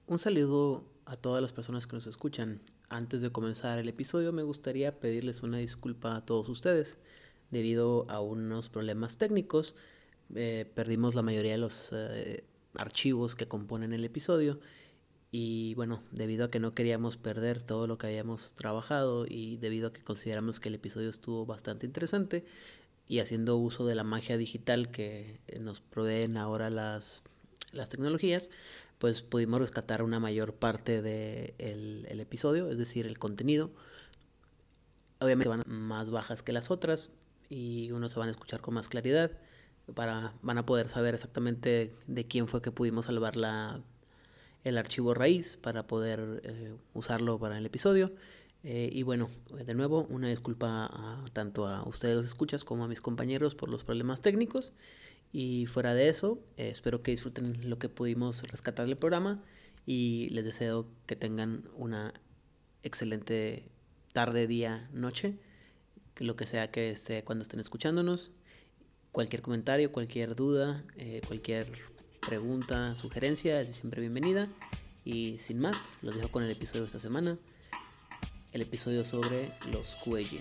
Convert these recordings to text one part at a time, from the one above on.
Un saludo a todas las personas que nos escuchan. Antes de comenzar el episodio me gustaría pedirles una disculpa a todos ustedes. Debido a unos problemas técnicos, perdimos la mayoría de los archivos que componen el episodio. Y bueno, debido a que no queríamos perder todo lo que habíamos trabajado y debido a que consideramos que el episodio estuvo bastante interesante y haciendo uso de la magia digital que nos proveen ahora las tecnologías, pues pudimos rescatar una mayor parte del el episodio, es decir, el contenido. Obviamente van más bajas que las otras y unos se van a escuchar con más claridad. Van a poder saber exactamente de quién fue que pudimos salvar el archivo raíz para poder usarlo para el episodio. Y bueno, de nuevo, una disculpa tanto a ustedes los escuchas como a mis compañeros por los problemas técnicos. Y fuera de eso, espero que disfruten lo que pudimos rescatar del programa y les deseo que tengan una excelente tarde, día, noche, que lo que sea que esté cuando estén escuchándonos. Cualquier comentario, cualquier duda, cualquier pregunta, sugerencia es siempre bienvenida. Y sin más, los dejo con el episodio de esta semana, el episodio sobre los Kuei-jin.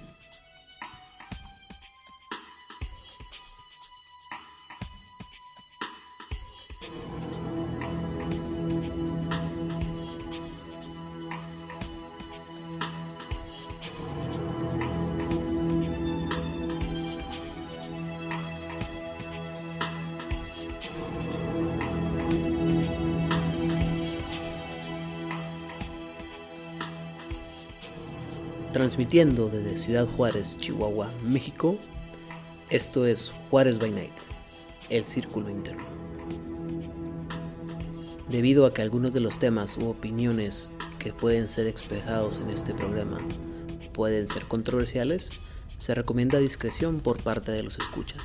Transmitiendo desde Ciudad Juárez, Chihuahua, México, esto es Juárez by Night, el círculo interno. Debido a que algunos de los temas u opiniones que pueden ser expresados en este programa pueden ser controversiales, se recomienda discreción por parte de los escuchas.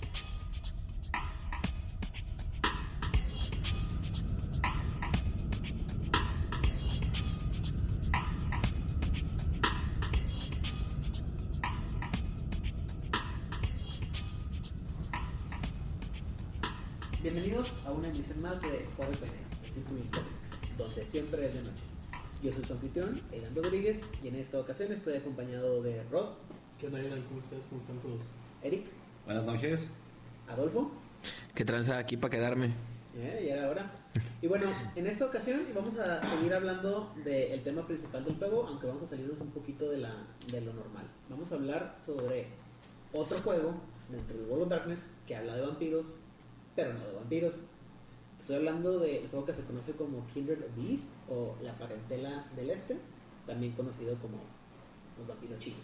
Bienvenidos a una emisión más de Juárez by Night, el círculo interno, donde siempre es de noche. Yo soy su anfitrión, Aidan Rodríguez, y en esta ocasión estoy acompañado de Rod. ¿Qué onda, Aidan? ¿Cómo estás? ¿Cómo están todos? Eric. Buenas noches. Adolfo. ¿Qué tranza aquí para quedarme? Ya era hora. Y bueno, en esta ocasión vamos a seguir hablando del tema principal del juego, aunque vamos a salirnos un poquito de lo normal. Vamos a hablar sobre otro juego dentro del World of Darkness que habla de vampiros, pero no de vampiros. Estoy hablando del juego que se conoce como Kindred of the East o La Parentela del Este, también conocido como los vampiros chinos.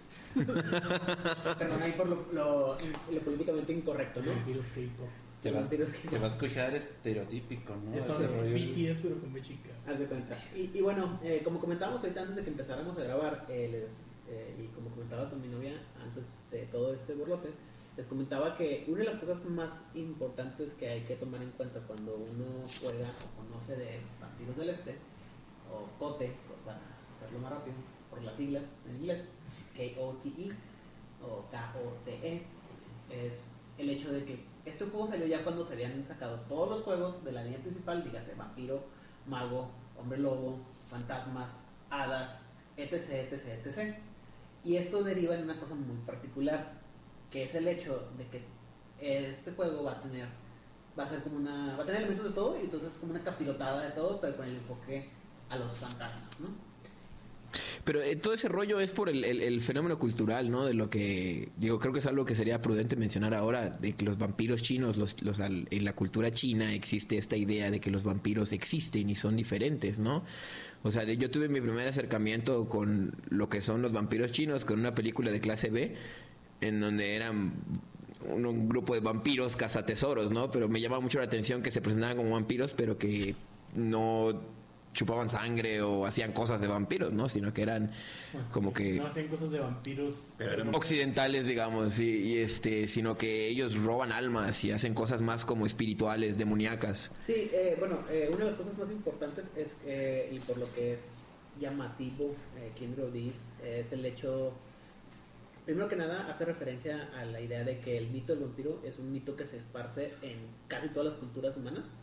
Perdón ahí por lo políticamente incorrecto, ¿no? Vampiros K-pop. Se va a escuchar estereotípico, ¿no? Eso de BTS, pero con B chica. Haz de cuenta. Y bueno, como comentábamos ahorita antes de que empezáramos a grabar, y como comentaba con mi novia antes de todo este borlote, les comentaba que una de las cosas más importantes que hay que tomar en cuenta cuando uno juega o conoce de Vampiros del Este, o KOTE, para hacerlo más rápido, por las siglas en inglés, KOTE o KOTE, es el hecho de que este juego salió ya cuando se habían sacado todos los juegos de la línea principal, dígase vampiro, mago, hombre lobo, fantasmas, hadas, etc, etc, etc. Y esto deriva en una cosa muy particular, que es el hecho de que este juego va a tener elementos de todo y entonces es como una capirotada de todo, pero con el enfoque a los fantasmas, ¿no? Pero todo ese rollo es por el fenómeno cultural, ¿no? De lo que, digo, creo que es algo que sería prudente mencionar ahora, de que los vampiros chinos, en la cultura china existe esta idea de que los vampiros existen y son diferentes, ¿no? O sea, yo tuve mi primer acercamiento con lo que son los vampiros chinos con una película de clase B, en donde eran un grupo de vampiros cazatesoros, ¿no? Pero me llama mucho la atención que se presentaban como vampiros, pero que no chupaban sangre o hacían cosas de vampiros, ¿no? Sino que eran como que no hacían cosas de vampiros, pero eran occidentales, digamos, sino que ellos roban almas y hacen cosas más como espirituales, demoníacas. Sí, una de las cosas más importantes es, y por lo que es llamativo Kindred of the East, es el hecho, primero que nada, hace referencia a la idea de que el mito del vampiro es un mito que se esparce en casi todas las culturas humanas.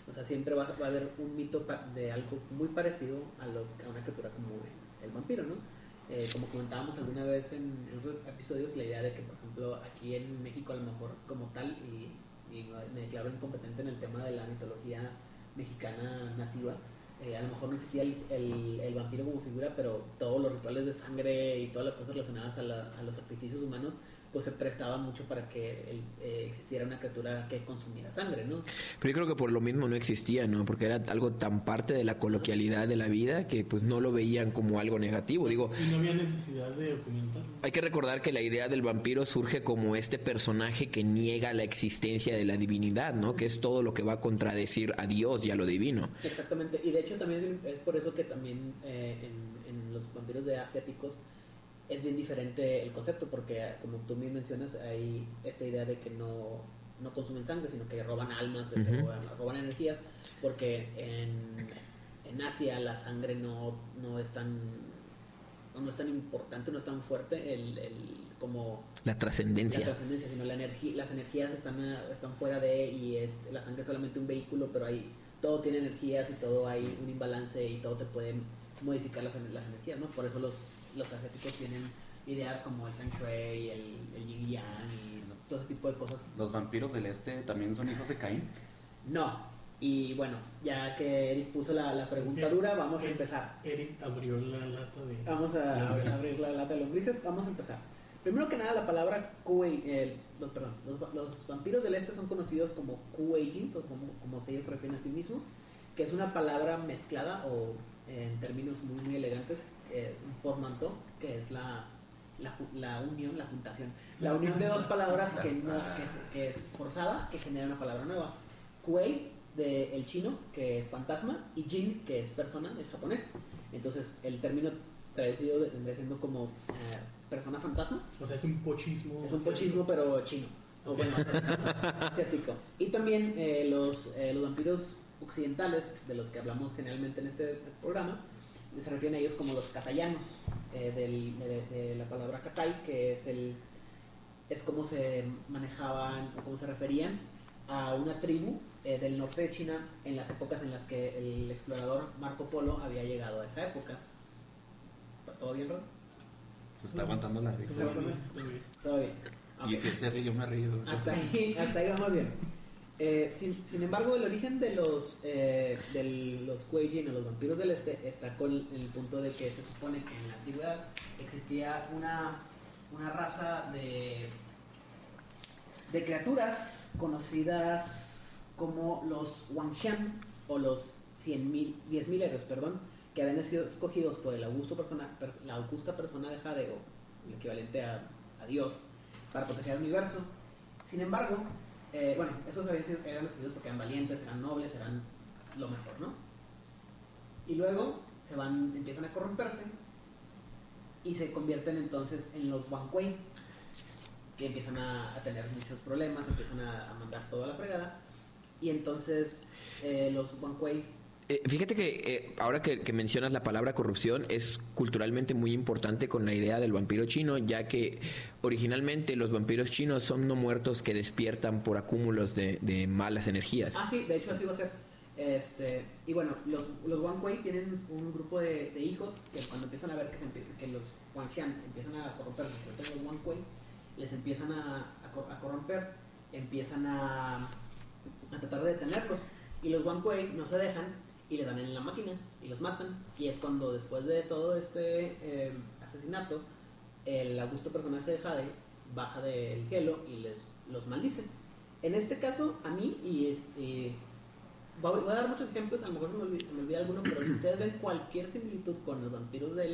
O sea, siempre va a haber un mito de algo muy parecido a una criatura como es el vampiro, ¿no? Como comentábamos alguna vez en otros episodios, la idea de que, por ejemplo, aquí en México a lo mejor como tal, y me declaro incompetente en el tema de la mitología mexicana nativa, a lo mejor no existía el vampiro como figura, pero todos los rituales de sangre y todas las cosas relacionadas a los sacrificios humanos pues se prestaba mucho para que existiera una criatura que consumiera sangre, ¿no? Pero yo creo que por lo mismo no existía, ¿no? Porque era algo tan parte de la coloquialidad de la vida que pues no lo veían como algo negativo. Digo, Y no había necesidad de documentarlo. hay que recordar que la idea del vampiro surge como este personaje que niega la existencia de la divinidad, ¿no? Que es todo lo que va a contradecir a Dios y a lo divino. Exactamente, y de hecho también es por eso que también en los vampiros de asiáticos es bien diferente el concepto, porque como tú bien mencionas, hay esta idea de que no consumen sangre, sino que roban almas, roban energías, porque en Asia la sangre no es tan importante, no es tan fuerte como La trascendencia. sino las energías están fuera y la sangre es solamente un vehículo, pero todo tiene energías y todo hay un imbalance y todo te puede modificar las energías, ¿no? Por eso los asiáticos tienen ideas como el Feng Shui, el Yin y Yang y todo ese tipo de cosas. ¿Los vampiros del este también son hijos de Caín? No. Y bueno, ya que Eric puso la pregunta dura, vamos a empezar. Eric abrió la lata de... Vamos a abrir la lata de lombrices. Vamos a empezar. Primero que nada, la palabra los vampiros del este son conocidos como Kuei-jins, o como ellos se refieren a sí mismos, que es una palabra mezclada o en términos muy, muy elegantes, un portmanteau, que es la unión, la juntación. La unión de dos palabras que es forzada, que genera una palabra nueva. Kuei, del chino, que es fantasma, y Jin, que es persona, es japonés. Entonces, el término traducido vendría siendo como persona fantasma. O sea, es un pochismo. Es un pochismo, pero chino. O bueno, asiático. Y también los vampiros occidentales, de los que hablamos generalmente en este programa, se refieren a ellos como los katayanos, de la palabra katai, que es como se manejaban o cómo se referían a una tribu del norte de China en las épocas en las que el explorador Marco Polo había llegado a esa época. ¿Todo bien, Rod? Se está aguantando la risa. Todo bien. Y si él se ríe, yo me río. Hasta ahí vamos bien. Sin embargo, el origen de los Kuei-jin o los vampiros del este está con el punto de que se supone que en la antigüedad existía una raza de criaturas conocidas como los Wangshan o los 10.000 héroes, que habían sido escogidos por la augusta persona de Jade, o el equivalente a Dios, para proteger el universo. Sin embargo, esos eran escogidos porque eran valientes, eran nobles, eran lo mejor, ¿no? Y luego empiezan a corromperse y se convierten entonces en los Wan Kuei, que empiezan a tener muchos problemas, empiezan a mandar todo a la fregada. Y entonces los Wan Kuei... Fíjate que ahora que mencionas la palabra corrupción es culturalmente muy importante con la idea del vampiro chino, ya que originalmente los vampiros chinos son no muertos que despiertan por acúmulos de malas energías. Sí, de hecho así va a ser. Y bueno, los Wan Kuei tienen un grupo de hijos que cuando empiezan a ver que los Wangshan empiezan a corromperse, sobre todo los Wan Kuei, les empiezan a corromper, empiezan a tratar de detenerlos, y los Wan Kuei no se dejan y le dan en la máquina y los matan. Y es cuando, después de todo este asesinato, el augusto personaje de Jade baja del cielo y los maldice. En este caso, a mí, voy a dar muchos ejemplos, a lo mejor se me olvida alguno, pero si ustedes ven cualquier similitud con los vampiros del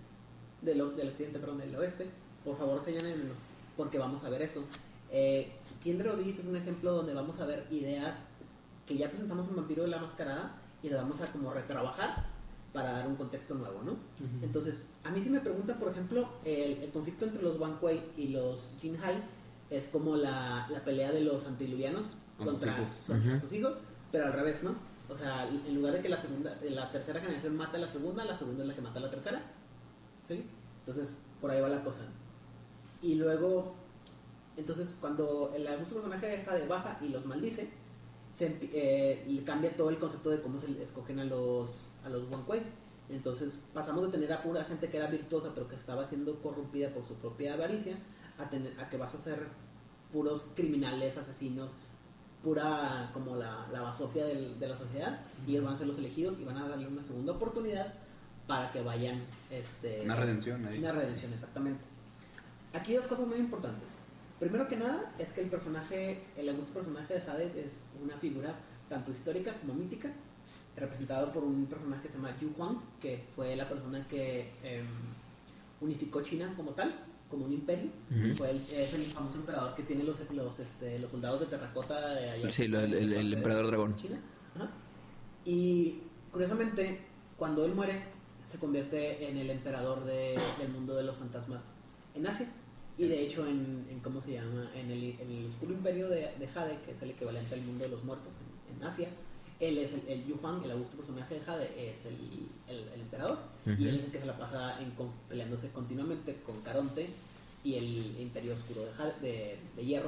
oeste, por favor señálenlo, porque vamos a ver eso. Kindred Odious es un ejemplo donde vamos a ver ideas que ya presentamos en Vampiro de la Mascarada y las vamos a como retrabajar para dar un contexto nuevo, ¿no? Uh-huh. Entonces, a mí si me preguntan, por ejemplo, el conflicto entre los Wan Kuei y los Jin Hai es como la pelea de los antidiluvianos contra sus hijos, pero al revés, ¿no? O sea, en lugar de que la tercera generación mata a la segunda es la que mata a la tercera, ¿sí? Entonces, por ahí va la cosa. Y luego, entonces, cuando el augusto personaje deja de baja y los maldice, le cambia todo el concepto de cómo se escogen a los Wanquei. Entonces pasamos de tener a pura gente que era virtuosa pero que estaba siendo corrompida por su propia avaricia a que vas a ser puros criminales, asesinos, pura como la basofia de la sociedad, y ellos van a ser los elegidos y van a darle una segunda oportunidad para que vayan una redención ahí. Una redención, exactamente. Aquí hay dos cosas muy importantes. Primero que nada es que el augusto personaje de Jade es una figura tanto histórica como mítica, representado por un personaje que se llama Yu Huang, que fue la persona que unificó China como tal, como un imperio. Es el famoso emperador que tiene los soldados de terracota de allá. Sí, el emperador dragón. China. Ajá. Y curiosamente, cuando él muere, se convierte en el emperador del mundo de los fantasmas en Asia. Y de hecho, ¿cómo se llama? En el oscuro imperio de Jade, que es el equivalente al mundo de los muertos en Asia, él es el Yu Huang, el augusto personaje de Jade, es el emperador. Y él es el que se la pasa peleándose continuamente con Caronte y el imperio oscuro de Hierro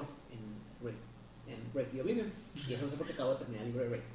en Wraith y Oblivion. Y eso es porque acabo de terminar el libro de Wraith.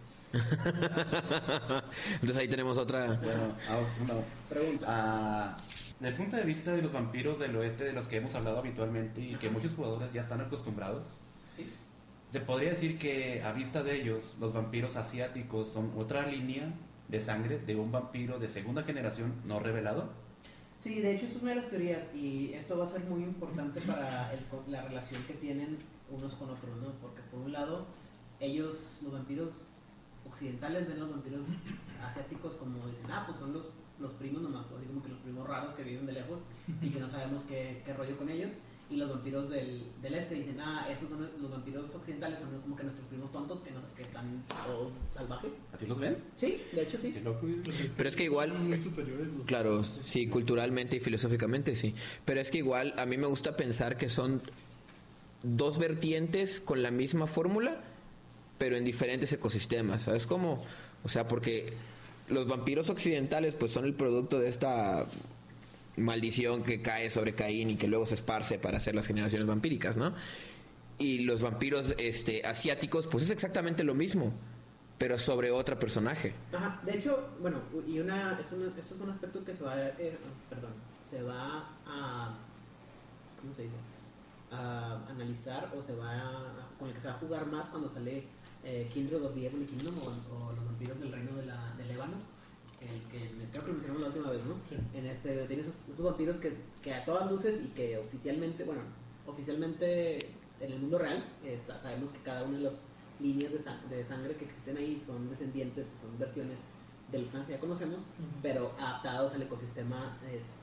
Entonces ahí tenemos otra... Bueno, una pregunta. Desde el punto de vista de los vampiros del oeste, de los que hemos hablado habitualmente y que muchos jugadores ya están acostumbrados, ¿sí? Se podría decir que a vista de ellos, los vampiros asiáticos son otra línea de sangre de un vampiro de segunda generación no revelado. Sí, de hecho es una de las teorías, y esto va a ser muy importante para la relación que tienen unos con otros, ¿no? Porque por un lado, los vampiros occidentales ven a los vampiros asiáticos como dicen, pues son los primos nomás, así como que los primos raros que viven de lejos y que no sabemos qué rollo con ellos. Y los vampiros del este dicen, estos son los vampiros occidentales, son como que nuestros primos tontos que están todos salvajes. ¿Así los ven? Sí, de hecho sí. Qué loco. Pero es que igual... Son muy superiores los Claro, sí, culturalmente y filosóficamente sí. Pero es que igual a mí me gusta pensar que son dos vertientes con la misma fórmula, pero en diferentes ecosistemas, ¿sabes cómo? O sea, porque los vampiros occidentales pues son el producto de esta maldición que cae sobre Caín y que luego se esparce para hacer las generaciones vampíricas, ¿no? Y los vampiros asiáticos pues es exactamente lo mismo, pero sobre otro personaje. Ajá, de hecho, bueno, y esto es un aspecto que se va a ¿cómo se dice? A analizar, o con el que se va a jugar más cuando sale Kindred of the Ebony Kingdom o los vampiros del reino del Ébano, el que creo que lo mencionamos la última vez, ¿no? Sí. Tiene esos vampiros que a todas luces y que oficialmente en el mundo real sabemos que cada una de las líneas de sangre que existen ahí son descendientes, son versiones de los que ya conocemos, pero adaptados al ecosistema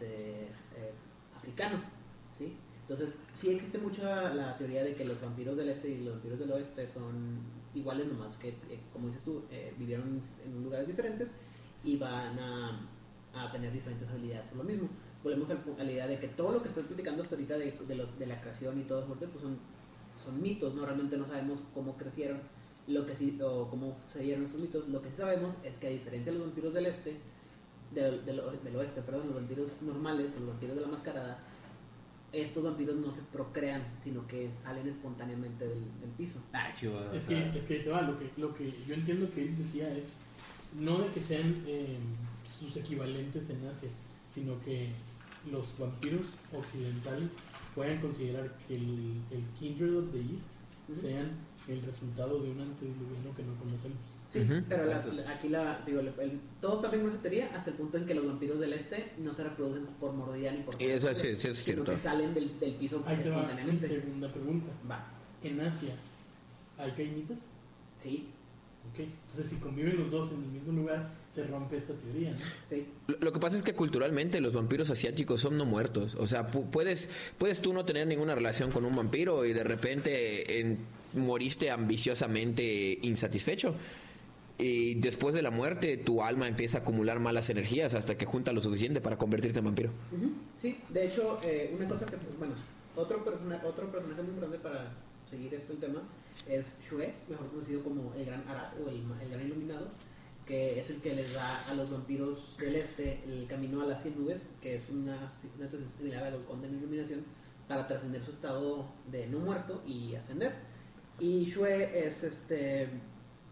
africano, ¿sí? Entonces, sí existe mucha la teoría de que los vampiros del este y los vampiros del oeste son iguales, nomás que, como dices tú, vivieron en lugares diferentes y van a tener diferentes habilidades por lo mismo. Volvemos a la idea de que todo lo que estoy platicando hasta ahorita de la creación y todo eso, pues son mitos, ¿no? Realmente no sabemos cómo crecieron, o cómo se dieron esos mitos. Lo que sí sabemos es que a diferencia de los vampiros del del oeste, los vampiros normales o los vampiros de la mascarada, estos vampiros no se procrean, sino que salen espontáneamente del piso. Es que te va, lo que yo entiendo que él decía es no de que sean sus equivalentes en Asia, sino que los vampiros occidentales puedan considerar que el Kindred of the East sean el resultado de un antediluviano que no conocemos. Sí, pero aquí todos están bien en esa teoría hasta el punto en que los vampiros del este no se reproducen por mordida ni por Eso sí, es sino cierto. que salen del piso Ahí te va mi espontáneamente. segunda pregunta. Va. ¿En Asia hay caimitas? Sí, Ok, entonces si conviven los dos en el mismo lugar, se rompe esta teoría, ¿no? sí. Lo que pasa es que culturalmente los vampiros asiáticos son no muertos. O sea, puedes tú no tener ninguna relación con un vampiro y de repente moriste ambiciosamente insatisfecho. Y después de la muerte, tu alma empieza a acumular malas energías hasta que junta lo suficiente para convertirte en vampiro. Sí, de hecho, una cosa que, otro personaje muy grande para seguir el tema es Shue, mejor conocido como el Gran Arat o el Gran Iluminado, que es el que les da a los vampiros del este el camino a las 100 nubes, que es una situación similar al Conde de la Iluminación, para trascender su estado de no muerto y ascender. Y Shue es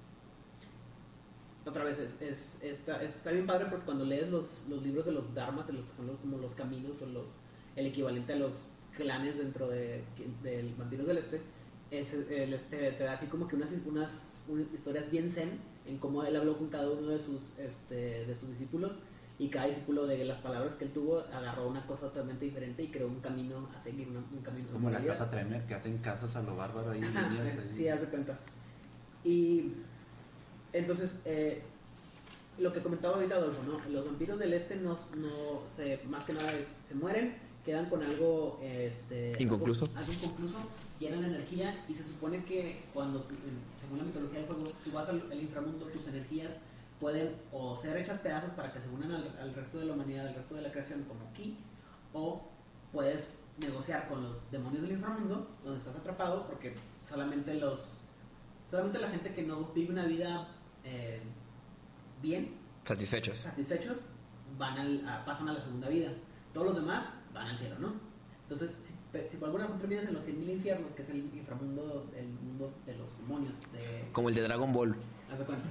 otra vez, está bien padre porque cuando lees los libros de los dharmas, de los que son como los caminos o el equivalente a los clanes dentro del Vampiros del Este, te da así como que unas historias bien zen en cómo él habló con cada uno de sus discípulos, y cada discípulo, de las palabras que él tuvo, agarró una cosa totalmente diferente y creó un camino a seguir, un camino como la realidad. casa Tremer, que hacen casas a lo bárbaro ahí. Niños, sí, haz de cuenta. Y entonces, lo que comentaba ahorita Adolfo, ¿no? Los vampiros del este más que nada se mueren, quedan con algo inconcluso, algo inconcluso, llenan la energía, y se supone que cuando según la mitología del juego, tú vas al inframundo, tus energías pueden o ser hechas pedazos para que se unan al resto de la humanidad, al resto de la creación como ki, o puedes negociar con los demonios del inframundo donde estás atrapado, porque solamente la gente que no vive una vida bien, satisfechos, pasan a la segunda vida. Todos los demás van al cielo, ¿no? Entonces, si por alguna razón terminas en los 100.000 infiernos, que es el inframundo, el mundo de los demonios, como el de Dragon Ball, haz de cuenta,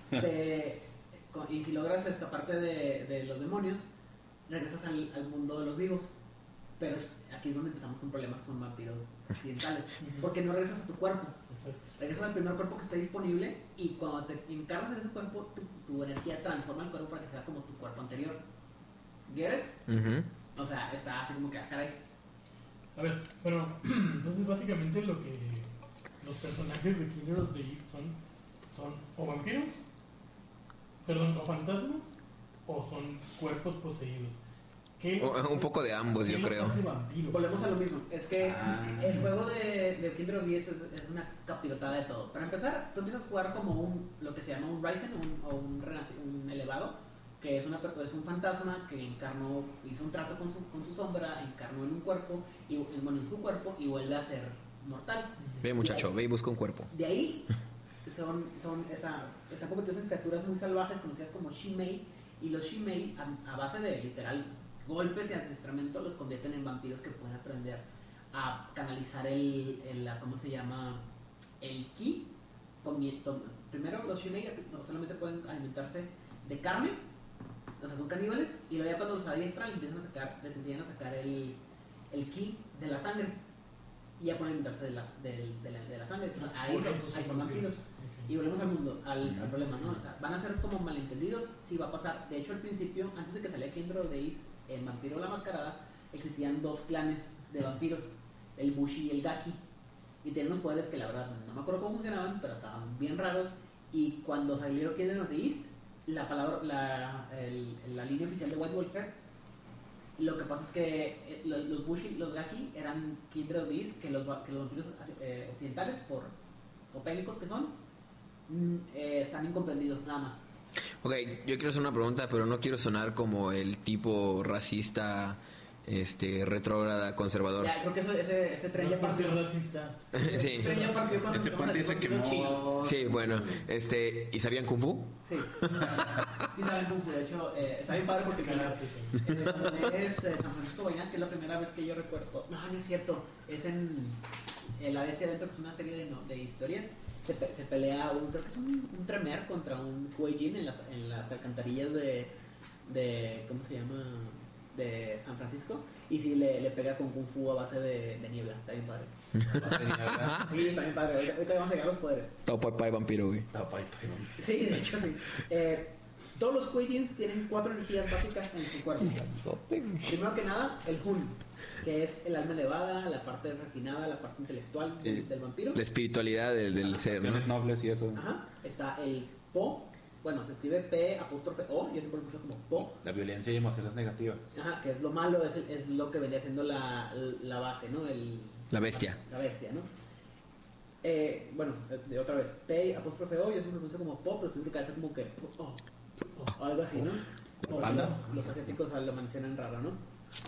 y si logras escaparte de los demonios, regresas al mundo de los vivos. Pero aquí es donde empezamos con problemas con vampiros occidentales, porque no regresas a tu cuerpo. Regresas al primer cuerpo que está disponible, y cuando te encarnas en ese cuerpo, tu energía transforma el cuerpo para que sea como tu cuerpo anterior. ¿Get it? O sea, está así como que, caray. A ver, pero entonces básicamente lo que los personajes de Killer of the East son o vampiros, o fantasmas, o son cuerpos poseídos. Un poco de ambos, yo creo. Volvemos a lo mismo. Es que el juego de Killer of the East es una capirotada de todo. Para empezar, tú empiezas a jugar como lo que se llama un Ryzen o un elevado, que es un fantasma que hizo un trato con su sombra, encarnó en un cuerpo, en su cuerpo, y vuelve a ser mortal. Ve, muchacho, ve y busca un cuerpo. De ahí están convertidos en criaturas muy salvajes conocidas como Shimei, y los Shimei, a base de literal golpes y adiestramiento, los convierten en vampiros que pueden aprender a canalizar ¿cómo se llama? El ki. Primero, los Shimei no solamente pueden alimentarse de carne, o sea, son caníbales, y luego ya cuando los adiestran les enseñan a sacar el ki de la sangre, y ya pueden alimentarse de la sangre. Entonces, ahí son vampiros. Y volvemos al mundo, al problema, ¿no? O sea, van a ser como malentendidos, sí va a pasar. De hecho, al principio, antes de que saliera Killer of the East, en Vampiro la Mascarada, existían dos clanes de vampiros, el Bushi y el Gaki, y tenían unos poderes que la verdad no me acuerdo cómo funcionaban, pero estaban bien raros. Y cuando salió Killer of the East, la línea oficial de White Wolf es, lo que pasa es que los Bushi, los Gaki, eran Killer of the East, que los vampiros occidentales, por sopélicos que son, están incomprendidos nada más. Ok, yo quiero hacer una pregunta, pero no quiero sonar como el tipo racista, retrógrada, conservador. Ya, creo que ese tren ya partió. Racista. Sí. Ese puente se quemó. Sí, bueno, ¿y sabían Kung Fu? Sí. Sí saben Kung Fu, de hecho, está bien padre porque cuando es San Francisco Bainal, que es la primera vez que yo recuerdo. No es cierto, es en la ABC adentro, que es una serie de historias. Se pelea creo que es un Tremer contra un Kuei-Jin en las alcantarillas de ¿cómo se llama? De San Francisco, y sí le pega con Kung Fu a base de niebla. Está bien padre. Sí, está bien padre. Ahorita vamos a llegar a los poderes. Tao Pai Pai vampiro, güey. Sí, de hecho sí. Todos los Kuei-Jins tienen 4 energías básicas en su cuerpo. Primero que nada, el Hun, que es el alma elevada, la parte refinada, la parte intelectual del vampiro. La espiritualidad del ser, ¿no? Acciones nobles y eso. Ajá. Está el Po. Bueno, se escribe P''O, yo siempre lo puse como Po. La violencia y emociones negativas. Ajá, que es lo malo, es lo que vendría siendo la base, ¿no? La bestia. La bestia, ¿no? Bueno, de otra vez, P''O, yo siempre lo puse como Po, pero siempre que hace como que o algo así, ¿no? O los asiáticos lo mencionan raro, ¿no?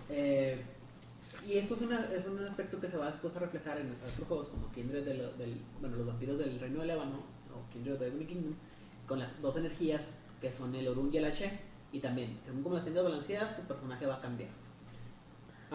Y esto es un aspecto que se va después a reflejar en otros juegos como Kindred los vampiros del Reino del Ébano, o Kindred de Ebony Kingdom, con las dos energías que son el Orun y el H, y también, según como las tengas balanceadas, tu personaje va a cambiar.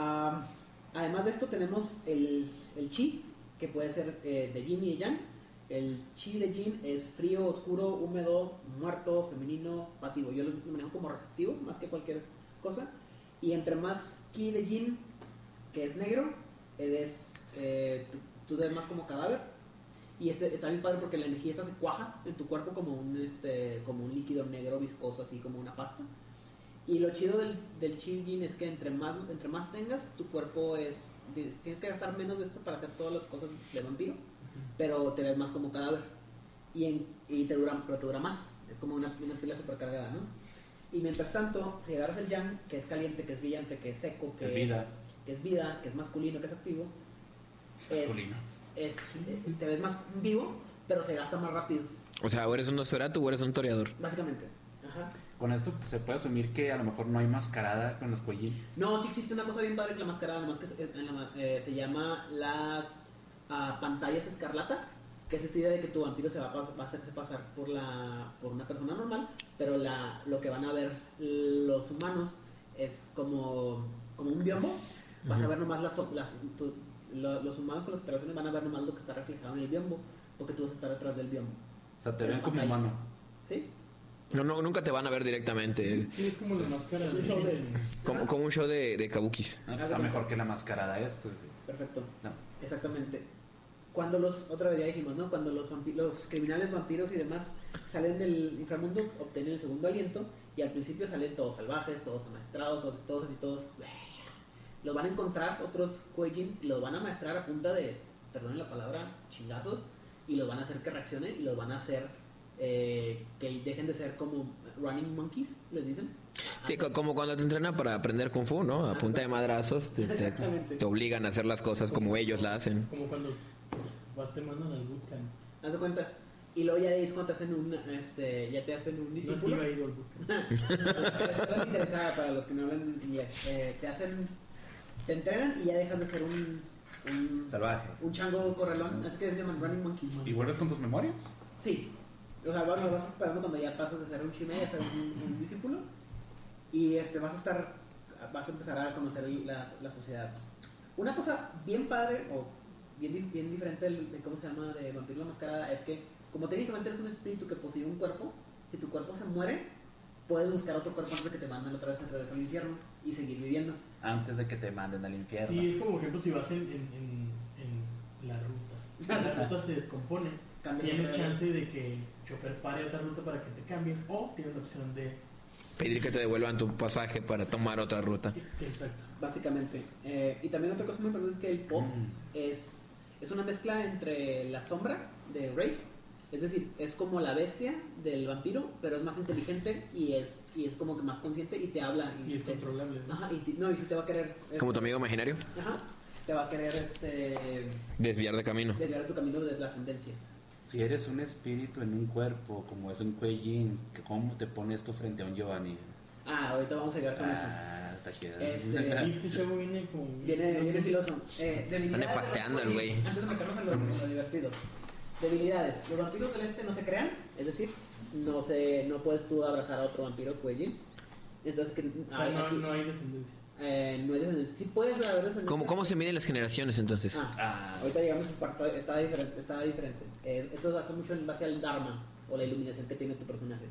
Además de esto tenemos el Chi, que puede ser de Yin y de Yang. El chi de yin es frío, oscuro, húmedo, muerto, femenino, pasivo. Yo lo manejo como receptivo más que cualquier cosa. Y entre más ki de yin, que es negro, eres, tú te ves más como cadáver. Y está bien padre porque la energía esa se cuaja en tu cuerpo como un líquido negro viscoso, así como una pasta. Y lo chido del chi yin es que entre más tengas, tu cuerpo tienes que gastar menos de esto para hacer todas las cosas de vampiro, pero te ves más como cadáver. Y te dura más. Es como una pila supercargada, ¿no? Y mientras tanto, si agarras el yang, que es caliente, que es brillante, que es seco, que es vida, que es masculino, que es activo, te ves más vivo, pero se gasta más rápido. O sea, o eres un Nosferatu o eres un toreador. Básicamente. Ajá. Con esto se puede asumir que a lo mejor no hay mascarada con los Kuei-jin. No, sí existe una cosa bien padre que la mascarada, además que se llama las pantallas escarlata, que es esta idea de que tu vampiro se va a hacerse pasar por una persona normal, pero lo que van a ver los humanos es como un biombo. Vas a ver nomás los humanos con las operaciones van a ver nomás lo que está reflejado en el biombo, porque tú vas a estar detrás del biombo. O sea, te ven como humano. ¿Sí? No, nunca te van a ver directamente. Sí, es como la máscara Como un show de kabukis. No, está mejor que la mascarada esto. Perfecto. No. Exactamente. Cuando otra vez ya dijimos, ¿no? Cuando los criminales, vampiros y demás salen del inframundo, obtienen el segundo aliento y al principio salen todos salvajes, todos amaestrados, todos los van a encontrar otros Kuei-jin y los van a amaestrar a punta de, perdonen la palabra, chingazos, y los van a hacer que reaccionen y los van a hacer que dejen de ser como running monkeys, les dicen. Sí, como cuando te entrenan para aprender Kung Fu, ¿no? A punta de madrazos te obligan a hacer las cosas como ellos la hacen. Como cuando vas te mandan al bootcamp. Haz de cuenta. Y luego ya es cuando te hacen ya te hacen un discípulo. No es que iba a ir al bootcamp. Es interesada para los que no hablan inglés. Te entrenan y ya dejas de ser un salvaje. Un chango correlón. Así que se llaman running monkeys. ¿Y vuelves con tus memorias? Sí. O sea, vas preparando cuando ya pasas de ser un shimei a ser un discípulo. Y vas a empezar a conocer la sociedad. Una cosa bien padre o bien diferente de cómo se llama de Vampiro la Mascarada es que como técnicamente eres un espíritu que posee un cuerpo, si tu cuerpo se muere, puedes buscar otro cuerpo antes de que te manden otra vez al infierno y seguir viviendo. Antes de que te manden al infierno. Sí, es como por ejemplo si vas en la ruta. La ruta se descompone. Tienes chance de que el chofer pare otra ruta para que te cambies o tienes la opción de pedir que te devuelvan tu pasaje para tomar otra ruta. Exacto. Básicamente. Y también otra cosa muy importante es que el pop es una mezcla entre la sombra de Wraith, es decir, es como la bestia del vampiro, pero es más inteligente y es como que más consciente y te habla. Y es controlable, ¿no? Ajá, y si te va a querer... ¿Como tu amigo imaginario? Ajá, te va a querer desviar de camino. Desviar de tu camino de la ascendencia. Si eres un espíritu en un cuerpo, como es un Kuei-jin, ¿cómo te pones esto frente a un Giovanni? Ahorita vamos a llegar con eso. Está chido. Este chavo viene con... Viene filoso. Está nefasteando el güey. Antes de meternos en lo divertido. Debilidades. Los vampiros del este no se crean, es decir, no puedes tú abrazar a otro vampiro Kuei-jin. Entonces, no hay descendencia. No hay descendencia. Sí puedes haber descendencia. ¿Cómo se miden las generaciones entonces? Ahorita llegamos a esa parte, está diferente. Eso hace mucho en base al Dharma o la iluminación que tiene tu personaje.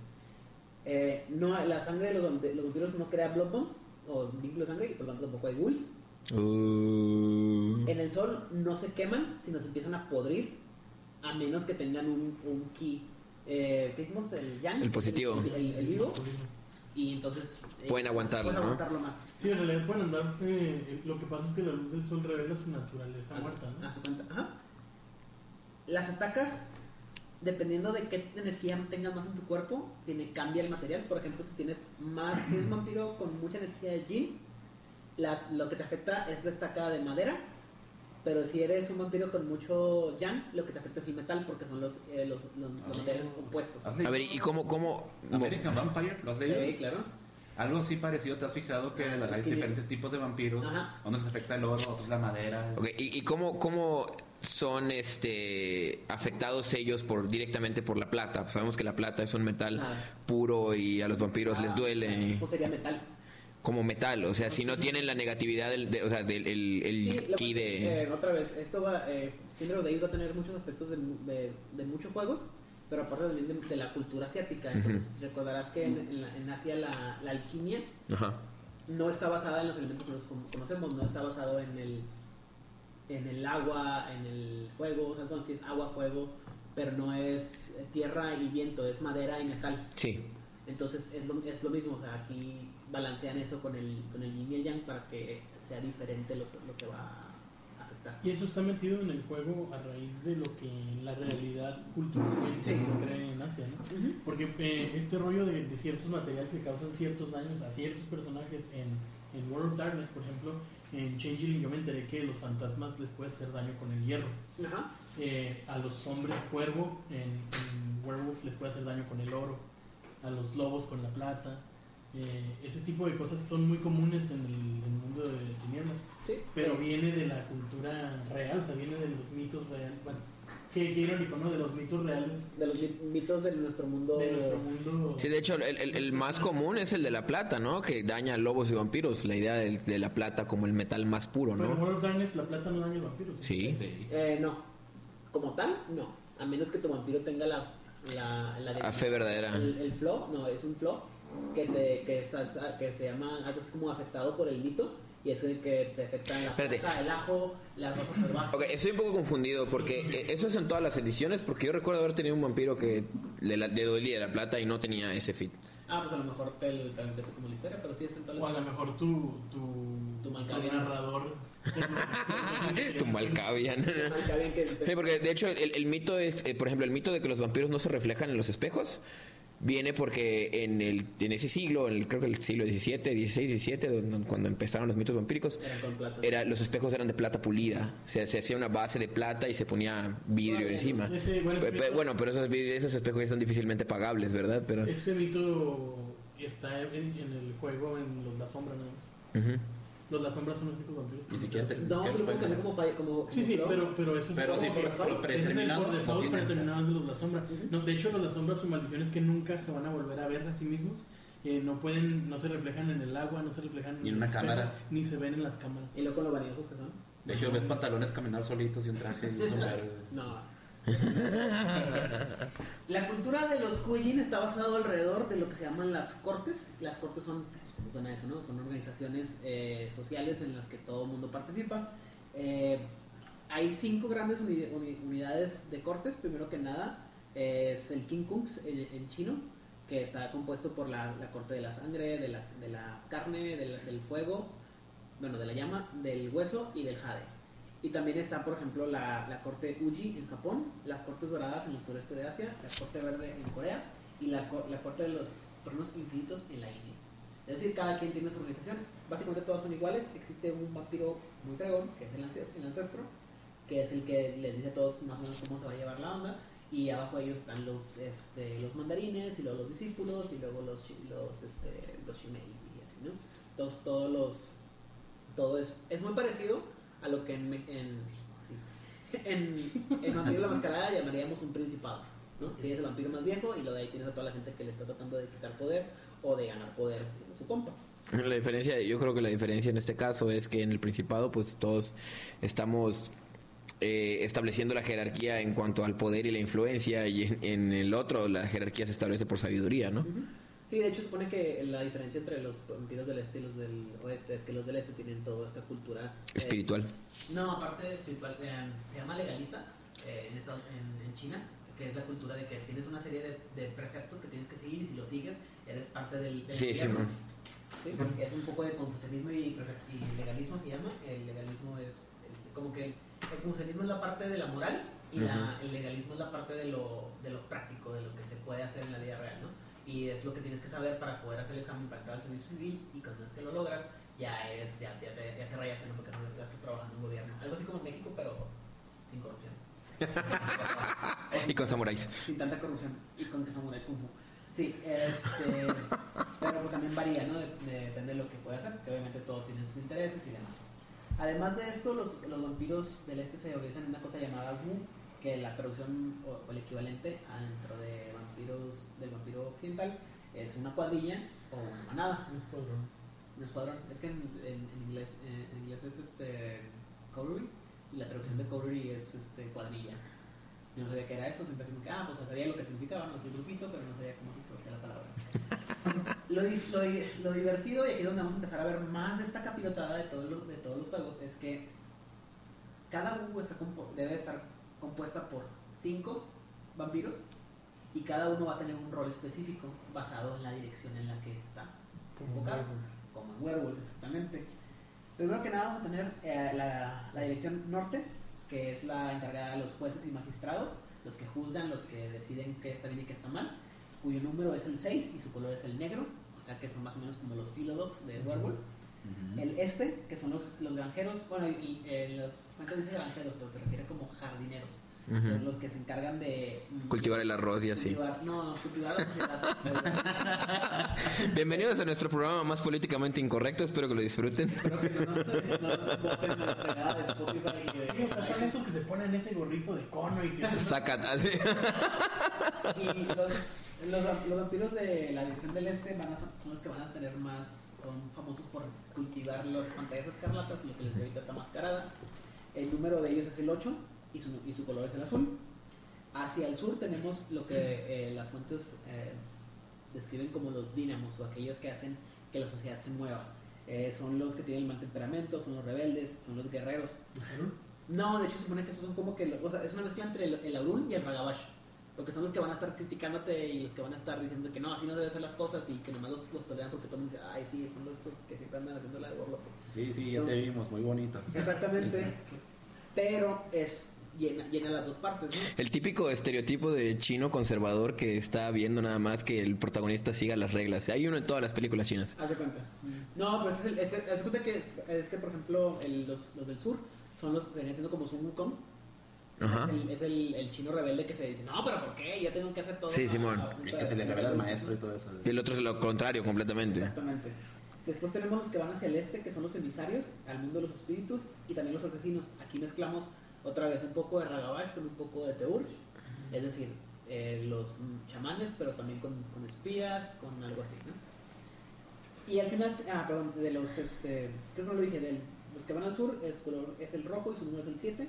La sangre de los vampiros no crea blood bombs o vínculos de sangre y por lo tanto tampoco hay ghouls. En el sol no se queman, sino se empiezan a podrir a menos que tengan un ki. ¿Qué dijimos? El yang. El positivo. El vivo. Y entonces pueden aguantarlo, ¿no? Aguantarlo más. Sí, en realidad pueden andar. Lo que pasa es que la luz del sol revela su naturaleza muerta, ¿no? Haz cuenta. Ajá. Las estacas, dependiendo de qué energía tengas más en tu cuerpo, cambia el material. Por ejemplo, si eres un vampiro con mucha energía de yin, lo que te afecta es la estaca de madera. Pero si eres un vampiro con mucho yang, lo que te afecta es el metal porque son los materiales compuestos. A ver, ¿y cómo? American Vampire, ¿lo has leído? Sí, claro. Algo así parecido, ¿te has fijado que hay diferentes tipos de vampiros? Ajá. Unos afecta el oro, otros la madera. Okay. ¿Y cómo son afectados ellos directamente por la plata? Sabemos que la plata es un metal puro y a los vampiros les duele. Pues sería metal. como metal, o sea, si no tienen la negatividad o sea, el ki de... Otra vez, esto va, Syndrome of the Age va a tener muchos aspectos de muchos juegos, pero aparte también de la cultura asiática. Entonces recordarás que en Asia la alquimia no está basada en los elementos que nosotros conocemos, no está basado en el agua, en el fuego, o sea, bueno, sí es agua, fuego, pero no es tierra y viento, es madera y metal. Sí. Entonces es lo mismo, o sea, aquí balancean eso con el yin y el yang para que sea diferente lo que va a afectar. Y eso está metido en el juego a raíz de lo que en la realidad culturalmente se cree en Asia, ¿no? Porque este rollo de ciertos materiales que causan ciertos daños a ciertos personajes en World of Darkness, por ejemplo, en Changeling yo me enteré que los fantasmas les puede hacer daño con el hierro. A los hombres cuervo en Werewolf les puede hacer daño con el oro, a los lobos con la plata. Ese tipo de cosas son muy comunes en el mundo de tinieblas, pero viene de la cultura real, o sea, viene de los mitos reales. Bueno, qué irónico, ¿no? De los mitos reales. De los mitos de nuestro mundo. Sí, de hecho, el más común es el de la plata, ¿no? Que daña a lobos y vampiros. La idea de la plata como el metal más puro, ¿no? Pero en World of Darkness la plata no daña a vampiros. Sí. No. Como tal, no. A menos que tu vampiro tenga la fe verdadera. El flow, no, es un flow que se llama algo así como afectado por el mito. Y es el que te afecta en la fruta, el ajo, las rosas salvajes. Ok, estoy un poco confundido porque eso es en todas las ediciones, porque yo recuerdo haber tenido un vampiro que le dolía la plata y no tenía ese fit. Pues a lo mejor te calentaste como la historia, pero sí es en todas las... O a lo mejor tu narrador... Tu Malkavian. Sí, porque de hecho el mito es, por ejemplo, el mito de que los vampiros no se reflejan en los espejos viene porque en ese siglo, creo que el siglo XVII, cuando empezaron los mitos vampíricos, los espejos eran de plata pulida. O sea, se hacía una base de plata y se ponía vidrio encima. Pero esos espejos son difícilmente pagables, ¿verdad? Pero ese mito está en el juego, en La Sombra nada más. Las sombras son los únicos vampiros. Ni siquiera no, se lo puedes tener como falla, pero eso es predeterminado. Por default predeterminados de los La Sombra. No, de hecho, los La Sombra, su maldición es que nunca se van a volver a ver a sí mismos. No se reflejan en el agua, no se reflejan ni en una cámara, ni se ven en las cámaras. Y luego con lo vaniosos que son. De hecho, ves pantalones caminar solitos y un traje y un sombrero. No. La cultura de los Kuei-jin está basada alrededor de lo que se llaman las cortes. Las cortes son eso, ¿no? Son organizaciones sociales en las que todo el mundo participa. Hay 5 grandes unidades de cortes. Primero que nada es el King Kungs en chino, que está compuesto por la corte de la sangre, de la carne, del fuego, bueno, de la llama, del hueso y del jade. Y también está, por ejemplo, la corte Uji en Japón, las cortes doradas en el sureste de Asia, la corte verde en Corea y la corte de los tronos infinitos en la India. Es decir, cada quien tiene su organización. Básicamente todas son iguales. Existe un vampiro muy fregón, que es el ancestro, que es el que les dice a todos más o menos cómo se va a llevar la onda. Y abajo de ellos están los mandarines, y luego los discípulos, y luego los shimei y así, ¿no? Entonces todo es muy parecido a lo que en Vampiro la Mascarada llamaríamos un principado, ¿no? Tienes el vampiro más viejo y lo de ahí tienes a toda la gente que le está tratando de quitar poder o de ganar poder siendo su compa. Yo creo que la diferencia en este caso es que en el Principado pues todos estamos estableciendo la jerarquía en cuanto al poder y la influencia, y en el otro la jerarquía se establece por sabiduría, ¿no? Sí, de hecho se supone que la diferencia entre los vampiros del este y los del oeste es que los del este tienen toda esta cultura espiritual. No, aparte de espiritual, se llama legalista en China, que es la cultura de que tienes una serie de preceptos que tienes que seguir, y si los sigues eres parte del gobierno. Sí, es un poco de confucianismo y legalismo se llama. El legalismo es como que el confucianismo es la parte de la moral y el legalismo es la parte de lo práctico, de lo que se puede hacer en la vida real, ¿no? Y es lo que tienes que saber para poder hacer el examen para entrar al servicio civil, y cuando es que lo logras ya te rayaste, ¿no? Porque no estás trabajando en gobierno, algo así como en México, pero sin corrupción. Y con samuráis. Sin tanta corrupción y con samuráis kung fu. Sí, pero pues también varía, ¿no? Depende de lo que pueda hacer, que obviamente todos tienen sus intereses y demás. Además de esto, los vampiros del este se organizan en una cosa llamada Wu, que la traducción o el equivalente dentro del vampiro occidental es una cuadrilla o una manada. Un escuadrón. Un escuadrón. Es que en inglés es cavalry, y la traducción de cavalry es cuadrilla. Yo no sabía qué era eso, siempre decimos que, pues sabía lo que significaba, no sé el grupito, pero no sabía cómo se la palabra. lo divertido, y aquí es donde vamos a empezar a ver más de esta capirotada de todos los juegos, es que cada U debe estar compuesta por 5 vampiros, y cada uno va a tener un rol específico basado en la dirección en la que está enfocado, como en Werewolf, exactamente. Primero que nada vamos a tener la dirección norte, que es la encargada de los jueces y magistrados, los que juzgan, los que deciden qué está bien y qué está mal, cuyo número es el 6 y su color es el negro, o sea que son más o menos como los Philodogs de Werewolf. El que son los granjeros, bueno, las fuentes dicen granjeros, pero se refiere como jardineros. Son los que se encargan de cultivar el arroz y así. Cultivar la sociedad. Bienvenidos a nuestro programa más políticamente incorrecto, espero que lo disfruten. Espero que no nos soporten la fregada de Spotify. Sí, o sea, son esos que se ponen ese gorrito de cono y que... Sacan. Y los vampiros de la dirección del son los que van a tener son famosos por cultivar las pantallas escarlatas, y lo que les ahorita está mascarada. El número de ellos es el 8 y su color es el azul. Hacia el sur tenemos lo que las fuentes describen como los dínamos, o aquellos que hacen que la sociedad se mueva. Son los que tienen el mal temperamento, son los rebeldes, son los guerreros. No, de hecho se supone que esos son como que, o sea, es una mezcla entre el Aurun y el Ragabash, porque son los que van a estar criticándote y los que van a estar diciendo que no, así no debe ser las cosas, y que nomás los toleran porque todo el mundo dice, ay sí, son estos que siempre andan haciendo la de borlote. Sí, ya te vimos, muy bonito. Exactamente. Pero llena las dos partes, ¿no? El típico estereotipo de chino conservador que está viendo nada más que el protagonista siga las reglas. Hay uno en todas las películas chinas. Haz de cuenta. No, pero haz de cuenta que por ejemplo, los del sur son los que venían siendo como Sun Wukong. Ajá. Es el chino rebelde que se dice, no, pero ¿por qué? Yo tengo que hacer todo. Sí, Simón. El que se le revela al maestro y todo eso. Y el otro es lo contrario completamente. Exactamente. Después tenemos los que van hacia el este, que son los emisarios al mundo de los espíritus, y también los asesinos. Aquí mezclamos otra vez un poco de Ragabash con un poco de Teurge, es decir, los chamanes, pero también con espías, con algo así, ¿no? Y al final, de los, creo que no lo dije, los que van al sur, es el rojo y su número es el 7.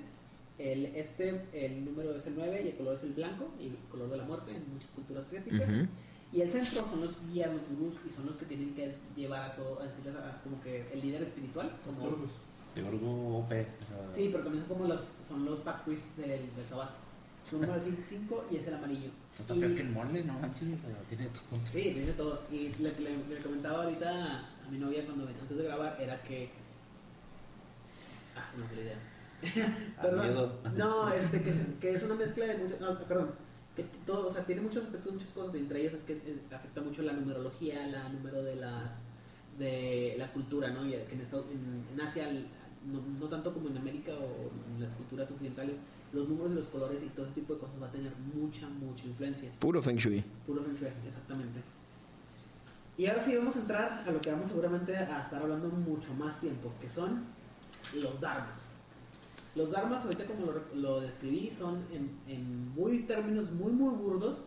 El número es el 9 y el color es el blanco, y el color de la muerte en muchas culturas asiáticas. Y el centro son los guías, los gurús, y son los que tienen que llevar a todo, a decirles como que el líder espiritual. Como, de Orgo OP. Sí, pero también son los pack priests del Sabbat. Su número es 5 y es el amarillo. Está peor que el mole, no manches, tiene todo. Sí, tiene todo. Y le comentaba ahorita a mi novia antes de grabar, era que... se me fue la idea. Perdón. No, que es una mezcla de muchas... No, perdón. Que todo, o sea, tiene muchos aspectos, muchas cosas, y entre ellos es que afecta mucho la numerología, la número de la cultura, ¿no? Y que en Asia, no tanto como en América o en las culturas occidentales, los números y los colores y todo ese tipo de cosas va a tener mucha influencia. Puro Feng Shui. Puro Feng Shui, exactamente. Y ahora sí vamos a entrar a lo que vamos seguramente a estar hablando mucho más tiempo, que son los dharmas. Los dharmas, ahorita como lo describí, son en términos muy burdos,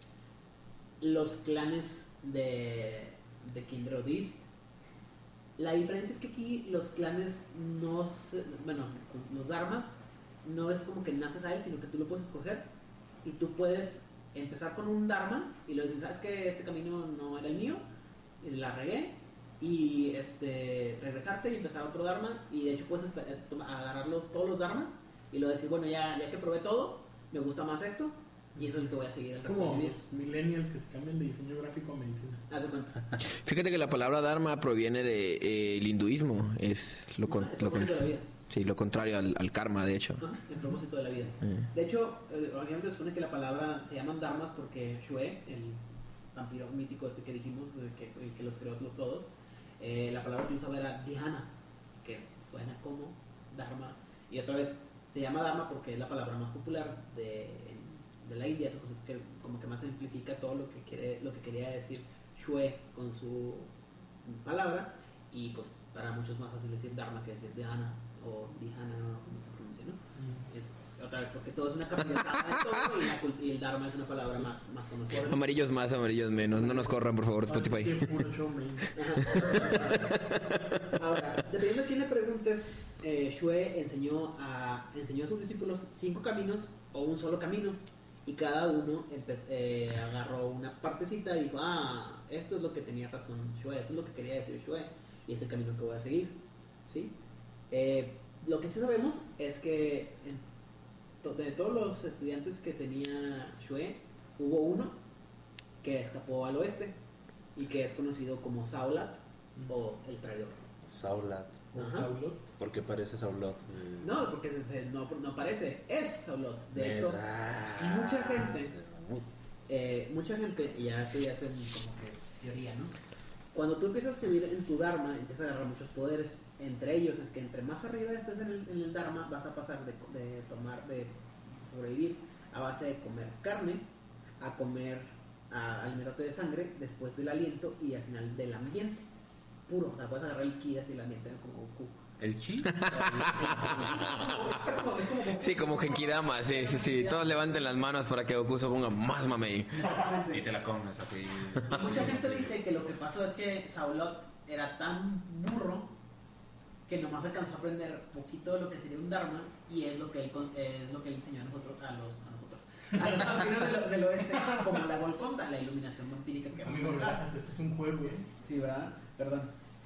los clanes de Kindred East. La diferencia es que aquí los clanes los dharmas no es como que naces a él, sino que tú lo puedes escoger, y tú puedes empezar con un dharma y luego dices, ¿sabes qué? Este camino no era el mío, la regué, y regresarte y empezar otro dharma, y de hecho puedes agarrar todos los dharmas y luego decir, bueno, ya que probé todo, me gusta más esto, y eso es el que voy a seguir el resto como de mi vida. los millennials que se cambian de diseño gráfico a medicina. Haz de cuenta. Fíjate que la palabra dharma proviene del hinduismo, es El propósito de la vida. Sí, lo contrario al karma, de hecho. El propósito de la vida. De hecho, originalmente se supone que la palabra se llaman dharmas porque Shue, el vampiro mítico que dijimos, que los creó todos, la palabra que usaba era dhyana, que suena como dharma, y otra vez se llama dharma porque es la palabra más popular de la India, eso como que más simplifica todo lo que quería decir Shue con su palabra, y pues para muchos más fácil decir dharma que decir dhyana o dhyana, no como se pronuncia, ¿no? otra vez, porque todo es una capitalidad de todo y el Dharma es una palabra más conocida. Amarillos más, amarillos menos. No nos corran, por favor, Spotify. Qué puro show, man. Ahora, dependiendo de quién le preguntes, Shue enseñó a sus discípulos 5 caminos o un solo camino, y cada uno agarró una partecita y dijo, esto es lo que tenía razón Shue, esto es lo que quería decir Shue, y este es el camino que voy a seguir, ¿sí? Lo que sí sabemos es que de todos los estudiantes que tenía Shue, hubo uno que escapó al oeste y que es conocido como Saulat o el traidor. Saulat. O Ajá. Saulot. ¿Por qué parece Saulot? No, porque no parece, es Saulot. De hecho, mucha gente, y ya esto ya es como que teoría, ¿no? Cuando tú empiezas a subir en tu Dharma, empiezas a agarrar muchos poderes. Entre ellos es que entre más arriba estés en el Dharma, vas a pasar de sobrevivir a base de comer carne, a comer alimentarte de sangre, después del aliento y al final del ambiente puro. O sea, puedes agarrar el ki así el ambiente como Goku. ¿El chi? Sí, como Genkidama, sí. Todos levanten las manos para que Goku se ponga más mamey. Y te la comes así. Y mucha gente dice que lo que pasó es que Saulot era tan burro que nomás alcanzó a aprender poquito de lo que sería un Dharma, y es lo que él enseñó a los vampiros del oeste, como la Golconda, la iluminación vampírica que Amigo, relájate, esto es un juego, Sí, ¿verdad? Perdón.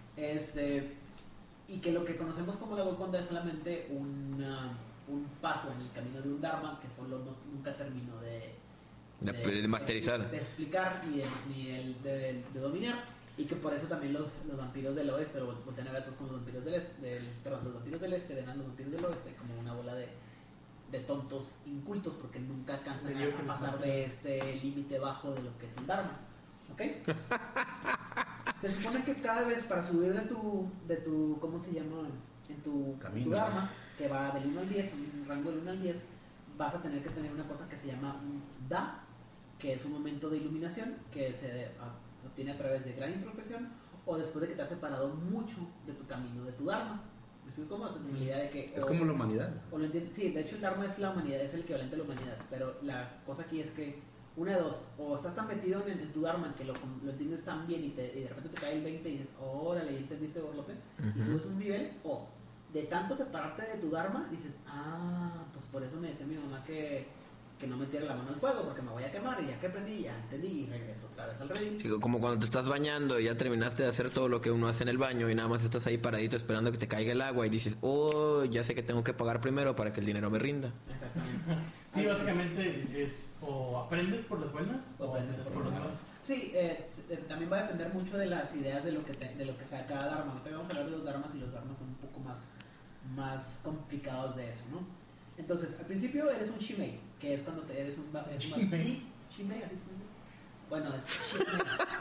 Y que lo que conocemos como la Golconda es solamente un paso en el camino de un Dharma que solo nunca terminó De masterizar. de explicar ni de dominar, y que por eso también los vampiros del oeste lo voltean a ver como los vampiros del este, los vampiros del este ven a los vampiros del oeste como una bola de tontos incultos, porque nunca alcanzan a pasar de este límite bajo de lo que es el Dharma. ¿Ok? Se supone que cada vez para subir de tu ¿cómo se llama? En tu Dharma, que va del 1 al 10, un rango del 1 al 10, vas a tener que tener una cosa que se llama un Da, que es un momento de iluminación que se obtiene a través de gran introspección o después de que te has separado mucho de tu camino, de tu Dharma. ¿Me explico cómo? Es la idea de que... Es como la humanidad. O lo entiendes, sí, de hecho el Dharma es la humanidad, es el equivalente a la humanidad, pero la cosa aquí es que una de dos, o estás tan metido en tu Dharma que lo entiendes tan bien y de repente te cae el 20 y dices, órale, ya entendiste, borlote, y subes un nivel, o de tanto separarte de tu Dharma, dices, pues por eso me decía mi mamá que no me tire la mano al fuego porque me voy a quemar, y ya que aprendí, ya entendí y regreso otra vez al redil. Sí, como cuando te estás bañando y ya terminaste de hacer todo lo que uno hace en el baño y nada más estás ahí paradito esperando que te caiga el agua y dices, ya sé que tengo que pagar primero para que el dinero me rinda. Exactamente. Sí, básicamente es o aprendes por las buenas o aprendes por las malas. Sí, también va a depender mucho de las ideas de lo que sea cada Dharma. Ahorita vamos a hablar de los Dharmas, y los Dharmas son un poco más complicados de eso, ¿no? Entonces, al principio eres un Shimei, que es cuando eres un Shimei. Shimei, así es. Bueno, es Shimei.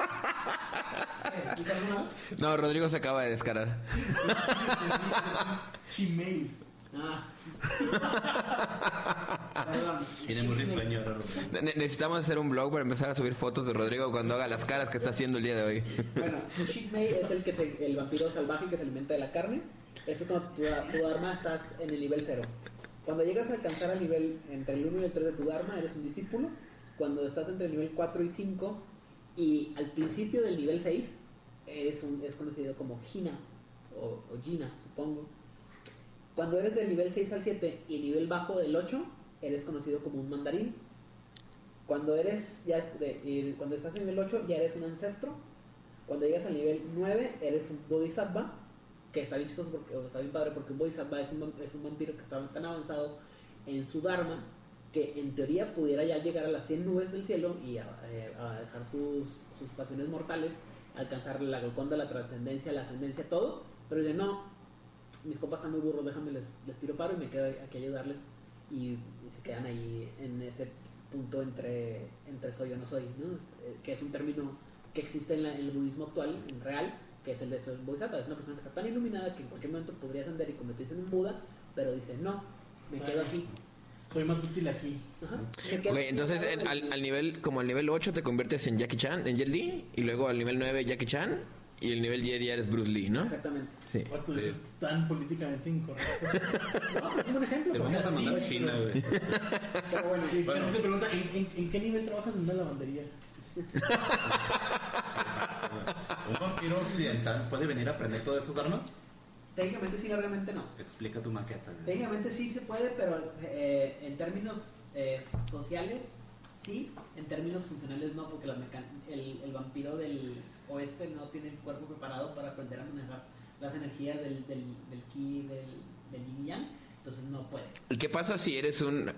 ¿Y alguna vez? No, Rodrigo se acaba de descarar. Shimei. Perdón. Tiene muy risueño ahora, Rodrigo. Necesitamos hacer un blog para empezar a subir fotos de Rodrigo cuando haga las caras que está haciendo el día de hoy. Bueno, Shimei es el vampiro salvaje que se alimenta de la carne. Eso es cuando tu Dharma estás en el nivel 0. Cuando llegas a alcanzar el nivel entre el 1 y el 3 de tu Dharma, eres un discípulo. Cuando estás entre el nivel 4 y 5 y al principio del nivel 6, es conocido como Hina o Gina, supongo. Cuando eres del nivel 6 al 7 y nivel bajo del 8, eres conocido como un mandarín. Cuando estás en el nivel 8, ya eres un ancestro. Cuando llegas al nivel 9, eres un bodhisattva, que está bien chistoso está bien padre, porque un bodhisattva es un vampiro que está tan avanzado en su Dharma que en teoría pudiera ya llegar a las 100 nubes del cielo y a dejar sus pasiones mortales, alcanzar la Golconda, la trascendencia, la ascendencia, todo, pero ya no, mis compas están muy burros, déjame les tiro paro y me quedo aquí a ayudarles, y se quedan ahí en ese punto entre soy o no soy, ¿no? Que es un término que existe en el budismo actual, en real, que es el de soy bodhisattva. Es una persona que está tan iluminada que en cualquier momento podría ascender y convertirse en un Buda, pero dice, no, me quedo aquí. Soy más útil aquí. Ajá. Ok, entonces al nivel 8 te conviertes en Jackie Chan, en Jet Li, y luego al nivel 9 Jackie Chan, Y el nivel 10 ya eres Bruce Lee, ¿no? Exactamente. Sí. O tú dices tan políticamente incorrecto. No, pero es un buen ejemplo. Te porque vamos a así mandar a es, China, güey. pero bueno, sí, Pero te pregunta, ¿en qué nivel trabajas en una lavandería? ¿Un vampiro occidental puede venir a aprender todos esos armas? técnicamente sí, largamente no. Explica tu maqueta. güey. Técnicamente sí se puede, pero en términos sociales sí, en términos funcionales no, porque el vampiro del oeste no tiene el cuerpo preparado para aprender a manejar las energías del ki, del yin y yang, entonces no puede. ¿Qué pasa si eres un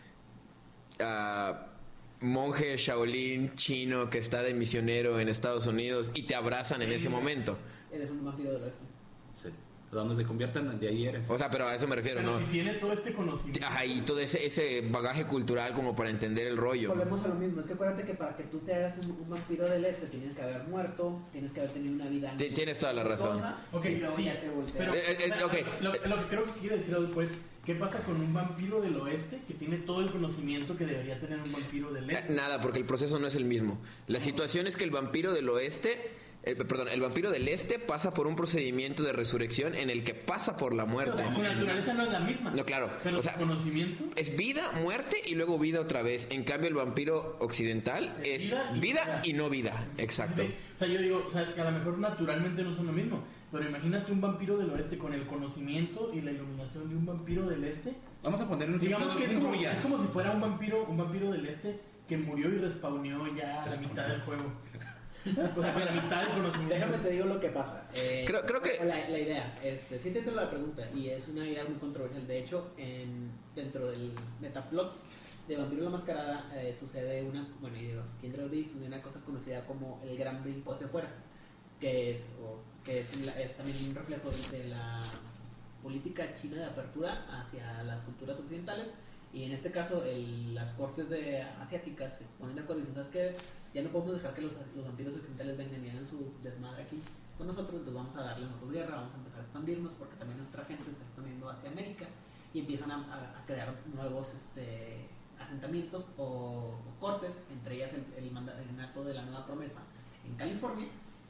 monje Shaolin chino que está de misionero en Estados Unidos y te abrazan en ese momento? Eres un vampiro del oeste. Sí. Donde se convierten, de ahí eres. O sea, pero a eso me refiero, Pero ¿no? si tiene todo este conocimiento. Ajá, y todo ese bagaje cultural como para entender el rollo. Volvemos a lo mismo, es que acuérdate que para que tú te hagas un vampiro del este tienes que haber muerto, tienes que haber tenido una vida Tienes toda la razón. Ok, y luego sí, ya te volteas. pero ok. lo que creo que quiere decir Adolfo es, ¿qué pasa con un vampiro del oeste que tiene todo el conocimiento que debería tener un vampiro del este? Nada, porque el proceso no es el mismo. La situación es que el vampiro del oeste, el vampiro del este pasa por un procedimiento de resurrección en el que pasa por la O muerte. sea, su naturaleza no es la misma. No, claro. Pero O sea, su conocimiento es vida, muerte y luego vida otra vez. En cambio, el vampiro occidental es vida y no vida. Exacto. Sí, o sea, yo digo, o sea, que a lo mejor naturalmente no son lo mismo, pero imagínate un vampiro del oeste con el conocimiento y la iluminación de un vampiro del este. Vamos a poner un Digamos que ejemplo, un villano. es como si fuera un vampiro del este que murió y respawneó ya a la mitad del juego. O sea, con la mitad del conocimiento. Déjame te digo lo que pasa. Creo que... La idea, sí te entiendo la pregunta y es una idea muy controversial. De hecho, dentro del metaplot de Vampiro la Mascarada sucede una, bueno, sucede una cosa conocida como el Gran Brinco hacia afuera, que es también un reflejo de la política china de apertura hacia las culturas occidentales. Y en este caso, las cortes asiáticas se ponen de acuerdo y dicen, ¿sabes qué? Ya no podemos dejar que los vampiros occidentales vengan y hagan su desmadre aquí con nosotros, entonces vamos a darle nosotros guerra, vamos a empezar a expandirnos porque también nuestra gente se está expandiendo hacia América y empiezan a crear nuevos asentamientos o cortes, entre ellas el mandato de la Nueva Promesa en California,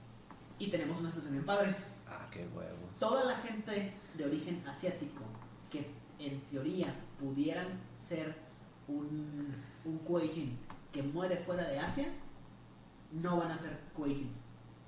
y tenemos una situación bien padre. Ah, qué huevos. Toda la gente de origen asiático que en teoría pudieran ser un Kuei-jin que muere fuera de Asia, no van a ser Kuei-jins.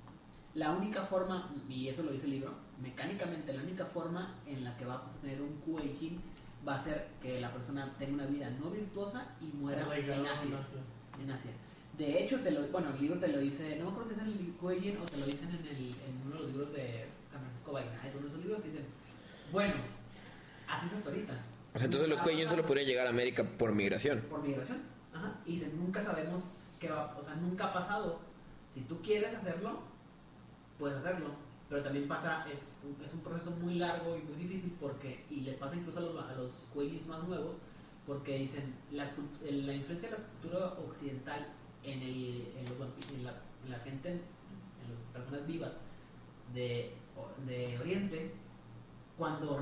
La única forma, y eso lo dice el libro, mecánicamente la única forma en la que vamos a tener un Kuei-jin va a ser que la persona tenga una vida no virtuosa y muera en Asia. De hecho, el libro te lo dice, no me acuerdo si es en el Kuei-jin o te lo dicen en uno de los libros de San Francisco Bay Knight, uno de esos libros te dicen, bueno, así es hasta ahorita. O sea, entonces los Kuei-jin solo podrían llegar a América por migración. Por migración, ajá. Y dicen, nunca sabemos qué va, o sea, nunca ha pasado. Si tú quieres hacerlo, puedes hacerlo. Pero también pasa, es un proceso muy largo y muy difícil y les pasa incluso a los Kuei-jins más nuevos, porque dicen, la influencia de la cultura occidental en la gente, en las personas vivas de Oriente, cuando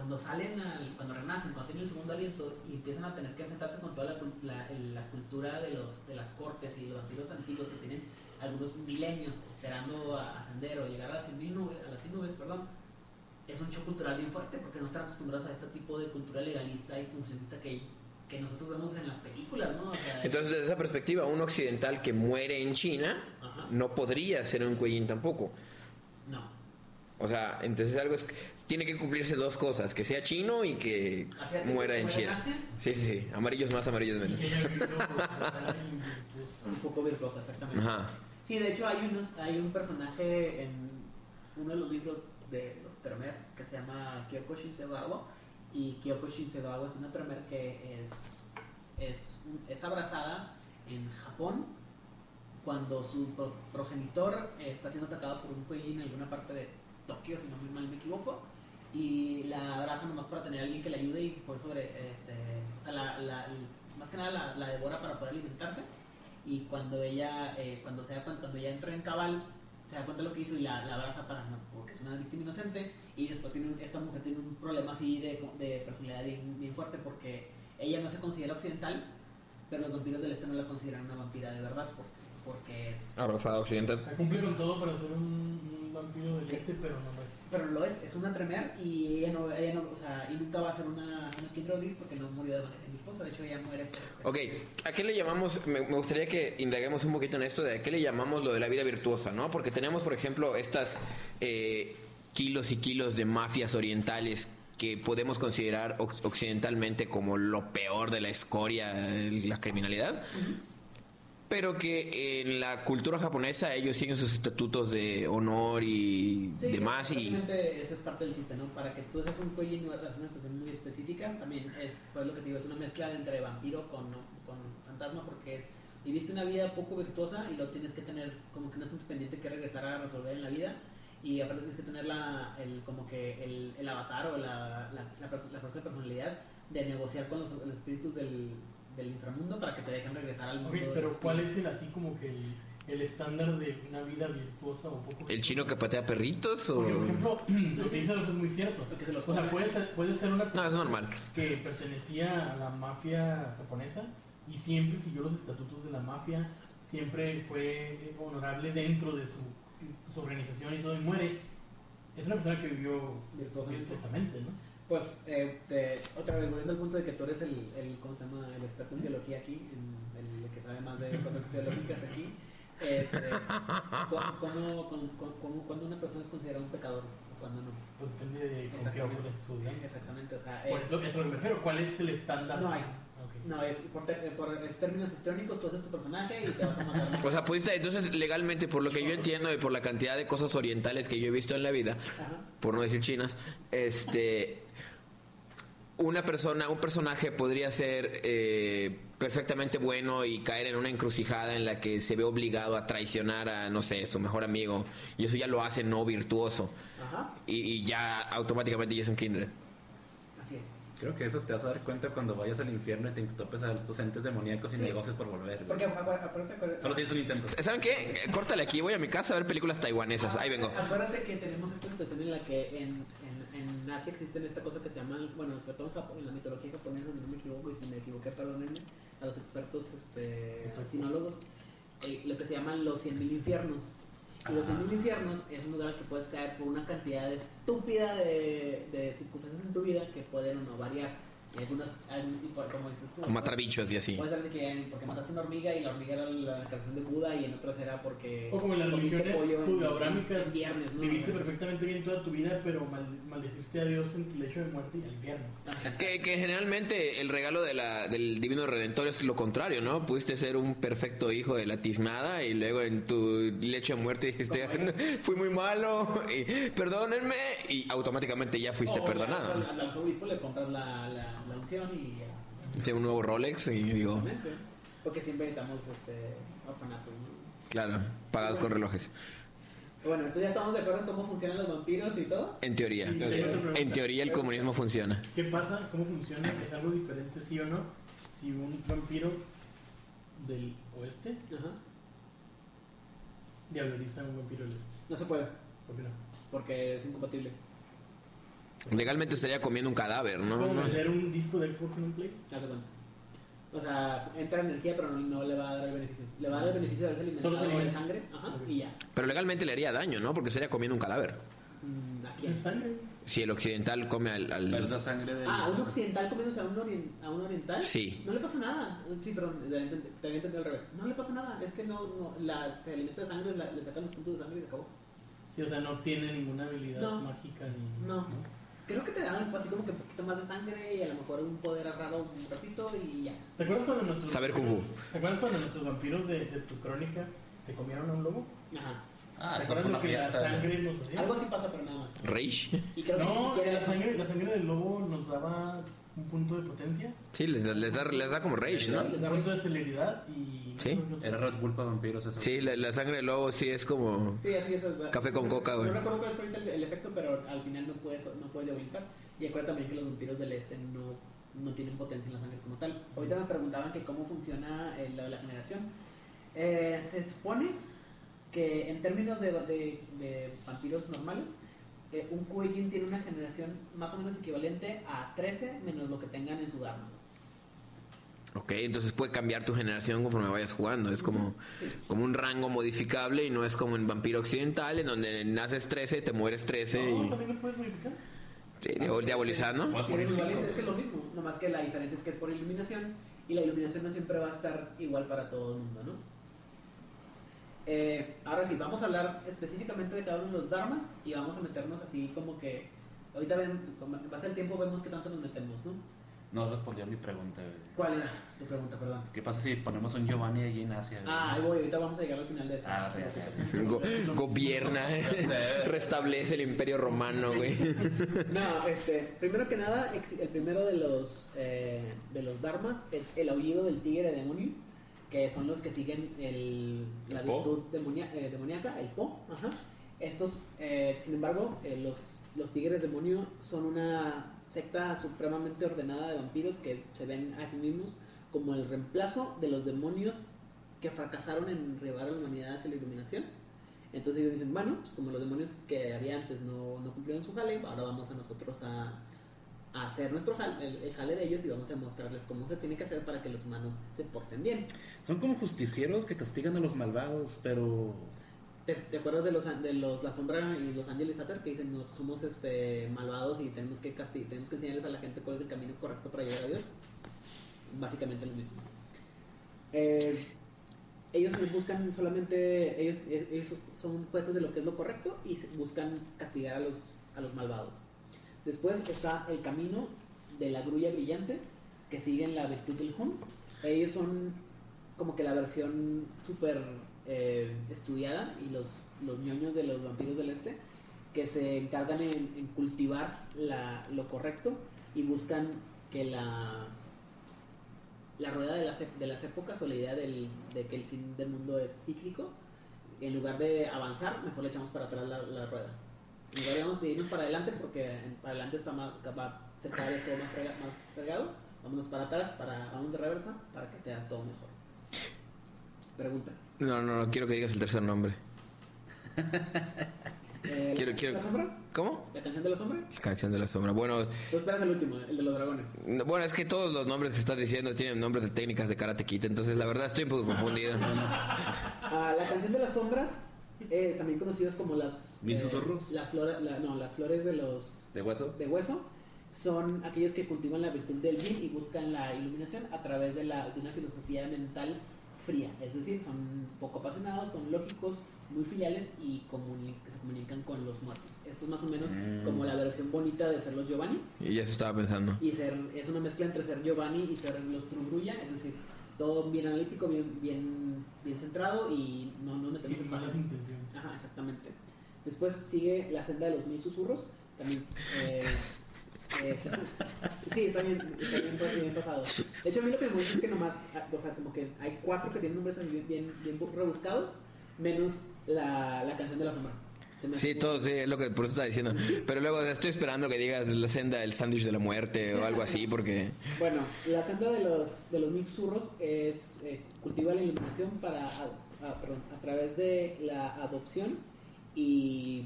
renacen, cuando tienen el segundo aliento y empiezan a tener que enfrentarse con toda la cultura de las cortes y los vampiros antiguos que tienen algunos milenios esperando a ascender o llegar a las 100 nubes, es un choque cultural bien fuerte porque no están acostumbrados a este tipo de cultura legalista y funcionista que nosotros vemos en las películas, ¿no? O sea, Entonces, desde esa perspectiva, un occidental que muere en China Ajá. no podría ser un Kuei-jin tampoco. No. O sea, entonces tiene que cumplirse dos cosas, que sea chino y que ¿Asiático? muera en ¿Muera en China. Asia? Sí. Amarillos más, amarillos menos. Un poco virtuosa, exactamente. Ajá. Sí, de hecho hay un personaje en uno de los libros de los Tremere que se llama Kyoko Shinsegawa, y Kyoko Shinsegawa es una Tremere que es abrazada en Japón cuando su progenitor está siendo atacado por un Kuei-jin en alguna parte de Tokio, si no mal me equivoco, y la abraza nomás para tener a alguien que le ayude y por eso más que nada la devora para poder alimentarse. Y cuando ella entra en cabal, se da cuenta de lo que hizo y la abraza porque es una víctima inocente. Y después esta mujer tiene un problema así de personalidad bien fuerte porque ella no se considera occidental, pero los vampiros del este no la consideran una vampira de verdad porque es... Abrazada occidental. Cumple con todo para ser un Sí. Pero no lo es. Pero lo es una Tremere y ella no, o sea, y nunca va a ser una Kindred Disc porque no murió de manera virtuosa, de hecho ella muere. Ok, ¿a qué le llamamos? Me gustaría que indaguemos un poquito en esto de a qué le llamamos lo de la vida virtuosa, ¿no? Porque tenemos, por ejemplo, estas kilos y kilos de mafias orientales que podemos considerar occidentalmente como lo peor de la escoria, la criminalidad. Pero que en la cultura japonesa ellos siguen sus estatutos de honor y demás. Obviamente esa es parte del chiste, ¿no? Para que tú hagas un Koji no hagas una situación muy específica, también es, pues lo que te digo, es una mezcla entre vampiro con fantasma, porque es, viviste una vida poco virtuosa y lo tienes que tener como que un asunto pendiente que regresar a resolver en la vida, y aparte tienes que tener el avatar o la fuerza de personalidad de negociar con los espíritus del inframundo para que te dejen regresar al mundo. Okay, pero ¿cuál es así como que el estándar de una vida virtuosa o poco virtuosa? ¿El chino que patea perritos? O... Porque, por ejemplo, lo que dices es muy cierto. O sea, puede ser una persona es normal. que pertenecía a la mafia japonesa y siempre siguió los estatutos de la mafia, siempre fue honorable dentro de su organización y todo, y muere. Es una persona que vivió virtuosamente, ¿no? Pues, otra vez, volviendo al punto de que tú eres ¿cómo se llama? El experto en teología aquí, el que sabe más de cosas teológicas aquí. ¿Cuándo una persona es considerada un pecador o cuándo no? Pues depende de con qué ojos lo estés estudiando. Exactamente, o sea... Por eso me refiero, ¿cuál es el estándar? No hay. Okay. No, es por términos históricos, tú haces tu personaje y te vas a matar. O sea, pudiste, entonces legalmente, por lo que yo entiendo y por la cantidad de cosas orientales que yo he visto en la vida, por no decir chinas, un personaje podría ser perfectamente bueno y caer en una encrucijada en la que se ve obligado a traicionar a, no sé, su mejor amigo, y eso ya lo hace no virtuoso. Y ya automáticamente ya es un kindred. Así es. Creo que eso te vas a dar cuenta cuando vayas al infierno y te topes a estos entes demoníacos y negocios por volver. Porque acuérdate, solo tienes un intento. ¿Saben qué? Córtale aquí, voy a mi casa a ver películas taiwanesas. Ahí vengo. Acuérdate que tenemos esta situación en la que en Asia existen esta cosa que se llama, bueno, sobre todo en la mitología japonesa, no me equivoco, y si me equivoqué, perdónenme, a los expertos sinólogos, lo que se llaman los 100.000 infiernos. Y los 100.000 infiernos es un lugar al que puedes caer por una cantidad estúpida de circunstancias en tu vida que pueden o no variar. Y algunas, como dices tú, matar bichos y así. Puede ser de que porque mataste una hormiga y la hormiga era la creación de Buda, y en otras era porque... O como en las religiones judeoabrámicas, viernes, ¿no? Viviste perfectamente bien toda tu vida, pero maldeciste a Dios en tu lecho de muerte y al infierno. Que generalmente el regalo del Divino Redentor es lo contrario, ¿no? Pudiste ser un perfecto hijo de la tiznada y luego en tu lecho de muerte dijiste, fui muy malo, y perdónenme, y automáticamente ya fuiste perdonado. Al arzobispo le compras la unción y ya. Hice un nuevo Rolex y digo... Porque siempre necesitamos orfanatos, ¿no? Claro, pagados con relojes. Bueno, entonces ya estamos de acuerdo en cómo funcionan los vampiros y todo. En teoría. En teoría el comunismo funciona. ¿Qué pasa? ¿Cómo funciona? ¿Es algo diferente, sí o no? Si un vampiro del oeste diableriza a un vampiro del este. No se puede. ¿Por qué no? Porque es incompatible. Legalmente estaría comiendo un cadáver, ¿no? ¿Cómo meter un disco de Xbox en un Play? Date cuenta. O sea, entra energía, pero no le va a dar el beneficio. Le va a dar el beneficio de haberse alimentado de sangre, y ya. Pero legalmente le haría daño, ¿no? Porque estaría comiendo un cadáver. ¿A quién? ¿Es sangre? Si el occidental come al... Es la sangre del... un occidental comiéndose a un oriental. Sí. No le pasa nada. Sí, perdón, te había entendido al revés. No le pasa nada. Es que se alimenta de sangre, le sacan los puntos de sangre y se acabó. Sí, o sea, no tiene ninguna habilidad mágica ni... No. Creo que te dan así como que un poquito más de sangre y a lo mejor un poder raro un ratito y ya. ¿Te acuerdas cuando nuestros Saber Kung Fu. ¿Te acuerdas cuando nuestros vampiros de tu crónica se comieron a un lobo? Ah, ¿Te eso acuerdas fue lo una que fiesta. la sangre nos hacía? Algo así pasa, pero nada más. Rage. Y creo que No, ni siquiera la sangre del lobo nos daba un punto de potencia. Sí, les da como rage, ¿no? Un punto de celeridad y... Sí. Era Red Bull para vampiros eso. Sí, la sangre del lobo sí es como... Sí, así es. Café con coca, güey. No recuerdo cuál es ahorita el efecto, pero al final no puedes debilizar. Y acuérdate también que los vampiros del este no tienen potencia en la sangre como tal. Ahorita me preguntaban que cómo funciona la generación. Se supone que en términos de vampiros normales, un Kuei-jin tiene una generación más o menos equivalente a 13 menos lo que tengan en su Dharma. Ok, entonces puede cambiar tu generación conforme vayas jugando. Es como un rango modificable y no es como en Vampiro Occidental, en donde naces 13, te mueres 13 No, y... también lo puedes modificar. Sí, diabolizar, ¿no? Vas Si por eres el valiente cinco. es que es lo mismo, nomás que la diferencia es que es por iluminación y la iluminación no siempre va a estar igual para todo el mundo, ¿no? Ahora sí, vamos a hablar específicamente de cada uno de los dharmas y vamos a meternos así como que ahorita ven, con base al tiempo vemos qué tanto nos metemos, ¿no? No respondió a mi pregunta, güey. ¿Cuál era tu pregunta, perdón? ¿Qué pasa si ponemos un Giovanni allí en Asia? güey? Ahí voy, ahorita vamos a llegar al final de eso. Gobierna, restablece el Imperio Romano, güey. No, primero que nada, el primero de los dharmas es el aullido del tigre demonio, que son los que siguen la ¿El Po? virtud demoníaca, el Po. Ajá. Estos, sin embargo, los tigres demonio son una secta supremamente ordenada de vampiros que se ven a sí mismos como el reemplazo de los demonios que fracasaron en llevar a la humanidad hacia la iluminación. Entonces ellos dicen, bueno, pues como los demonios que había antes no cumplieron su jale, ahora vamos a nosotros a hacer nuestro jale, el jale de ellos, y vamos a mostrarles cómo se tiene que hacer para que los humanos se porten bien. Son como justicieros que castigan a los malvados, pero... ¿Te acuerdas de la sombra y los ángeles Sater que dicen no somos malvados y tenemos que enseñarles a la gente cuál es el camino correcto para llegar a Dios? Básicamente lo mismo. Ellos buscan solamente, ellos son jueces de lo que es lo correcto y buscan castigar a los malvados. Después está el camino de la grulla brillante, que siguen la virtud del Hun. Ellos son como que la versión súper estudiada, y los ñoños de los vampiros del este, que se encargan en cultivar lo correcto y buscan que la rueda de las épocas, o la idea de que el fin del mundo es cíclico, en lugar de avanzar, mejor le echamos para atrás la rueda. En lugar de irnos para adelante, porque para adelante va a ser cada vez todo más fregado, vámonos para atrás, vamos de reversa, para que te hagas todo mejor. Pregunta. No, quiero que digas el tercer nombre. ¿La sombra? ¿Cómo? ¿La canción de la sombra? Canción de la sombra. Bueno, Tú esperas el último, el de los dragones. bueno, es que todos los nombres que estás diciendo tienen nombres de técnicas de Karate Kid, entonces la verdad estoy un poco confundido. La canción de las sombras, también conocidos como las... ¿Mil susurros? Las flores ¿De hueso? de hueso, son aquellos que cultivan la virtud del yin y buscan la iluminación a través de una filosofía mental fría. Es decir, son poco apasionados, son lógicos, muy filiales y se comunican con los muertos. Esto es más o menos como la versión bonita de ser los Giovanni. Y ya se estaba pensando. Y es una mezcla entre ser Giovanni y ser los Trungruya, es decir, todo bien analítico, bien centrado, y no metemos Sin en malas paso. intenciones. Ajá, exactamente. Después sigue la senda de los 1000 susurros, también. Sí, está bien pasado. De hecho, a mí lo que me gusta es que nomás, o sea, como que hay 4 que tienen nombres bien rebuscados, menos la canción de la sombra. Sí, todo, sí, es lo que por eso estaba diciendo. Pero luego estoy esperando que digas la senda del sándwich de la muerte o algo así, porque... Bueno, la senda de los 1000 susurros es cultiva la iluminación a través de la adopción y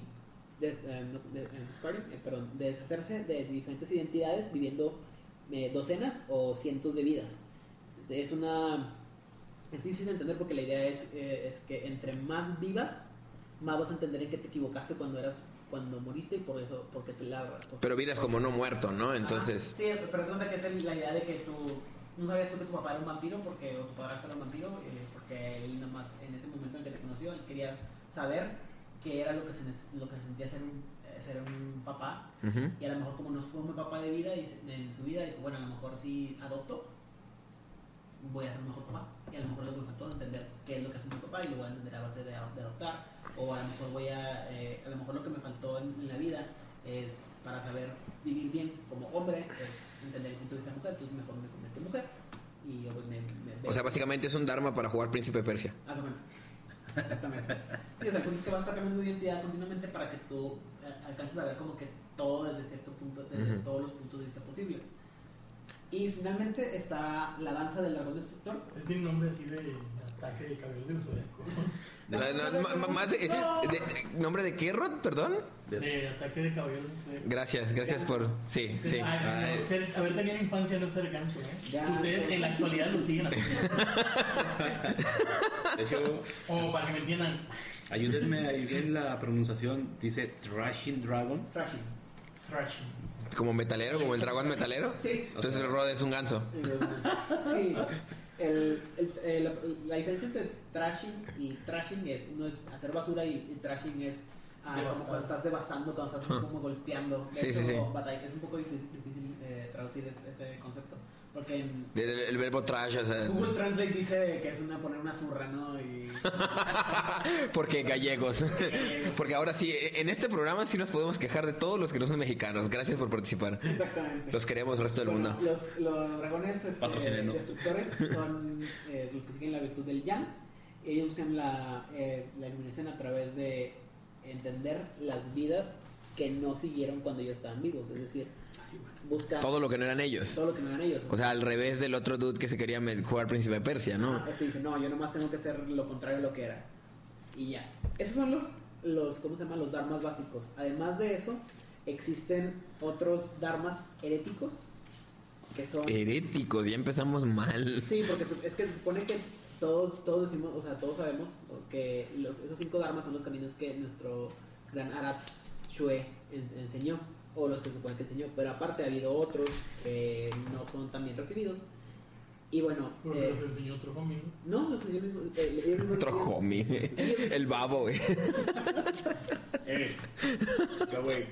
deshacerse de diferentes identidades, viviendo docenas o cientos de vidas. Es difícil de entender, porque la idea es que entre más vivas, más vas a entender en qué te equivocaste cuando moriste, y porque te la... Pero vidas como no muerto, ¿no? Entonces... Sí, pero resulta que es la idea de que no sabías tú que tu papá era un vampiro, o tu padrastro era un vampiro, porque él nada más en ese momento en que te conoció, él quería saber qué era lo que se sentía ser un papá. Uh-huh. Y a lo mejor, como no fue un papá de vida en su vida, dijo, bueno, a lo mejor si adopto, voy a ser un mejor papá. Y a lo mejor les faltó entender qué es lo que hace un papá, y lo voy a entender a base de adoptar. O a lo mejor a lo mejor lo que me faltó en la vida es, para saber vivir bien como hombre, es entender el punto de vista de mujer, entonces mejor me convierto en mujer. Y o sea, básicamente es un dharma para jugar Príncipe de Persia. Haz de cuenta. Exactamente. Sí, o sea, el punto es que vas a estar cambiando de identidad continuamente para que tú alcances a ver como que todo desde cierto punto, desde todos los puntos de vista posibles. Y finalmente está la danza del dragón destructor. Tiene un nombre así de ataque de Caballeros del Zodiaco. Más ¿nombre de qué, Rod? Perdón. De Ataque de Caballeros del Zodiaco. Gracias por... Sí, sí. Ay, no, haber tenido infancia no es ser ganso, ¿eh? Ya, Ustedes sí. en la actualidad lo siguen haciendo. De hecho, O para que me entiendan. ayúdenme ahí bien la pronunciación. Dice Thrashing Dragon. Thrashing. Thrashing. Como metalero, como el dragón metalero. Sí. Entonces el Rod es un ganso. Sí. La diferencia entre trashing es, uno es hacer basura y trashing es como cuando estás devastando, cuando estás como golpeando. De Sí, hecho, sí, sí. Es un poco difícil traducir ese concepto. Porque en El verbo trash, o sea... Google Translate dice que es poner una zurra, ¿no? Y Porque gallegos. Porque ahora sí, en este programa sí nos podemos quejar de todos los que no son mexicanos. Gracias por participar. exactamente. Los queremos, el resto del Bueno, mundo. los dragones Patrocínenos. destructores son los que siguen la virtud del yang. Ellos buscan la iluminación a través de entender las vidas que no siguieron cuando ellos estaban vivos. Es decir, buscan Todo lo que no eran ellos. todo lo que no eran ellos. O sea, al revés del otro dude que se quería jugar Príncipe de Persia, ¿no? Dice, no, yo nomás tengo que hacer lo contrario de lo que era. Y ya. Esos son los ¿cómo se llama? Los dharmas básicos. Además de eso, existen otros dharmas heréticos que son... Heréticos, ya empezamos mal. Sí, porque es que se supone que todos decimos, o sea, todos sabemos que esos 5 dharmas son los caminos que nuestro gran Arat Shue enseñó, o los que se supone que enseñó, pero aparte ha habido otros que no son tan bien recibidos. Y bueno, Porque nos enseñó otro homie, no, los ellos mismos- Otro homie. El babo, güey. Chica, güey.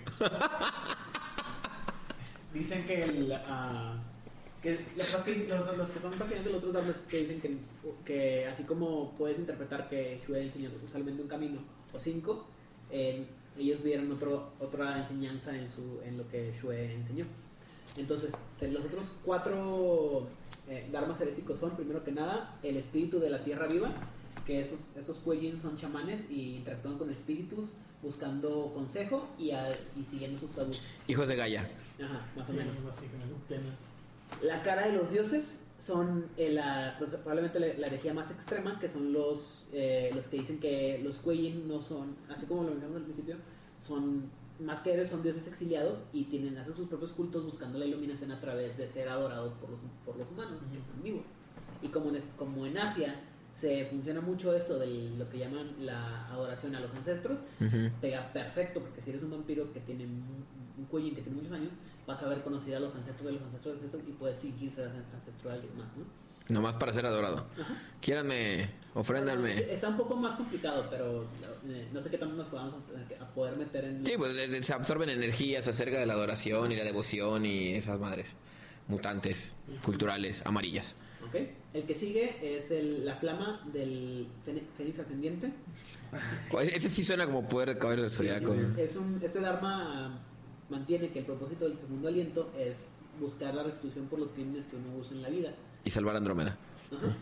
dicen que que lo que pasa es que los que son prácticamente los otros dharmas que dicen que así como puedes interpretar que Shue enseñó usualmente un camino o 5, ellos vieron otra enseñanza en lo que Shue enseñó. Entonces, los otros 4 dharmas heréticos son, primero que nada, el espíritu de la tierra viva, que estos Kuei-jin son chamanes y interactúan con espíritus buscando consejo y siguiendo sus tabús. Hijos de Gaia. Ajá, más o Sí, menos. básicamente. Tenas. La cara de los dioses son probablemente la herejía más extrema, que son los que dicen que los Kuei-jin no son, así como lo mencionamos al principio, son más que héroes, son dioses exiliados y hacen sus propios cultos buscando la iluminación a través de ser adorados por los humanos que están vivos. Y como en Asia se funciona mucho esto de lo que llaman la adoración a los ancestros, Ujú. pega perfecto, porque si eres un vampiro que tiene un Kuei-jin que tiene muchos años, vas a haber conocido a los ancestros de los ancestros de los ancestros y puedes fingir ser ancestro de alguien más, ¿no? Nomás para ser adorado. Ajá. Quiéranme, ofréndanme. Está un poco más complicado, pero no sé qué tanto nos podamos a poder meter en... Sí, pues se absorben energías acerca de la adoración y la devoción y esas madres mutantes, culturales, amarillas. ¿Ok? El que sigue es la flama del Fénix ascendiente. Ese sí suena como poder de caballero del zodiaco. Este Dharma mantiene que el propósito del segundo aliento es buscar la restitución por los crímenes que uno usa en la vida. Y salvar a Andrómeda. Ajá.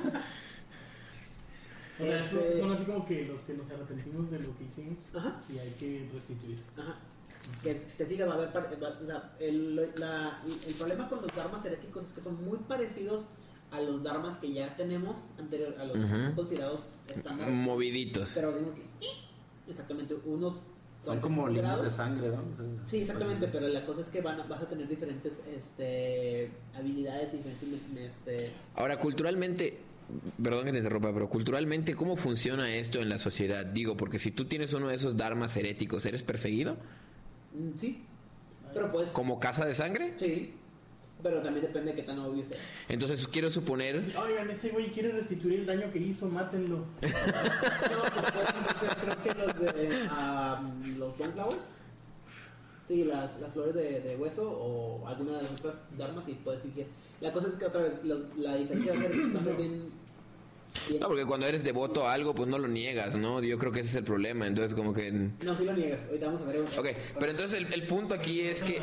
O sea, Este- son así como que los que nos arrepentimos de lo que hicimos Ajá. y hay que restituir. Ajá. Que si te fijas, va a haber. O sea, el problema con los dharmas heréticos es que son muy parecidos a los dharmas que ya tenemos anterior, a los que son considerados estándares. Moviditos. Pero digo que. Exactamente, unos. Son como líneas de grados. sangre, ¿no? O sea, Sí, exactamente, pero la cosa es que vas a tener diferentes habilidades y diferentes. Ahora, culturalmente, perdón que te interrumpa, pero culturalmente, ¿cómo funciona esto en la sociedad? Digo, porque si tú tienes uno de esos dharmas heréticos, ¿eres perseguido? Sí, pero pues. ¿Como casa de sangre? Sí, pero también depende de qué tan obvio sea. Entonces, quiero suponer... Oigan, ese güey quiere restituir el daño que hizo, mátenlo. No, pues creo que los de los Dawnflowers. Sí, las flores de hueso o alguna de las otras dharmas y puedes fingir. La cosa es que otra vez la diferencia va a ser bien. No, porque cuando eres devoto a algo, pues no lo niegas, ¿no? Yo creo que ese es el problema. Entonces, como que... No, sí lo niegas. Ahorita vamos a ver. Ok, pero entonces el punto aquí es que...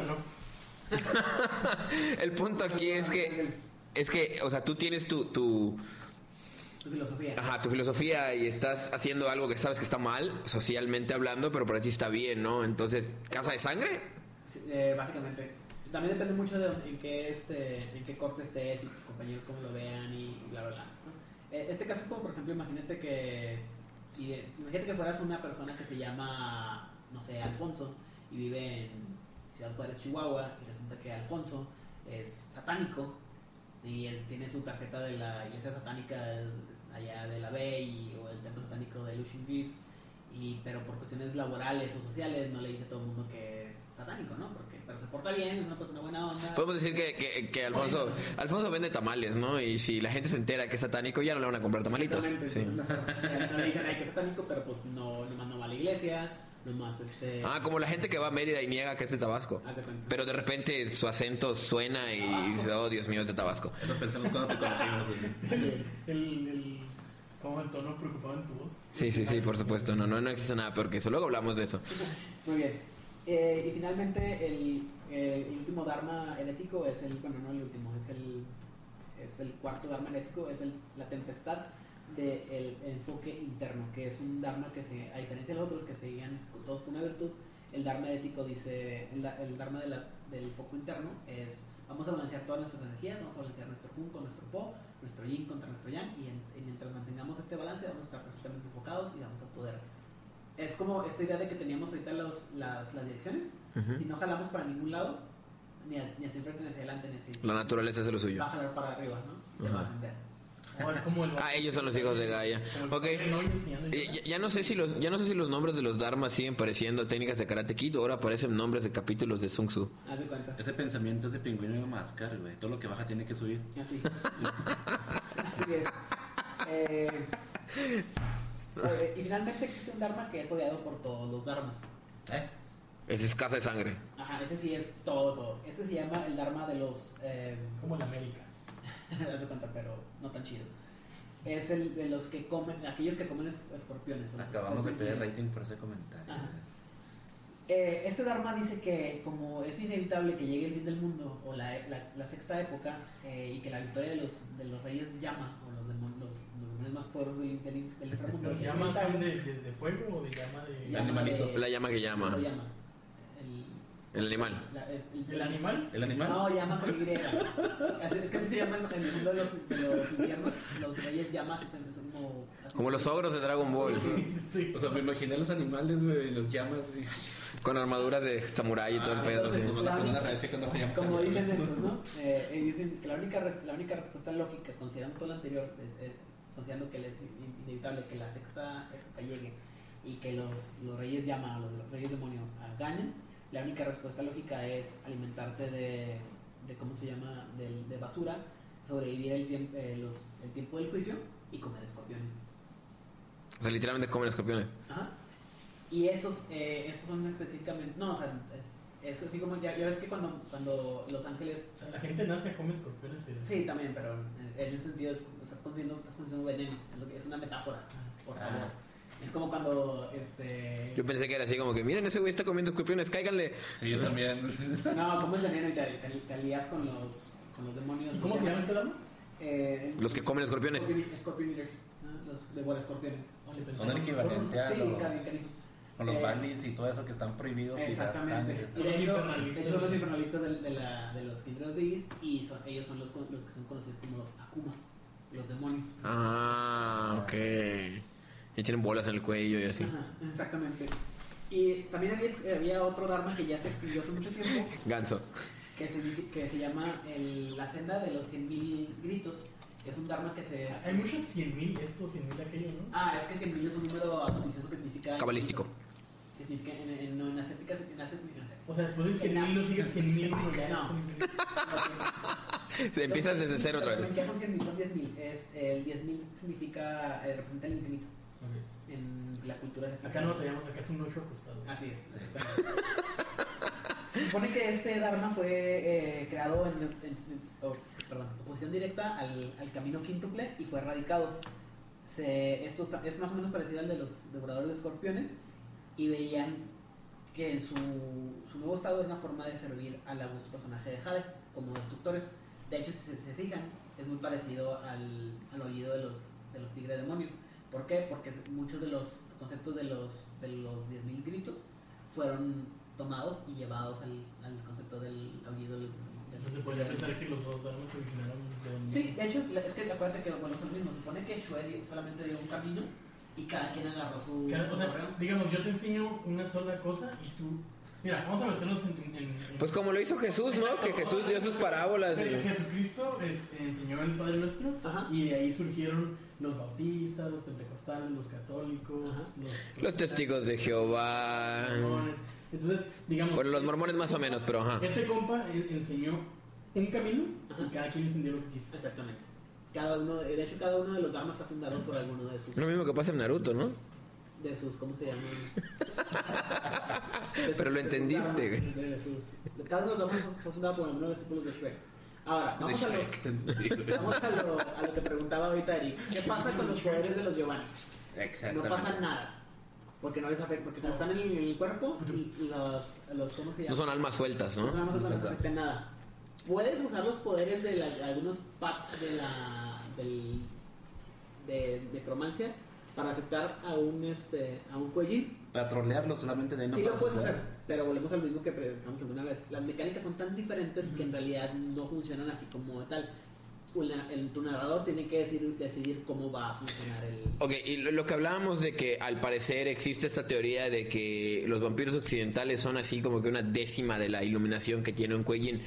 El punto aquí es que, o sea, tú tienes tu Tu filosofía. ajá, tu filosofía y estás haciendo algo que sabes que está mal, socialmente hablando, pero para ti está bien, ¿no? Entonces, ¿casa de sangre? Sí, básicamente. También depende mucho de en qué corte estés y tus compañeros cómo lo vean y bla, bla, bla, ¿no? Este caso es como, por ejemplo, imagínate que Imagínate que fueras una persona que se llama, no sé, Alfonso, y vive en Ciudad Juárez, Chihuahua, y resulta que Alfonso es satánico, y tiene su tarjeta de la iglesia satánica allá de la Bay, o el templo satánico de Lucian Reeves, pero por cuestiones laborales o sociales no le dice a todo el mundo que es satánico, ¿no? Pero se porta bien, es una persona buena onda. Podemos decir que Alfonso vende tamales, ¿no? Y si la gente se entera que es satánico, ya no le van a comprar tamalitos. Sí. No le dicen ay, que es satánico, pero pues nomás no va a la iglesia, nomás como la gente que va a Mérida y niega que es de Tabasco. Pero de repente su acento suena y dice, oh Dios mío, es de Tabasco. Eso pensamos cuando te conocimos. Como el tono preocupado en tu voz. Sí, por supuesto. No existe nada peor que eso. Luego hablamos de eso. Muy bien. Y finalmente el último dharma herético es no el último, es el cuarto dharma herético, es la tempestad del enfoque interno, que es un dharma que a diferencia de los otros que se guían todos por una virtud, el dharma herético dice, el dharma del foco interno es: vamos a balancear todas nuestras energías, vamos a balancear nuestro Jun con nuestro Po, nuestro Yin contra nuestro Yang, y mientras mantengamos este balance vamos a estar perfectamente enfocados y vamos a poder. Es como esta idea de que teníamos ahorita las direcciones. Si no jalamos para ningún lado, ni hacia enfrente, ni hacia adelante, ni hacia la naturaleza es lo suyo. va a jalar para arriba, ¿no? Ya va a ascender. Es como ellos son los hijos de Gaia. Ok. Ya no sé si los nombres de los dharmas siguen pareciendo a técnicas de Karate Kid, ahora aparecen nombres de capítulos de Sun Tzu. Haz de cuenta. Ese pensamiento es de Pingüino y Mascar, güey. Todo lo que baja tiene que subir. Así. Así es. Y finalmente existe un dharma que es odiado por todos los dharmas. Ese es café de sangre. Ajá, ese sí es todo. Este se llama el dharma de los... como en América. Haz de cuenta, pero no tan chido. Es el de los que comen, aquellos que comen escorpiones. Acabamos de pedir rating por ese comentario. Ajá. Este dharma dice que como es inevitable que llegue el fin del mundo o la sexta época, y que la victoria de los reyes llama, o los demonios más poderosos del inframundo, ¿Los llamas son de fuego o de llama de animalitos? La llama que llama. El animal. ¿El animal? ¿El animal? No, llama con Y. Es que así se llaman en el mundo de los infiernos. Los reyes llamas son como los ogros de Dragon Ball. Sí. O sea, me imaginé los animales, güey, y los llamas. Con armaduras de samurái y todo el pedo. Como dicen estos, ¿no? Dicen que la única respuesta lógica, considerando todo lo anterior, considerando que es inevitable que la sexta época llegue y que los reyes llama, los reyes demonio ganen, la única respuesta lógica es alimentarte de ¿cómo se llama? De basura, sobrevivir el tiempo del juicio y comer escorpiones. O sea, literalmente comen escorpiones. Ajá. Y estos son específicamente, no, o sea, es así como, ya ves que cuando los ángeles... O sea, la gente nace a comer escorpiones. Sí, también, pero en ese sentido estás consumiendo veneno, es una metáfora, por favor. Es como cuando, Yo pensé que era así como que, miren, ese güey está comiendo escorpiones, cáiganle. Sí, yo también. No, comes veneno y te alías con los demonios. ¿Cómo se llama este dama? Los que comen escorpiones. Scorpion eaters, ¿no? Los de escorpiones. Son el equivalente a sí, los bandits y todo eso que están prohibidos. Exactamente. Y de hecho son los infernalistas de los Kindred of the East, y ellos son los que son conocidos como los Akuma, los demonios. Ah, ok. Y tienen bolas en el cuello y así. Ajá, exactamente. Y también había otro dharma que ya se extinguió hace mucho tiempo. Ganso. Que se llama la senda de los 100.000 gritos. Es un dharma que se... Hay muchos 100.000 esto, 100.000 aquello, ¿no? Es que 100.000 es un número auspicioso que significa... Cabalístico. Que significa en asiática o sea, después del 100.000 no sigue 100.000, pero ya no. Se empiezas desde cero otra vez. Ya son 100.000, son 10.000. El 10.000 significa, representa el infinito. Okay. En la cultura de acá no batallamos, acá es un 8 acostado. Así es, exactamente. Se supone que este dharma fue creado en oposición directa al camino quíntuple y fue erradicado. Esto es más o menos parecido al de los devoradores de escorpiones, y veían que en su nuevo estado era una forma de servir al augusto personaje de Jade como destructores. De hecho, si se fijan, es muy parecido al oído de los tigres demonios. ¿Por qué? Porque muchos de los conceptos de los 10.000 gritos fueron tomados y llevados al concepto del aullido del... Entonces se podría pensar que los dos dharmas se originaron de donde... Sí, de hecho, es que acuérdate que son los mismos. Se supone que Shue solamente dio un camino, Y cada quien agarró su... O sea, digamos, yo te enseño una sola cosa y tú... Mira, vamos a meternos en Pues como lo hizo Jesús, ¿no? Que Jesús dio sus parábolas. Jesucristo enseñó el Padre Nuestro. Ajá. Y de ahí surgieron los bautistas, los pentecostales, los católicos, Los testigos de Jehová. mormones. Entonces, digamos... Bueno, los mormones más o menos, pero ajá. Este compa enseñó un camino y cada quien entendió lo que quiso. Exactamente. Cada uno de los dharmas está fundado por alguno de sus... Lo mismo que pasa en Naruto, ¿no? De sus, ¿cómo se llaman? Pero lo entendiste, güey. Cada uno de los dharmas fue fundado por alguno de los discípulos de Shrek. Ahora, vamos a lo que preguntaba ahorita Eric. ¿Qué pasa con los poderes de los Giovanni? No Exactamente. pasa nada. Porque no les afecta, porque como están en el cuerpo, los ¿cómo se llama? No son almas sueltas, ¿no? No les afecta nada. Puedes usar los poderes de algunos pads de necromancia para afectar a un Kuei-jin. Para trolearlo solamente de no Sí lo para puedes suceder. hacer, pero volvemos al mismo que presentamos alguna vez. Las mecánicas son tan diferentes que en realidad no funcionan así como tal. Tu narrador tiene que decidir cómo va a funcionar el... Ok, y lo que hablábamos de que al parecer existe esta teoría de que los vampiros occidentales son así como que una décima de la iluminación que tiene un Kuei-jin.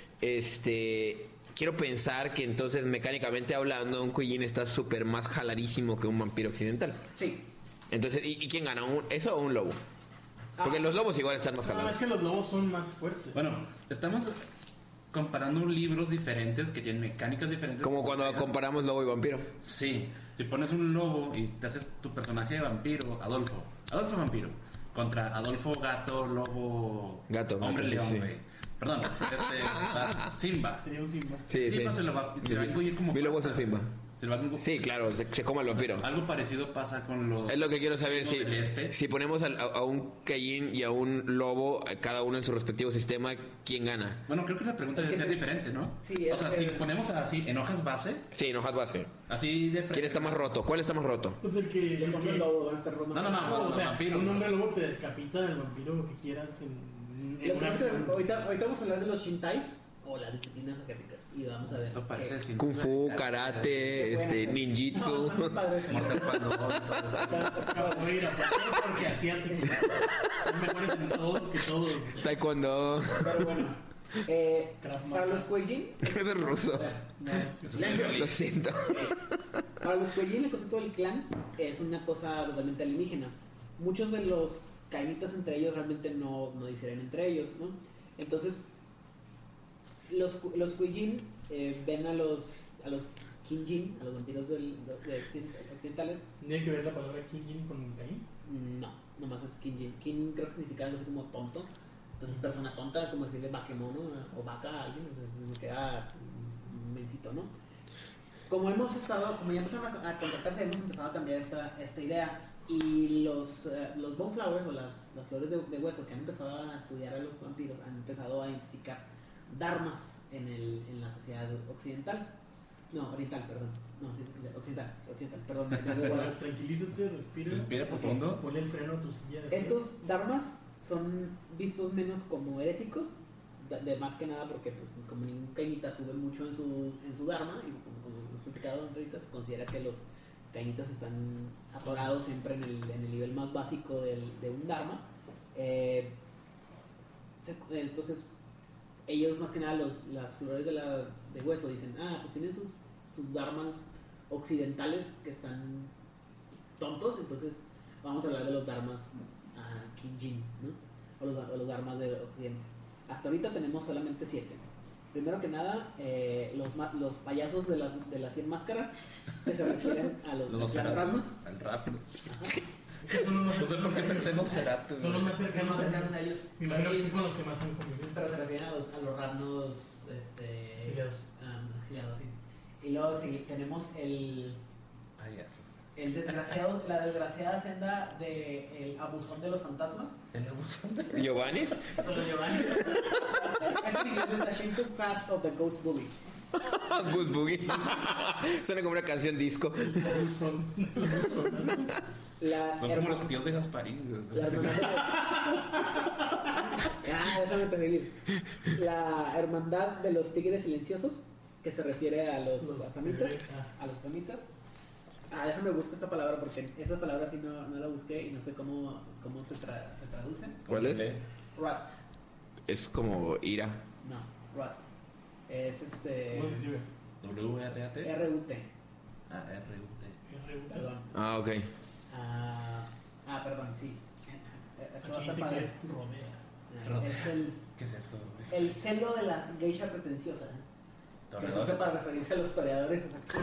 Quiero pensar que entonces mecánicamente hablando un Kuei-jin está súper más jaladísimo que un vampiro occidental. Sí. Entonces, ¿y quién gana? ¿Eso o un lobo? Porque los lobos igual están más No, es jalados. que los lobos son más fuertes. Bueno, estamos comparando libros diferentes que tienen mecánicas diferentes. Como cuando comparamos lobo y vampiro. Sí, si pones un lobo y te haces tu personaje vampiro, Adolfo vampiro, contra Adolfo gato, lobo, Gato, hombre gato, sí, león, sí. güey. Perdón, Simba. Sería un Simba. Sí, Simba sí. se lo va Sí, a sí. engullir como Mi lobo es pasa. un Simba. Se lo va a engullir. Sí, claro, se come al vampiro. Algo parecido pasa con los... Es lo que quiero saber, del este. si ponemos a un Kuei-jin y a un lobo, cada uno en su respectivo sistema, ¿quién gana? Bueno, creo que la pregunta debe ser diferente, ¿no? Sí, o sea, si ponemos así en hojas base, Sí, no, base. así de... ¿Quién está más roto? ¿Cuál está más roto? Pues el que... Los hombres lobo van a estar rotos. No, o sea, vampiros, un ¿no? hombre lobo te decapita al vampiro que quieras en Lo que una pasa es que acción. ahorita vamos a hablar de los Shintais o las disciplinas asiáticas. Y vamos a ver. Eso parece... sin- Kung Fu, karate, ninjitsu. No, están bien padres. Mortal Kombat, ¿no? Entonces, Capoeira, porque asiáticos son mejores en todo que todo. Taekwondo. Pero bueno. Krav Maga. Para los Kuei-jin. Eso es ruso. No, Eso es Lo siento. Para los Kuei-jin, el concepto del clan es una cosa totalmente alienígena. Muchos de los cainitas entre ellos realmente no difieren entre ellos, ¿no? Entonces, los Kuei-jin ven a los Kin-jin, a los vampiros occidentales. ¿Tiene que ver la palabra King con Caín? No, nomás es Kin-jin. Kin creo que significa algo así como tonto. Entonces, persona tonta, como decirle vaquemono o vaca a alguien, entonces me queda mensito, ¿no? Como ya empezaron a contactarse, hemos empezado a cambiar esta idea. Y los bone flowers o las flores de hueso que han empezado a estudiar a los vampiros han empezado a identificar dharmas en la sociedad occidental. No, oriental, perdón. No, sí, occidental, perdón. me voy a- Tranquilízate, respira. Respira profundo. Ponle el freno a tu silla. de Estos dharmas son vistos menos como heréticos, de más que nada porque pues, como ningún cainita sube mucho en su dharma, y como lo he explicado ahorita, se considera que los cainitas están atorados siempre en el nivel más básico de un dharma. Entonces, ellos más que nada, las flores de hueso dicen, pues tienen sus dharmas occidentales que están tontos, entonces vamos a hablar de los dharmas Kin-jin, ¿no? O los dharmas del occidente. Hasta ahorita tenemos solamente 7. Primero que nada, los payasos de las 100 máscaras, que se refieren a los Ramnos. Al rap. Son los No sé por qué pensé en Nosferatu. Son los más Son cercanos más cercanos a ellos. Me imagino que son con los que más han convivido. Pero se refieren a los Ramnos Exiliados. exiliados, sí. Y luego tenemos Payasos. la desgraciada senda del abusón de los fantasmas. El abuso de... ¿Giovannis? Son los Giovanni. Es en inglés, es The Shameful Path of the Ghost Bully. Goose Boogie. Suena como una canción disco. Son La Son como hermana- los tíos de Gasparín. güey. La déjame seguir. La hermandad de los tigres silenciosos, que se refiere a los asamitas. A los asamitas. Déjame buscar esta palabra porque esa palabra sí no la busqué y no sé cómo se traduce. ¿Cuál es? Rut. Es como ira. No, rut. Es ¿Cómo se escribe? W-R-A-T. R-U-T. Ah, R-U-T. R-U-T. Perdón. Ah, ok. Perdón, sí. Esto va a Aquí estar dice que padre. es rodea. Es ¿Qué es eso, güey? el celo de la geisha pretenciosa. Que se Toreador. usa para referirse a los toreadores.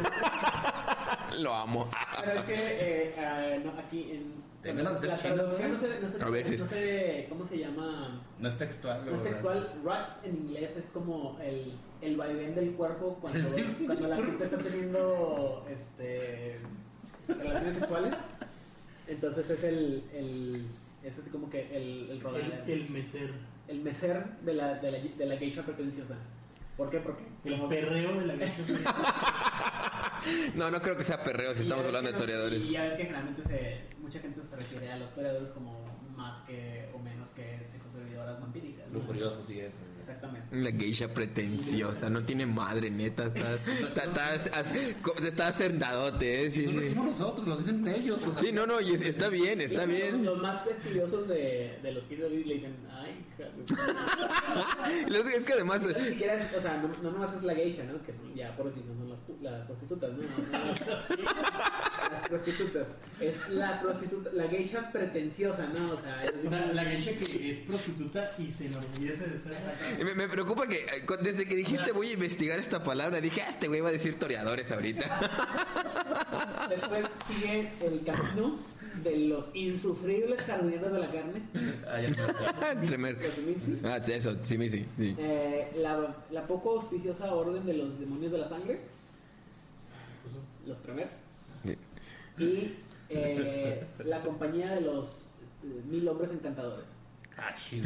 Lo amo. Pero es que no, aquí en Te menos de la chino, traducción ¿no? A veces. no sé cómo se llama. No es textual, No es güey. textual. Ruts en inglés es como el vaivén del cuerpo cuando la gente está teniendo relaciones sexuales. Entonces es así como que el rodar. El meser. El meser de la geisha pretenciosa. ¿Por qué? Porque El perreo de la geisha. No creo que sea perreo si Y estamos ya ves hablando de que toreadores. Y ya ves que generalmente mucha gente se refiere a los toreadores como más que o menos que sexoservidoras vampíricas, ¿no? Lujurioso, sí es. güey. Exactamente. La geisha pretenciosa, no tiene madre, neta. Está hacendadote, sí, No lo sí. decimos nosotros, lo dicen ellos. O sea, Sí, no, y está bien, está bien. Los más estudiosos de los kids le dicen, ay, hija de-". Es que además, Ni siquiera es, o sea, no nomás es la geisha, ¿no? Que son, ya por definición son las prostitutas, ¿no? No, son las prostitutas. Es la geisha pretenciosa, ¿no? O sea, La geisha que es prostituta y se enorgullece de ser. Exactamente. me preocupa que desde que dijiste voy a investigar esta palabra, dije, este güey va a decir toreadores ahorita. Después sigue el camino de los insufribles jardineros de la carne. Ah, ya. Tremer. Los Tzimizi. Ah, eso, sí. La poco auspiciosa orden de los demonios de la sangre, los Tremer. Sí. Y la compañía de los 1000 hombres encantadores. Ah, chido.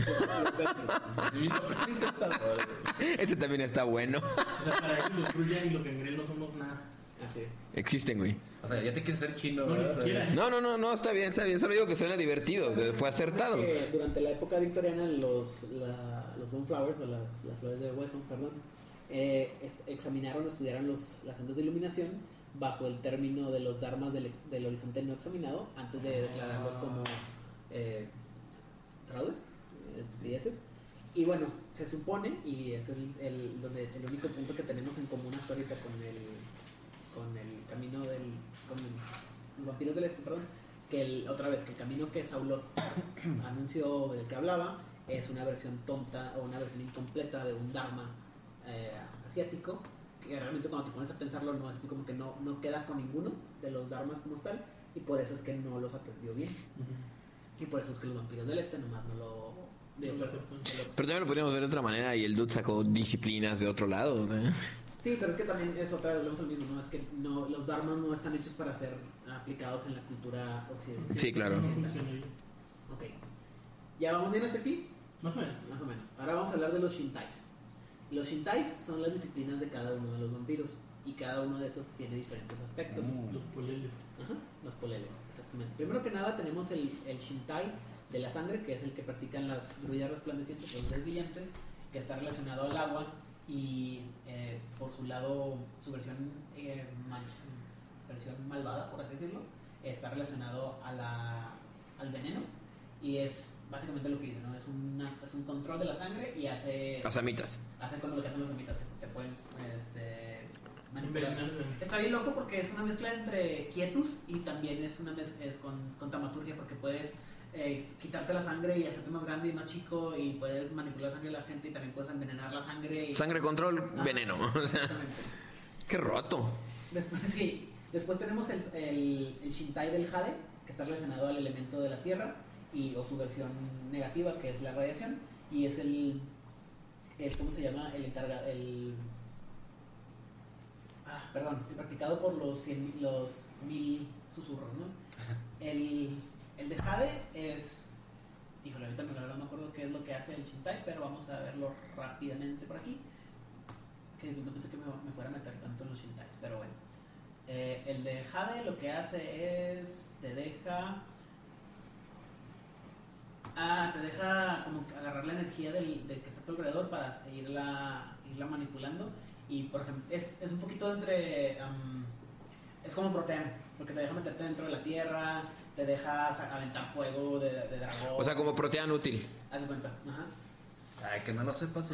Los Encantador. Este también está bueno. O sea, para ellos los Trulla y los Gangrel no somos nada. Así es. Existen, güey. O sea, ya te quieres ser chino, No, ni ¿verdad? siquiera. No, está bien. Solo digo que suena divertido. Fue acertado. Que durante la época victoriana los Moonflowers o las flores de hueso, perdón, estudiaron las ondas de iluminación bajo el término de los dharmas del horizonte no examinado antes de declararlos como fraudes, estupideces. Y bueno, se supone, y es el único punto que tenemos en común hasta ahorita con el camino con los vampiros del este, perdón, que otra vez, que el camino que Saulo anunció del que hablaba es una versión tonta o una versión incompleta de un dharma asiático, que realmente cuando te pones a pensarlo no es así como que no queda con ninguno de los dharmas como tal, y por eso es que no los aprendió bien. Y por eso es que los vampiros del este nomás no lo aceptan. Pero también lo podríamos ver de otra manera y el dude sacó disciplinas de otro lado. ¿Eh? Sí, pero es que también es otra vez, volvemos al mismo, ¿no? Es que los dharmas no están hechos para ser aplicados en la cultura occidental. Sí, claro. No funcionaría. Ok. ¿Ya vamos bien hasta aquí? Más o menos. Más o menos. Ahora vamos a hablar de los Shintais. Los Shintais son las disciplinas de cada uno de los vampiros y cada uno de esos tiene diferentes aspectos. Los poleles. Ajá, los poleles, exactamente. Primero que nada tenemos el Shintai de la sangre, que es el que practican las grullas resplandecientes, los tres brillantes, que está relacionado al agua y por su lado, su versión malvada, por así decirlo, está relacionado al veneno y es básicamente lo que dice, ¿no? Es un control de la sangre y hace Las amitas. como lo que hacen los amitas, que te pueden manipular. Envenenarse. Está bien loco porque es una mezcla entre quietus y también es con taumaturgia, porque puedes quitarte la sangre y hacerte más grande y más chico y puedes manipular la sangre de la gente y también puedes envenenar la sangre. Sangre control, veneno. O sea, Exactamente. qué roto. Después tenemos el Shintai del Jade, que está relacionado al elemento de la tierra o su versión negativa, que es la radiación, y es ¿cómo se llama? El practicado por los 1000 susurros, ¿no? El de Jade es, híjole, ahorita la verdad no me acuerdo qué es lo que hace el Shintai, pero vamos a verlo rápidamente por aquí, que no pensé que me fuera a meter tanto en los Shintais, pero bueno. El de Jade lo que hace es te deja como agarrar la energía del que está a tu alrededor para irla manipulando. Y por ejemplo es un poquito entre es como Protean, Porque te deja meterte dentro de la tierra, te dejas aventar fuego de dragón. O sea, como protean útil. Haz de cuenta. Ajá. Ay, que no lo sepas.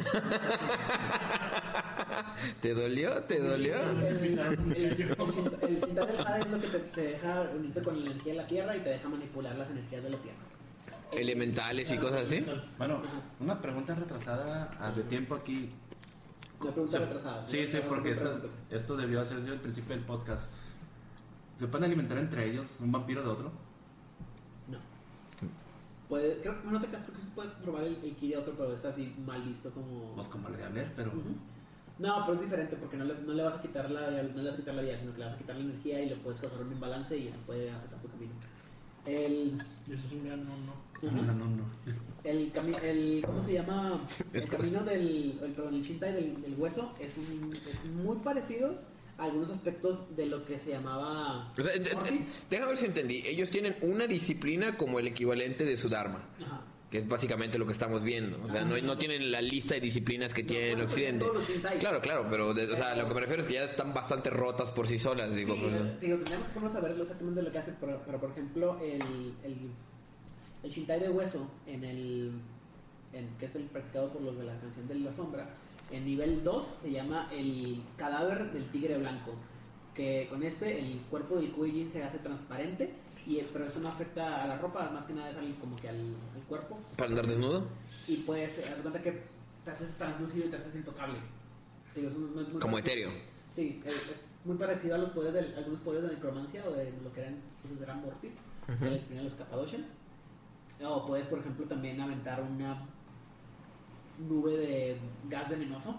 ¿Te dolió? ¿Te dolió? El Shintai del Jade es lo que te deja unirte con la energía de la tierra y te deja manipular las energías de la tierra. Elementales y cosas así. Bueno, una pregunta retrasada de tiempo aquí. Una pregunta retrasada. Sí, porque esto debió hacer desde el principio del podcast. ¿Se pueden alimentar entre ellos un vampiro de otro? No. Creo que sí puedes probar el ki de otro, pero es así mal visto como... Pues como el de Abner, pero... No, pero es diferente porque no le vas a quitar la vida, sino que le vas a quitar la energía y le puedes causar un imbalance y eso puede afectar su camino. Eso es un gran No. ¿Cómo se llama? El camino el Shintai del hueso es muy parecido a algunos aspectos de lo que se llamaba... O sea, déjame ver si entendí. Ellos tienen una disciplina como el equivalente de su Dharma. Ajá. Que es básicamente lo que estamos viendo. O sea, no tienen la lista de disciplinas que tiene el Occidente. Claro, pero o sea, lo que me refiero es que ya están bastante rotas por sí solas. Digo, sí, pues, tendríamos que saber exactamente lo que hace, pero por ejemplo, el Shintai de hueso, que es el practicado por los de la canción de la sombra, en nivel 2 se llama el cadáver del tigre blanco. Que con el cuerpo del Kuei-jin se hace transparente. Pero esto no afecta a la ropa, más que nada es como que al cuerpo. ¿Para andar desnudo? Y pues, haz cuenta que te haces translúcido y te haces intocable. Digo, es muy Como parecido. etéreo. Sí, es muy parecido a algunos poderes de necromancia o de lo que eran mortis, que les ponían los Cappadocians. O puedes, por ejemplo, también aventar una nube de gas venenoso.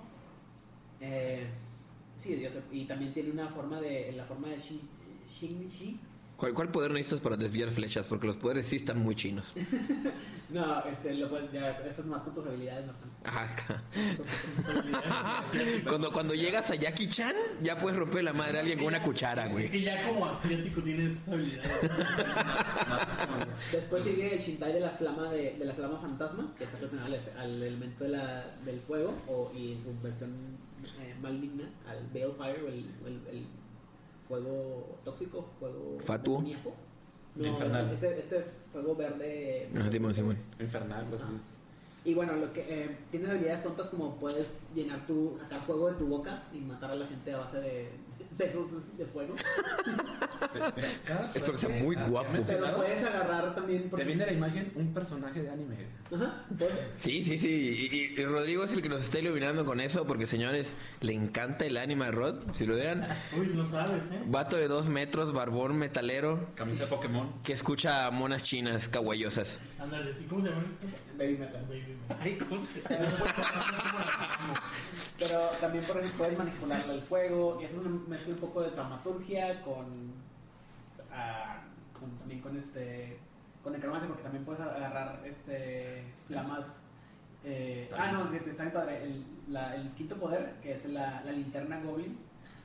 Sí, y también tiene la forma de Shin-Shi. ¿Cuál poder necesitas para desviar flechas? Porque los poderes sí están muy chinos. No, eso es más con tus habilidades, no tanto. Ajá. Cuando llegas a Jackie Chan, ya puedes romper la madre a alguien con una cuchara, güey. Es que ya como asiático tienes habilidades. Después sigue el Shintai de la flama fantasma, que está relacionado al elemento del fuego, y en su versión maligna, al Balefire, o el fuego tóxico, fuego fatuo. demoníaco. No, infernal. Este fuego verde. Simón. Infernal, pues. Y bueno, lo que tienes habilidades tontas como puedes sacar fuego de tu boca y matar a la gente a base de dedos de fuego. Es porque está muy guapo. Pero puedes agarrar también. Te viene a la imagen un personaje de anime. Ajá. Pues, Sí. Y Rodrigo es el que nos está iluminando con eso, porque señores, le encanta el anime a Rod. Si lo vieran, Uy, no sabes, vato de 2 metros, barbón metalero, Camisa de Pokémon. que escucha a monas chinas kawaiyosas. Ándale, ¿y cómo se llaman estos? baby metal. Ay, ¿cómo se Pero también, por ejemplo, puedes manipularle el fuego. Y eso es una mezcla un poco de dramaturgia también con necromancia, porque también puedes agarrar flamas. Está bien padre. El quinto poder, que es la linterna Goblin,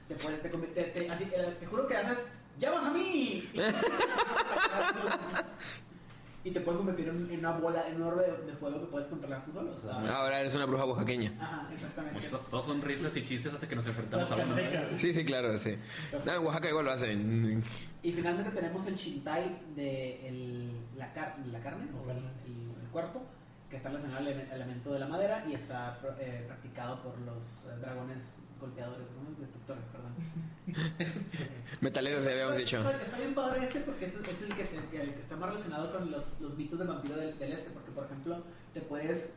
te juro que haces ¡llamas a mí! Y te puedes convertir en una bola enorme de fuego que puedes controlar tú solo. Ahora eres una bruja oaxaqueña. Ajá, exactamente. Todos son risas y chistes hasta que nos enfrentamos a uno. Sí, claro, sí. No, en Oaxaca igual lo hacen. Y finalmente tenemos el Shintai de la carne, o el cuerpo, que está relacionado al elemento de la madera y está practicado por los dragones golpeadores, destructores, perdón. Metaleros, habíamos dicho. Está bien padre porque es el que está más relacionado con los mitos del vampiro del este, porque por ejemplo te puedes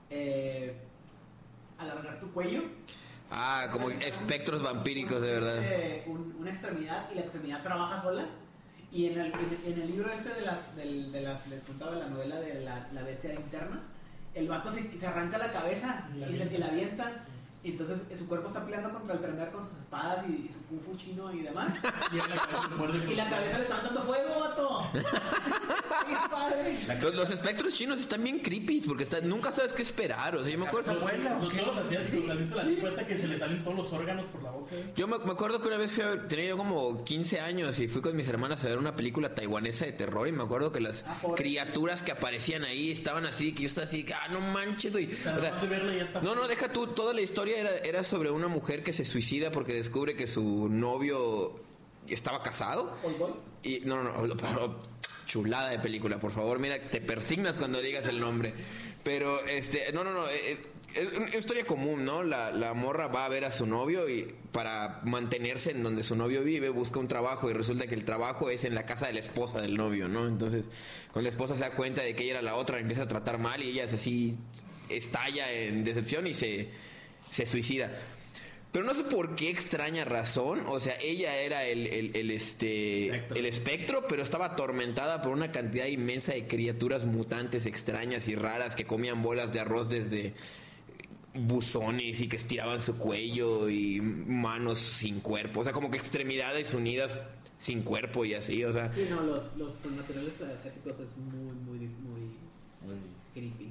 alargar tu cuello. Como espectros vampíricos, de verdad. Una extremidad, y la extremidad trabaja sola. Y en el libro les contaba la novela de la bestia interna, el vato se arranca la cabeza y la avienta. Y entonces su cuerpo está peleando contra el Tremere con sus espadas y su kung fu chino y demás. Y la cabeza le están dando fuego, vato. ¡Qué padre! Los espectros chinos están bien creepy porque nunca sabes qué esperar. O sea, yo me acuerdo. Todos los asiáticos, ¿has visto la tipo esta que se le salen todos los órganos por la boca? Yo me acuerdo que una vez tenía yo como 15 años y fui con mis hermanas a ver una película taiwanesa de terror y me acuerdo que las criaturas que aparecían ahí estaban así, que yo estaba así, no manches, güey. O sea, no, deja tú, toda la historia era sobre una mujer que se suicida porque descubre que su novio estaba casado. Old Boy. Y no, pero chulada de película, por favor, mira, te persignas cuando digas el nombre. Pero es una historia común, ¿no? La morra va a ver a su novio y para mantenerse en donde su novio vive busca un trabajo y resulta que el trabajo es en la casa de la esposa del novio, ¿no? Entonces, con la esposa se da cuenta de que ella era la otra, empieza a tratar mal y ella es así, estalla en decepción y se suicida. Pero no sé por qué extraña razón, o sea, ella era el espectro, pero estaba atormentada por una cantidad inmensa de criaturas mutantes extrañas y raras que comían bolas de arroz desde buzones y que estiraban su cuello y manos sin cuerpo, o sea, como que extremidades unidas sin cuerpo y así, o sea. Sí, no, los materiales asiáticos es muy creepy.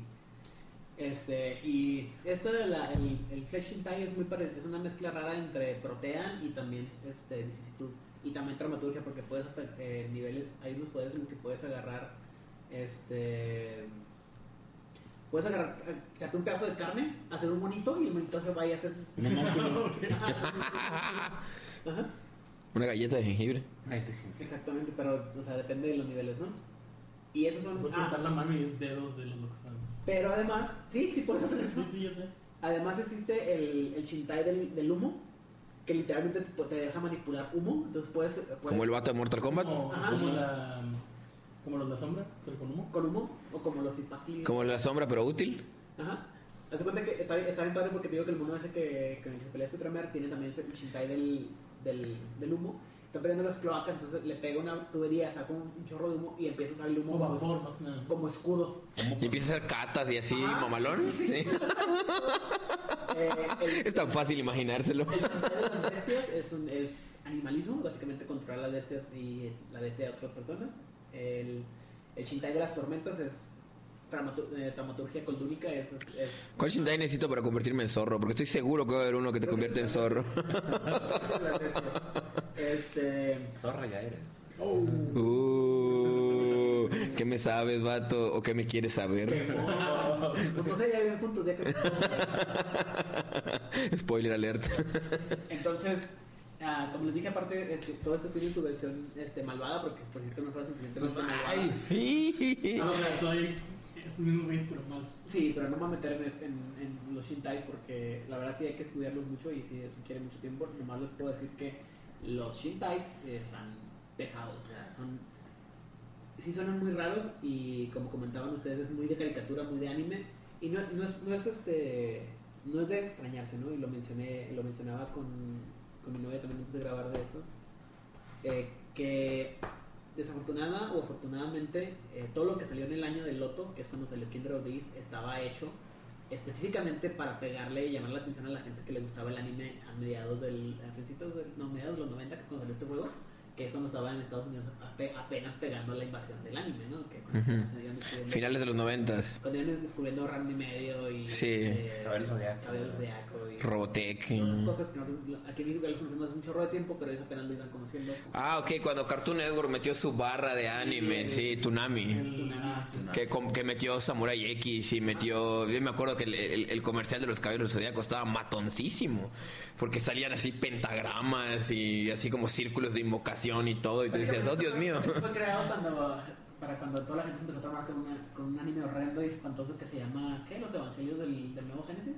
Y esto de el Flesh Shintai es es una mezcla rara entre Protean y también vicisitud y también dramaturgia, porque puedes hasta niveles, hay unos poderes en los que puedes agarrar quitarte un pedazo de carne, hacer un monito y el monito se vaya a hacer Ajá. Una galleta de jengibre. Exactamente, pero o sea, depende de los niveles, ¿no? Y esos son Puedes cortar la mano y es dedos de los locos. pero además, sí puedes hacer eso. Sí, yo sé. Además existe el Shintai del humo, que literalmente te deja manipular humo, entonces puedes Como el vato de Mortal Kombat. Como los de la sombra, pero con humo. con humo, o como los Ipakli. Como la sombra, pero útil. Ajá. Haz de cuenta que está bien padre porque te digo que el mono ese con el que peleaste Tremer tiene también ese Shintai del humo. Está peleando las cloacas, entonces le pega una tubería, saca un chorro de humo y empieza a salir humo O vapor, más que nada. como escudo. Y empieza a hacer catas y así, Ajá. mamalón. Sí. Es tan fácil imaginárselo. El Shintai de las bestias es animalismo, básicamente controlar las bestias y la bestia de otras personas. El Shintai de las tormentas es dramaturgia coldúnica. ¿Cuál Shintai necesito para convertirme en zorro? Porque estoy seguro que va a haber uno que te convierte en zorro. Zorra ya eres. ¿Qué me sabes, vato? ¿O qué me quieres saber? Pues no sé, ya viven juntos, ya que... Spoiler alert. Entonces, como les dije, aparte, todo esto tiene su versión malvada, porque por si esto no fuera suficientemente malvada. No, o sea, todavía estos mismos güeyes, pero malos. Sí, pero no me voy a meter en los Shintais porque la verdad sí hay que estudiarlos mucho y sí requiere mucho tiempo. Nomás les puedo decir que los Shintais están pesados, o sea, sí suenan muy raros y como comentaban ustedes es muy de caricatura, muy de anime y no es de extrañarse, ¿no? Y lo mencionaba con mi novia también antes de grabar de eso, que desafortunada o afortunadamente todo lo que salió en el año del Loto, que es cuando salió Kinder of Beast, estaba hecho específicamente para pegarle y llamar la atención a la gente que le gustaba el anime a mediados de los 90, que es cuando salió este juego, que es cuando estaba en Estados Unidos apenas pegando la invasión del anime, ¿no? Que Finales de los 90s. Cuando iban descubriendo Ranma y medio y Sí. Caballeros Zodiaco y Robotech. todas esas cosas que aquí en México los conocemos hace un chorro de tiempo, pero ellos apenas lo iban conociendo. Ok, cuando Cartoon Network metió su barra de anime, sí, Toonami. Que metió Samurai X y metió... Yo me acuerdo que el comercial de los Caballeros del Zodiaco estaba matoncísimo, porque salían así pentagramas y así como círculos de invocación y todo, y te decías, oh Dios mío. Eso fue creado para cuando toda la gente se empezó a trabajar con un anime horrendo y espantoso que se llama, ¿qué? Los Evangelios del Nuevo Génesis.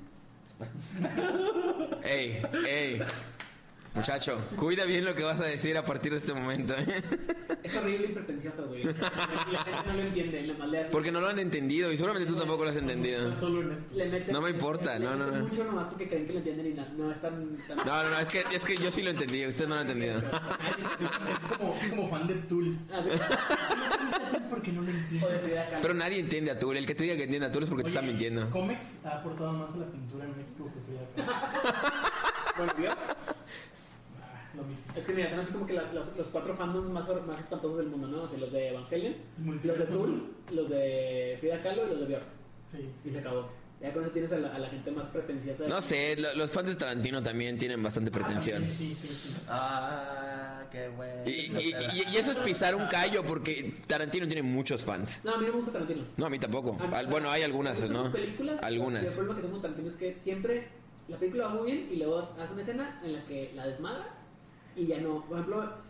Ey, muchacho, cuida bien lo que vas a decir a partir de este momento. Es horrible y pretencioso, güey. La gente no lo entiende, nada más le hace... Porque no lo han entendido y seguramente tú tampoco lo has entendido. Solo en esto. No me importa, no. Mucho nomás porque creen que lo entienden y no es tan... No, es que yo sí lo entendí, usted no lo ha entendido. Es como fan de Tool. Porque no lo entiendo. Pero nadie entiende a Tool, el que te diga que entiende a Tool es porque te está mintiendo. Comex ha aportado más a la pintura en México que Frida Kahlo. Bueno, ¿vio? Lo mismo. Es que mira, son así como que los 4 fandoms más espantosos del mundo, ¿no? O sea, los de Evangelion, los de Tool, los de Frida Kahlo y los de Björk. Sí. Y se acabó. Ya con eso tienes a la gente más pretenciosa. No sé, los fans de Tarantino también tienen bastante pretensión. Sí. Qué bueno. Y eso es pisar un callo porque Tarantino tiene muchos fans. No, a mí no me gusta Tarantino. No, a mí tampoco. Bueno, hay algunas, ¿no? Películas, Algunas. El problema que tengo con Tarantino es que siempre la película va muy bien y luego hace una escena en la que la desmadra y ya no. Por ejemplo,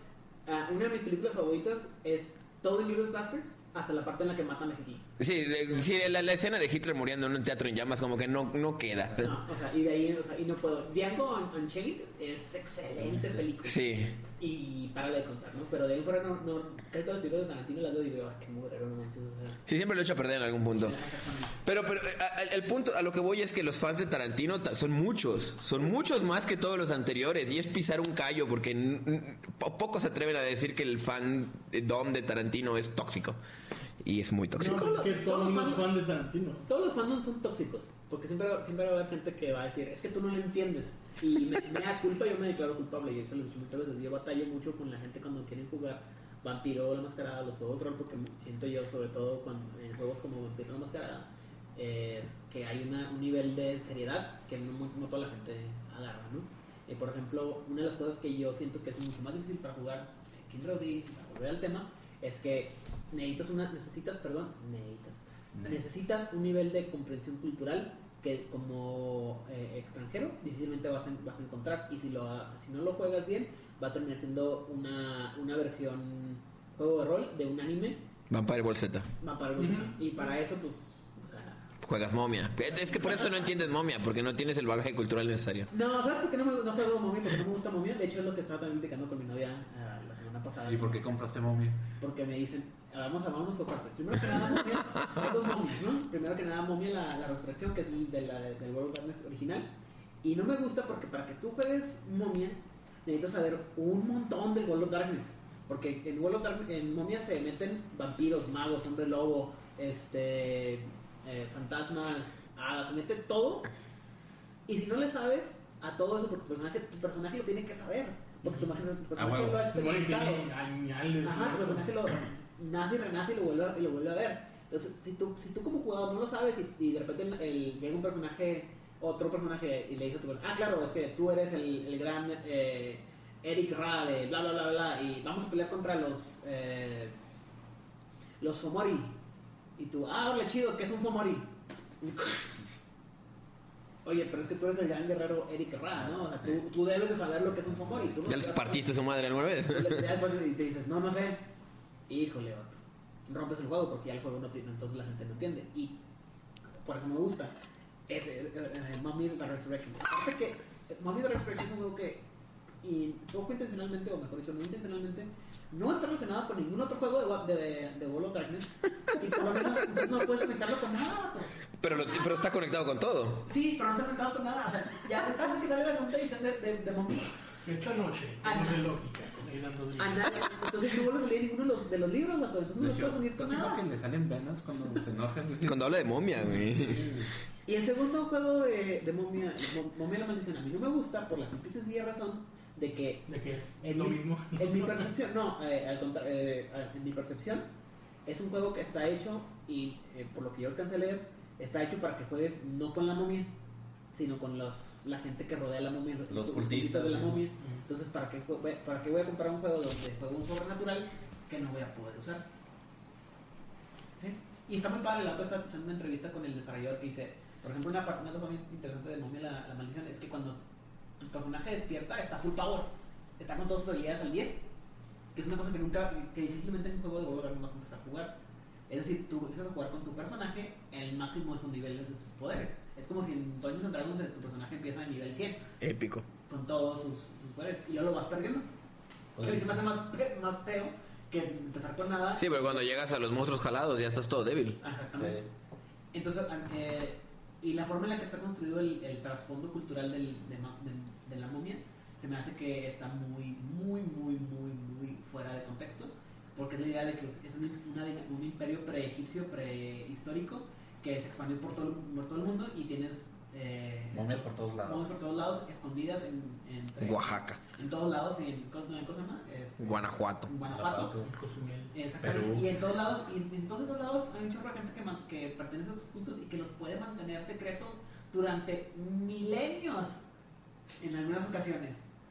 Una de mis películas favoritas es todo Inglourious Basterds, hasta la parte en la que matan a Hitler. Sí, la escena de Hitler muriendo en un teatro en llamas como que no queda. No, o sea, y de ahí, o sea, y no puedo. Django Unchained es excelente película. Sí. Y para de contar, ¿no? Pero de ahí fuera no casi todas las películas de Tarantino las veo y digo, qué mugrero, no manches, o sea. Sí, siempre lo he hecho a perder en algún punto. Pero el punto a lo que voy es que los fans de Tarantino son muchos más que todos los anteriores y es pisar un callo porque pocos se atreven a decir que el fan dom de Tarantino es tóxico y es muy tóxico. No, es que todo el mundo es fan de Tarantino. Todos los fandoms son tóxicos, porque siempre va a haber gente que va a decir, es que tú no lo entiendes. Y me da culpa, yo me declaro culpable, y eso lo he dicho muchas veces. Yo batallo mucho con la gente cuando quieren jugar Vampiro la Mascarada, los juegos de rol, porque siento yo, sobre todo en juegos como Vampiro la Mascarada, que hay un nivel de seriedad que no toda la gente agarra, ¿no? Por ejemplo, una de las cosas que yo siento que es mucho más difícil para jugar Kindred Beast, para volver al tema, es que necesitas un nivel de comprensión cultural que como extranjero difícilmente vas a encontrar, y si no lo juegas bien va a terminar siendo una versión juego de rol de un anime Vampire Ball Z. Y para eso pues, o sea, juegas Momia. Es que por eso no entiendes Momia, porque no tienes el bagaje cultural necesario. no, ¿sabes por qué no juego Momia? Porque no me gusta Momia. De hecho es lo que estaba también platicando con mi novia la semana pasada. ¿Y por qué compraste Momia? Porque me dicen, vámonos por partes. Primero que nada, Momia, hay dos momias, ¿no? Primero que nada, Momia, la resurrección, que es del World of Darkness original. Y no me gusta porque para que tú juegues Momia, necesitas saber un montón del World of Darkness. Porque en World of Darkness, en Momia se meten vampiros, magos, hombre lobo, fantasmas, hadas, se mete todo. Y si no le sabes a todo eso, porque tu personaje lo tiene que saber. Porque tu personaje lo ha experimentado. Ajá, tu personaje lo nace y renace y lo vuelve a ver. Entonces, si tú como jugador no lo sabes y de repente llega otro personaje y le dice a tu personaje, claro, es que tú eres el gran Eric Ra de bla bla bla bla y vamos a pelear contra los Fomori. Y tú, órale, chido, ¿qué es un Fomori? Oye, pero es que tú eres el gran guerrero Eric Ra, ¿no? O sea, tú debes de saber lo que es un Fomori. Tú no Ya les partiste su madre alguna vez. Y te dices, no sé. Híjole, rompes el juego porque ya el juego no tiene, entonces la gente no entiende. Y por eso me gusta ese Mummy the Resurrection. Aparte que Mummy the Resurrection es un juego que, y poco intencionalmente, o mejor dicho, no intencionalmente, no está relacionado con ningún otro juego de World of Darkness. Y por lo menos entonces no puedes conectarlo con nada. Pero está conectado con todo. Sí, pero no está conectado con nada. O sea, ya después de que sale la segunda edición de Mummy. Esta noche, no de lógica. Entonces no vuelves a leer ninguno de los libros, vato. Entonces no lo puedes unir con nada. que le salen venas cuando se enojan, güey. Cuando habla de Momia, güey. Y el segundo juego de Momia la Maldición, a mí no me gusta por la simple y sencilla razón de que es lo mismo. En mi percepción, al contrario, en mi percepción es un juego que está hecho y por lo que yo alcancé a leer, está hecho para que juegues no con la momia, sino con la gente que rodea la momia, los cultistas de la momia. Entonces, ¿para qué voy a comprar un juego donde juego un sobrenatural que no voy a poder usar? ¿Sí? Y está muy padre. La otra estaba escuchando una entrevista con el desarrollador que dice, por ejemplo, una cosa muy interesante de Momia la Maldición es que cuando tu personaje despierta está full power, está con todas sus habilidades al 10, que es una cosa que difícilmente en un juego de World of Warcraft vas a empezar a jugar. Es decir, tú empiezas a jugar con tu personaje en el máximo de sus niveles de sus poderes. Es como si en Dungeons and Dragons tu personaje empieza en nivel 100. Épico. Con todos sus poderes. Y ya lo vas perdiendo. Y se me hace más feo que empezar con nada. Sí, pero cuando llegas a los monstruos jalados ya estás todo débil. Exactamente. Sí. Entonces, y la forma en la que está construido el trasfondo cultural de la momia se me hace que está muy fuera de contexto. Porque es la idea de que es un imperio pre-egipcio, prehistórico, que se expandió por todo el mundo y tienes momias por todos lados. Momias por todos lados, escondidas en Oaxaca. En todos lados, y en Guanajuato. Exactamente. Perú. Y en todos lados, hay un chorro de gente que pertenece a esos cultos y que los puede mantener secretos durante milenios en algunas ocasiones.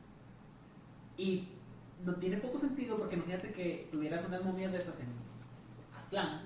Y no tiene poco sentido porque imagínate que tuvieras unas momias de estas en Aztlán,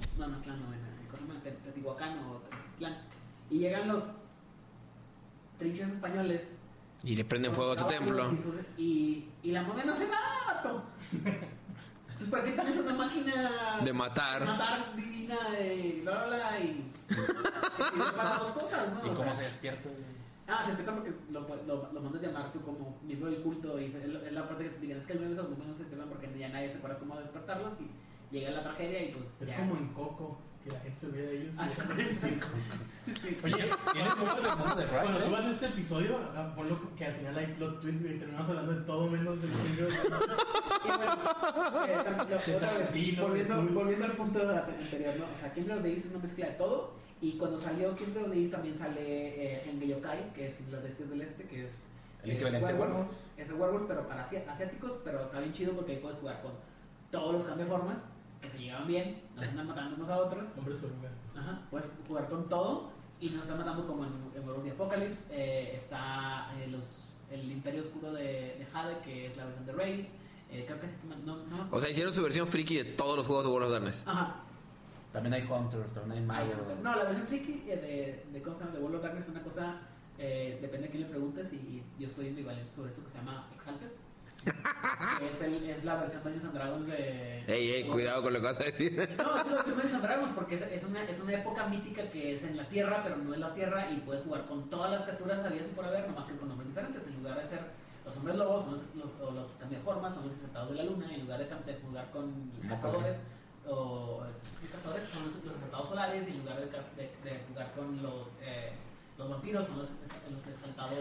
en Teotihuacán o Tenochtitlán, y llegan los trinches españoles y le prenden fuego a tu templo y la momia no se va, vato. Entonces, ¿para qué tienes una máquina De matar. divina y bla, bla, bla, y para dos cosas, ¿no? ¿Y O cómo sea, se despierta? se despierta porque lo mandas llamar tú como miembro del culto y es la parte que te explican. Es que algunos de los no se despiertan porque ya nadie se acuerda cómo despertarlos y llega la tragedia y pues Es ya. como en Coco, que la gente se olvida de ellos. Se acuerdan de Coco. Sí. Oye, ¿tienes muchos del mundo de Fry? Cuando subas este episodio, ponlo que al final hay plot twist y terminamos hablando de todo menos del libro. Y bueno, otra vez, Asesino, volviendo al punto anterior, ¿no? O sea, Kindred of the East es una mezcla de todo. Y cuando salió Kindred of the East también sale Henge Yokai, que es las bestias del este, que es El equivalente a werewolf. Werewolf. Es el werewolf, pero para asiáticos, pero está bien chido porque ahí puedes jugar con todos los cambiaformas, que se llevan bien, nos andan matando unos a otros. Hombre oruga. Ajá, puedes jugar con todo y nos están matando como en World of the Apocalypse. Está el Imperio Oscuro de Jade, que es la versión de Raid. Creo que no me acuerdo. O sea, hicieron su versión friki de todos los juegos de World of Darkness. Ajá. También hay Hunters, también hay Mago. No, la versión friki de ¿cómo se llama? De World of Darkness es una cosa, depende de quién le preguntes, y yo soy ambivalente sobre esto que se llama Exalted. Que es la versión de Dungeons and Dragons de... Ey, cuidado con lo que vas a decir. No, es la versión de Dungeons and Dragons porque es una época mítica que es en la Tierra, pero no es la Tierra, y puedes jugar con todas las criaturas habidas y por haber, nomás que con nombres diferentes. En lugar de ser los hombres lobos o los cambiaformas, son los infectados de la luna. En lugar de jugar con cazadores son los exaltados solares, y en lugar de jugar con los vampiros son los exaltados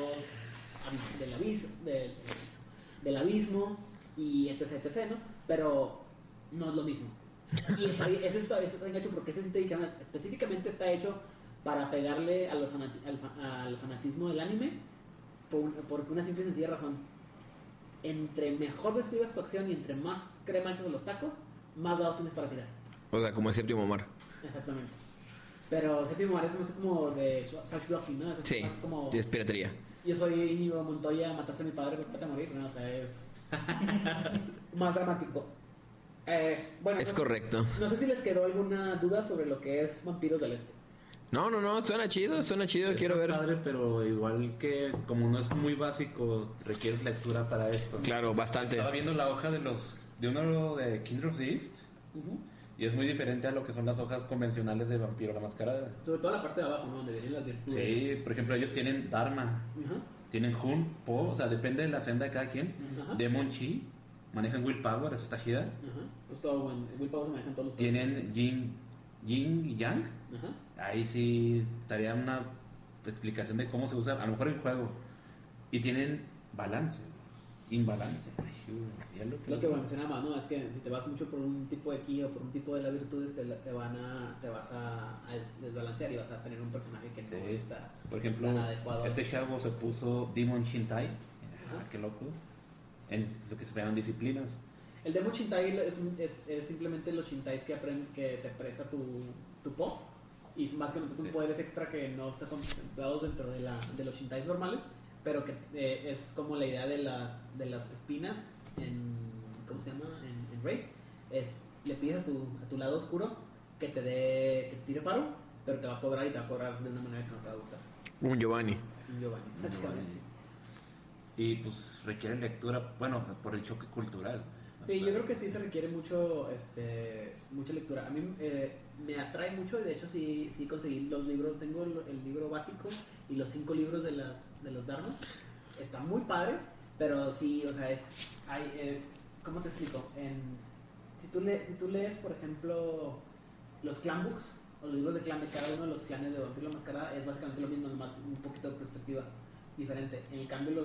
del abismo y etc, ¿no? Pero no es lo mismo. Y ese está hecho porque ese sí te dijeron específicamente está hecho para pegarle al fanatismo del anime por una simple y sencilla razón. Entre mejor describas tu acción y entre más crema echas a los tacos, más dados tienes para tirar. O sea, como el séptimo mar. Exactamente. Pero séptimo mar es más como de Sash Blocking, ¿no? Es Sí, más como... es piratería. Yo soy Íñigo Montoya, mataste a mi padre, vete a morir, ¿no? O sea, es más dramático. Bueno, Es correcto. No sé si les quedó alguna duda sobre lo que es Vampiros del Este. No, suena chido, quiero ver. Padre, pero igual que como no es muy básico, requieres lectura para esto, ¿no? Claro, bastante. Estaba viendo la hoja de uno de Kindred of the East. Y es muy diferente a lo que son las hojas convencionales de Vampiro la Mascarada. Sobre todo la parte de abajo, ¿no? Donde vienen las virtudes. Sí, por ejemplo, ellos tienen Dharma, Ajá. tienen Hun, Po, o sea, depende de la senda de cada quien. Ajá. Demon Chi, manejan Willpower, eso está chida. Ajá. Pues todo bueno. Willpower se manejan todos los... Tienen Yin y Yang. Ajá. Ahí sí estaría una explicación de cómo se usa, a lo mejor en juego. Y tienen balance, imbalance. Ay, ya Lo que mencionaba, ¿no? Es que si te vas mucho por un tipo de ki o por un tipo de las virtudes, te vas a desbalancear y vas a tener un personaje que no Sí. está Por ejemplo, tan adecuado. este chavo se puso Demon Shintai. Ajá. Qué loco. En lo que se llaman disciplinas. El Demo Shintai es simplemente los Shintais que te presta tu Po. Y más que no son Sí. poderes extra que no están contemplados dentro de los Shintais normales. Pero que es como la idea de las espinas en... ¿Cómo se llama? En Raid. Le pides a tu lado oscuro que te tire paro, pero te va a cobrar y te va a cobrar de una manera que no te va a gustar. Un Giovanni. Un Giovanni, básicamente. Y pues requiere lectura, bueno, por el choque cultural. Sí, yo creo que sí se requiere mucha lectura. A mí me atrae mucho, y de hecho sí conseguí los libros. Tengo el libro básico y los 5 libros de los Dharmas. Está muy padre, pero sí, o sea, ¿cómo te explico? Si tú lees, por ejemplo, los clan books o los libros de clan de cada uno de los clanes de Vampiro la Mascarada, es básicamente lo mismo, nomás un poquito de perspectiva diferente. En cambio,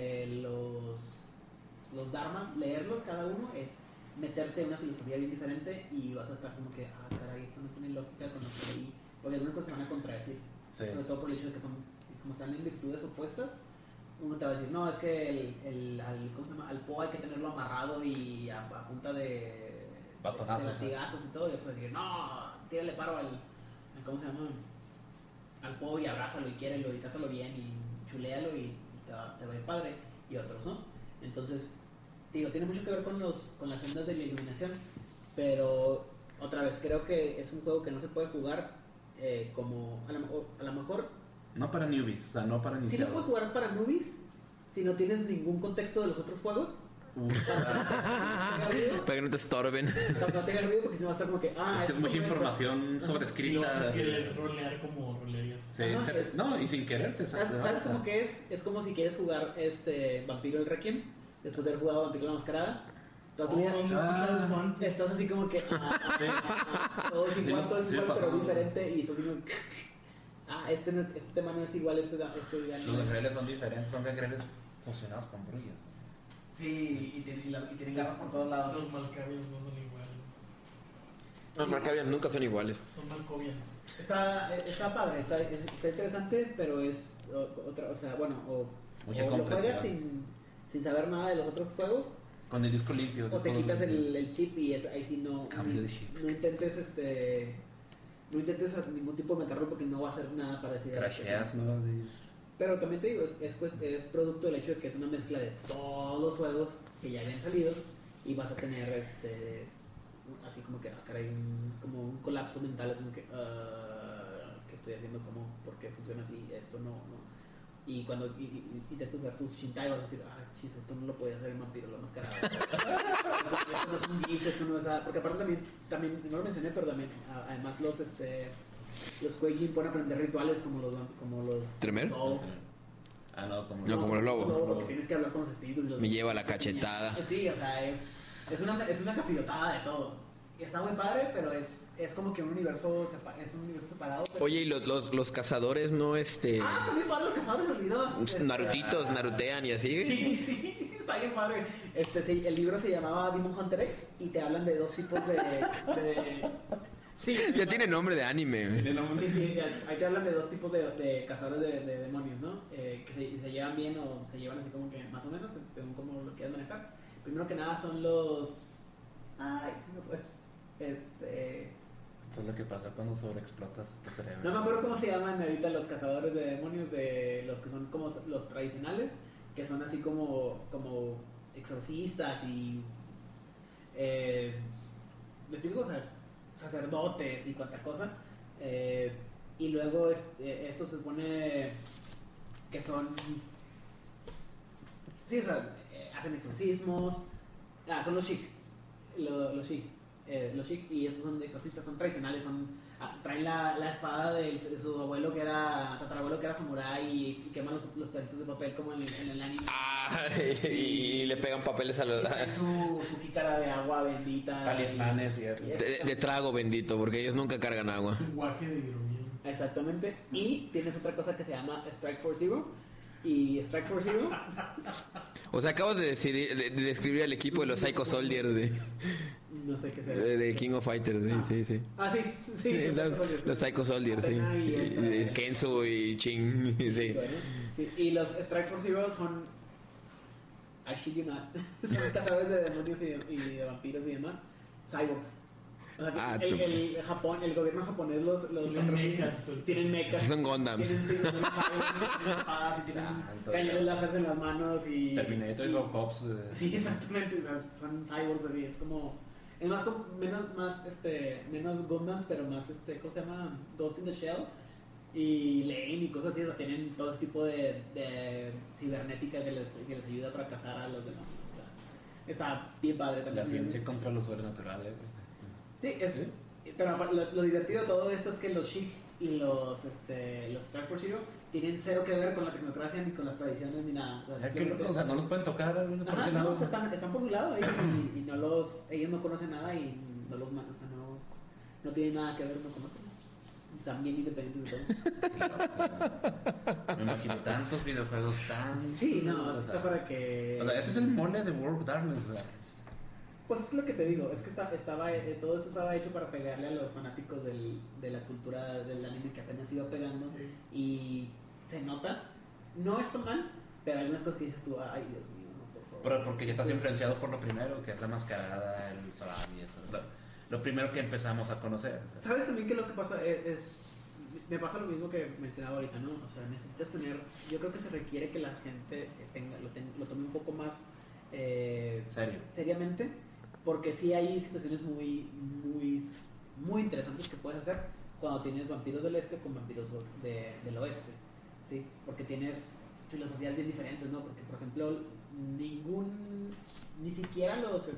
los dharmas, leerlos cada uno es meterte en una filosofía bien diferente y vas a estar como que, caray, esto no tiene lógica con lo que leí, porque algunas cosas se van a contradecir, Sí. sobre todo por el hecho de que como están en virtudes opuestas. Uno te va a decir, no, es que ¿cómo se llama? Al Po hay que tenerlo amarrado y a punta de Bastonazos, de latigazos y todo, y otros decir, no, tírale paro ¿cómo se llama? Al Po y abrázalo y quiérelo y trátalo bien y chuléalo y te va a ir padre, y otros, ¿no? Entonces, digo, tiene mucho que ver con las sendas de la iluminación, pero otra vez, creo que es un juego que no se puede jugar como, a lo mejor No para newbies, o sea, no para sí lo iniciados. puedes jugar para newbies si no tienes ningún contexto de los otros juegos, Para que no te estorben. No tenga ruido porque si no va a estar como que. Es que es mucha información Y lo vas a sobrescrita. querer rolear como rolearías. Sí, Ajá, no, y sin querer te ¿Sabes cómo que es? Es como si quieres jugar Vampiro el Requiem después de haber jugado Vampiro la Mascarada. Toda tu vida estás así como que. Todo es igual, todo es igual, pero diferente. Y estás como. Este tema no es igual, Los regreles son diferentes, son regreles fusionados con brullas. Sí, y tienen garras por todos lados. Los malcavians no son iguales. Los Marcavian nunca son iguales. Son malcovians. Está padre, está interesante, pero es otra, o sea, bueno, Mucha o lo juegas complexión. sin saber nada de los otros juegos, Con el disco limpio. o te quitas el chip y ahí sí no Cambio de chip. no intentes ningún tipo de meterlo porque no va a hacer nada parecido. Crasheas, ¿no? Así. Pero también te digo, es producto del hecho de que es una mezcla de todos los juegos que ya habían salido y vas a tener así como que caray, como un colapso mental, es como que ¿qué estoy haciendo? ¿Cómo? ¿Por qué funciona así? Esto no. Y cuando intentas usar tus Shintai vas a decir, chis, esto no lo podía hacer el Vampiro la Mascarada. Esto no es un GIF, esto no es porque aparte también no lo mencioné, pero también además los Quaijin pueden aprender rituales como los ¿Tremer? Lobo. No, como No, como los lobos. Porque tienes que hablar con los espíritus. Y Me lleva la cachetada. Sí, o sea, es una capirotada de todo. Y está muy padre, pero es como que un universo separado. Pero... Oye, ¿y los cazadores no está bien padre los cazadores de olvidos. narutitos, narutean y así? Sí, está bien padre. Sí, el libro se llamaba Demon Hunter X y te hablan de dos tipos de sí, Ya tiene nombre de anime. sí, ahí te hablan de dos tipos de cazadores de demonios, ¿no? Que se llevan bien o se llevan así como que más o menos, según cómo lo quieras manejar. Primero que nada son los... Ay, se me fue. Esto es lo que pasa cuando sobreexplotas tu cerebro. No me acuerdo cómo se llaman ahorita los cazadores de demonios, de los que son como los tradicionales, que son así como exorcistas y... ¿me explico? O sea, sacerdotes y cuanta cosa. Y luego esto se supone que son... Sí, o sea, hacen exorcismos. Son los Shik. Los Shik, y esos son exorcistas, son tradicionales, traen la espada de su abuelo que era, tatarabuelo que era samurái y queman los pedacitos de papel como en el anime. Y le pegan papeles a los... Y traen su jícara de agua bendita. Talismanes y eso. De trago bendito, porque ellos nunca cargan agua. Un guaje de hidromiel. Exactamente. Y tienes otra cosa que se llama Strike for Zero. Y Strike for Zero. O sea, acabo de describir al equipo de los Psycho Soldiers No sé qué sea. de King of Fighters, sí. Sí. Los Psycho Soldiers, sí. Y Kenzo y Ching, sí. Bueno, sí. Y los Strike for Zero son... I shit you not. Son cazadores de demonios y de vampiros y demás. Cyborgs. O sea, el gobierno japonés los patrocina. Tienen mechas. Son Gundams. Tienen espadas y tienen cañones láser en las manos y... Terminator y Robocops. Sí, exactamente. O sea, son cyborgs así. Es como... Es más, menos Gundams, pero más, ¿cómo se llama? Ghost in the Shell. Y Lane y cosas así. O sea, tienen todo tipo de cibernética que les ayuda para cazar a los demás. O sea, está bien padre también. La ciencia contra lo sobrenatural. Sí, pero lo divertido de todo esto es que los Shik y los Strike for Zero tienen cero que ver con la tecnocracia ni con las tradiciones ni nada. O sea, no los pueden tocar. No o sea, están por su lado ellos y ellos no conocen nada y no los mandan, o sea, no tienen nada que ver uno con otro. Están bien independientes de todo. Me imagino tantos videojuegos tan... Sí, no, está para que... O sea, este es el mole de World of Darkness. O sea. Pues es lo que te digo, es que todo eso estaba hecho para pegarle a los fanáticos de la cultura del anime que apenas iba pegando. Sí. Y se nota, no está mal, pero hay unas cosas que dices tú, ay Dios mío, no, por favor. Pero porque ya estás influenciado por lo primero, que es la mascarada, el salami y eso. Es lo primero que empezamos a conocer. ¿Sabes también que lo que pasa es me pasa lo mismo que mencionaba ahorita, ¿no? O sea, necesitas tener, yo creo que se requiere que la gente lo tome un poco más seriamente, porque sí hay situaciones muy interesantes que puedes hacer cuando tienes vampiros del este con vampiros del oeste, ¿sí? Porque tienes filosofías bien diferentes, ¿no? Porque, por ejemplo, ni siquiera los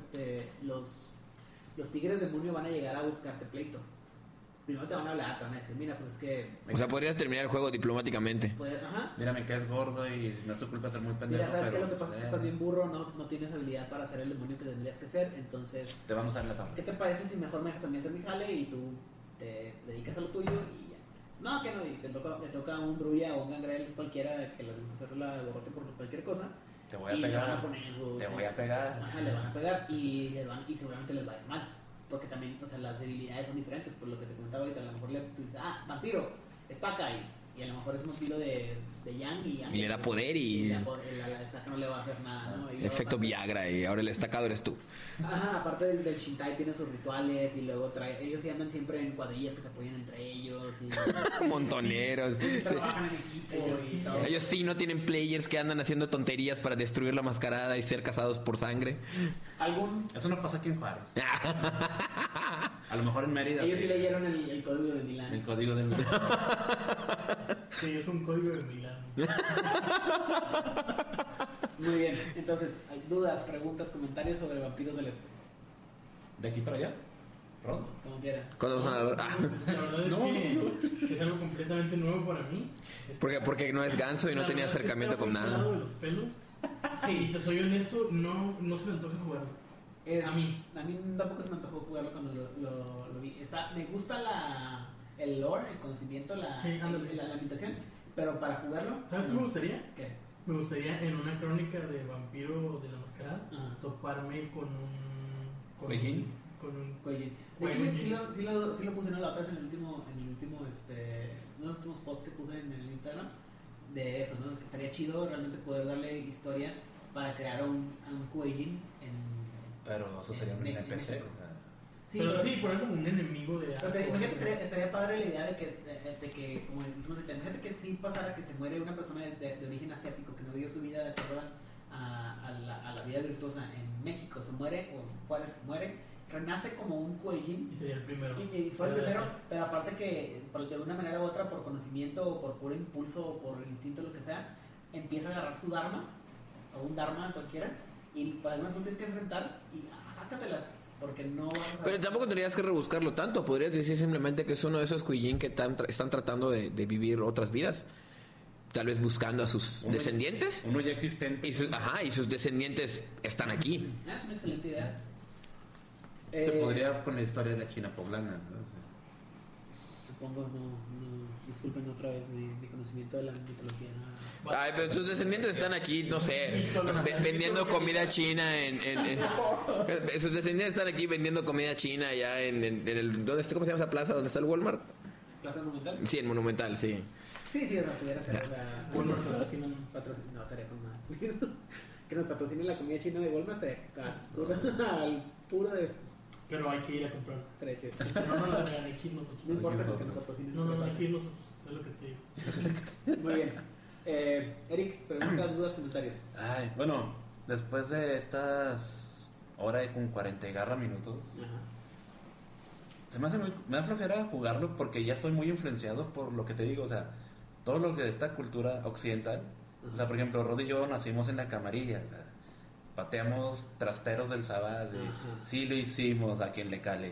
tigres demonio van a llegar a buscarte pleito. Primero te van a hablar, te van a decir, mira, pues es que... O sea, podrías terminar el juego diplomáticamente. Ajá. Mira, me caes gordo y no es tu culpa ser muy pendejo. Mira, ¿sabes pero, qué? Lo que pasa es que estás bien burro, no tienes habilidad para ser el demonio que tendrías que ser, entonces... Te vamos a dar la tabla. ¿Qué te parece si mejor me dejas a mí hacer mi jale y tú te dedicas a lo tuyo y ya? No, que no, y le toca a un brulla o un gangrel cualquiera que les gusta hacer la borrote por cualquier cosa. Te voy a y pegar. le van a poner Te voy a pegar. Ajá, le van a pegar y seguramente les va a ir mal. Porque también, o sea, las debilidades son diferentes. Por lo que te comentaba ahorita, a lo mejor tú dices, vampiro, estaca, y a lo mejor es un vampiro de Yang Y le da poder y... la estaca no le va a hacer nada, ¿no? Y Efecto luego, Viagra y ahora el estacado eres tú. Ajá, aparte del Shintai tiene sus rituales y luego ellos sí andan siempre en cuadrillas que se apoyan entre ellos y Montoneros. trabajan en equipo y todo. Ellos sí no tienen players que andan haciendo tonterías para destruir la mascarada y ser cazados por sangre. Eso no pasa aquí en Juárez. A lo mejor en Mérida. Ellos sí leyeron el código de Milán. El código del Sí, es un código de Milán. Muy bien, entonces, ¿hay dudas, preguntas, comentarios sobre Vampiros del Este? ¿De aquí para allá? ¿Ron? Como quiera. ¿Cuándo van a La verdad es que es algo completamente nuevo para mí. Porque no es ganso y no La tenía verdad es que acercamiento está con muy pelado nada. de los pelos. Sí. Y te soy honesto, no se me antoja jugarlo. A mí tampoco se me antojó jugarlo cuando lo vi. Me gusta el lore, el conocimiento, la ambientación, pero para jugarlo... ¿Sabes qué me gustaría? ¿Qué? Me gustaría en una crónica de Vampiro de la Mascarada Ajá. toparme con un... ¿Cuellín? Con un... Oye, de hecho sí lo puse en la otra vez en el último uno de los últimos posts que puse en el Instagram de eso, ¿no? Que estaría chido realmente poder darle historia para crear un Kueijin en... Pero eso sería un NPC. Sí, pero sí, poner como un enemigo de... Imagínate, estaría padre la idea de que como dijimos ahorita, imagínate que sí pasara que se muere una persona de origen asiático que no vivió su vida de acuerdo a la vida virtuosa en México, se muere, o en Juárez se muere, renace como un Kueijin. Y sería el primero. Y fue el primero, pero aparte que de una manera u otra, por conocimiento o por puro impulso o por instinto, lo que sea, empieza a agarrar su Dharma, o un Dharma cualquiera, y para algunas cosas tienes que enfrentar y sácatelas, porque no vas a... Pero tampoco tendrías que rebuscarlo tanto. Podrías decir simplemente que es uno de esos Kuijin que están tratando de vivir otras vidas. Tal vez buscando a sus descendientes. Uno ya existente. Y sus descendientes están aquí. Es una excelente idea. Se podría con la historia de la China poblana, ¿no? Supongo, disculpen otra vez mi conocimiento de la mitología. Ay, pero sus descendientes están aquí, no sé, vendiendo comida china sus descendientes están aquí vendiendo comida china ya en el... ¿Cómo se llama esa plaza? ¿Dónde está el Walmart? ¿Plaza Monumental? Sí, en Monumental, sí. Sí, eso pudiera ser. Walmart patrocinan. No, estaría con nada. Que nos patrocinen la comida china de Walmart estaría al puro de... Pero hay que ir a comprar. Estaría chido. No, hay que ir nosotros. No importa que nos patrocinen. No, hay que ir nosotros. Es lo que te digo. Muy bien. Eric, preguntas, dudas, comentarios. Ay, bueno, después de estas hora y con 40 y garra minutos, Ajá. se me hace me da flojera jugarlo porque ya estoy muy influenciado por lo que te digo, o sea, todo lo que de esta cultura occidental, o sea, por ejemplo, Rod y yo nacimos en la camarilla, o sea, pateamos trasteros del Sabad, sí lo hicimos a quien le cale,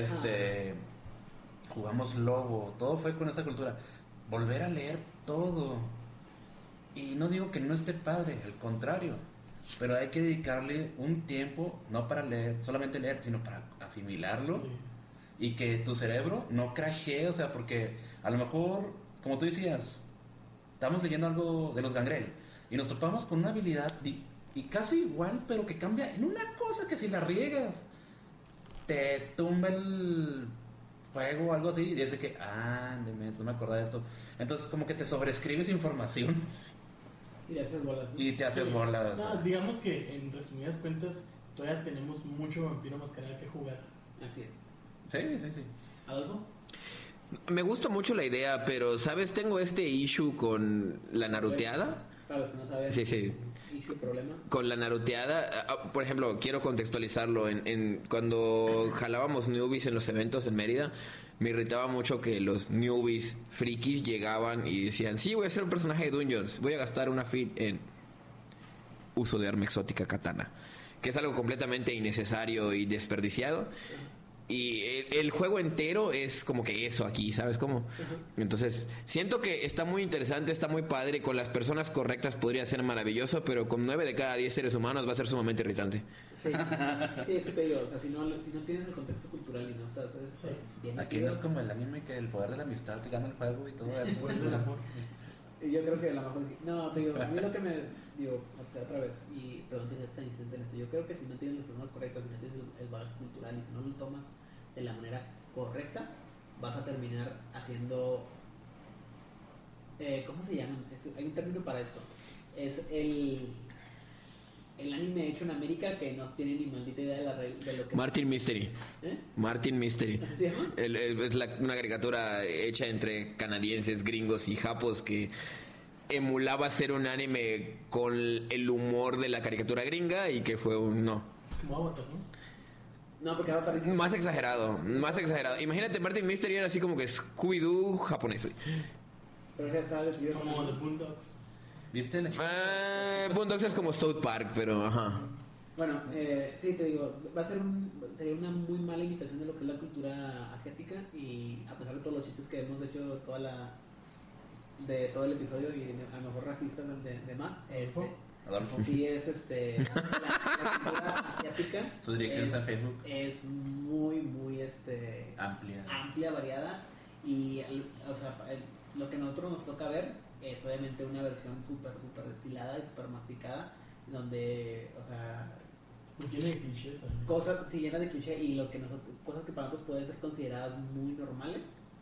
jugamos lobo, todo fue con esa cultura. Volver a leer todo, y no digo que no esté padre, al contrario, pero hay que dedicarle un tiempo, no para leer, solamente leer, sino para asimilarlo. Sí. Y que tu cerebro no crashee, o sea, porque a lo mejor, como tú decías, estamos leyendo algo de los Gangrel y nos topamos con una habilidad y casi igual, pero que cambia en una cosa que si la riegas, te tumba el fuego o algo así, y dice que, no me acordaba de esto. Entonces, como que te sobrescribes información Y te haces bolas, ¿no? y te haces bolas. No, digamos que en resumidas cuentas, todavía tenemos mucho Vampiro Mascarada que jugar. Así es. Sí. ¿Adolfo? Me gusta mucho la idea, pero, ¿sabes? Tengo este issue con la naruteada. Para los que no saben, Sí. issue, problema. Con la naruteada, por ejemplo, quiero contextualizarlo. Cuando jalábamos newbies en los eventos en Mérida, me irritaba mucho que los newbies frikis llegaban y decían: sí, voy a ser un personaje de Dungeons, voy a gastar una feat en uso de arma exótica katana, que es algo completamente innecesario y desperdiciado. Y el juego entero es como que eso aquí, ¿sabes cómo? Entonces, siento que está muy interesante, está muy padre. Con las personas correctas podría ser maravilloso, pero con 9 de cada 10 seres humanos va a ser sumamente irritante. Sí, es que te digo, o sea, si no tienes el contexto cultural y no estás bien Aquí metido, no es como el anime que el poder de la amistad que gana el juego y todo eso. Bueno, el amor. y yo creo que a lo mejor no, te digo, a mí lo que me digo otra vez, y perdón que sea tan insistente en eso, yo creo que si no tienes las personas correctas, si no tienes el bagaje cultural y si no lo tomas de la manera correcta, vas a terminar haciendo ¿cómo se llama? Hay un término para esto. Es el anime hecho en América que no tiene ni maldita idea de lo que Martin Mystery. ¿Eh? Martin Mystery. ¿Así se llama? Es una caricatura hecha entre canadienses, gringos y japos que emulaba ser un anime con el humor de la caricatura gringa y que fue un no. Como Avatar, ¿no? No, porque ahora parece Más exagerado. Imagínate, Martin Mystery era así como que Scooby-Doo japonés, güey. pero ya está definido Como The Boondocks. ¿Viste? Boondocks es como South Park, pero ajá. Bueno, sí, te digo, sería una muy mala imitación de lo que es la cultura asiática y a pesar de todos los chistes que hemos hecho de todo el episodio y a lo mejor racistas de más, Adolfo. sí es la cultura asiática. Su dirección está en Facebook. Es muy Amplia. variada y lo que a nosotros nos toca ver es obviamente una versión súper destilada y súper masticada donde, o sea, Pues llena de clichés, ¿sabes? cosas sí llenas de cliché y cosas que para nosotros pueden ser consideradas muy normales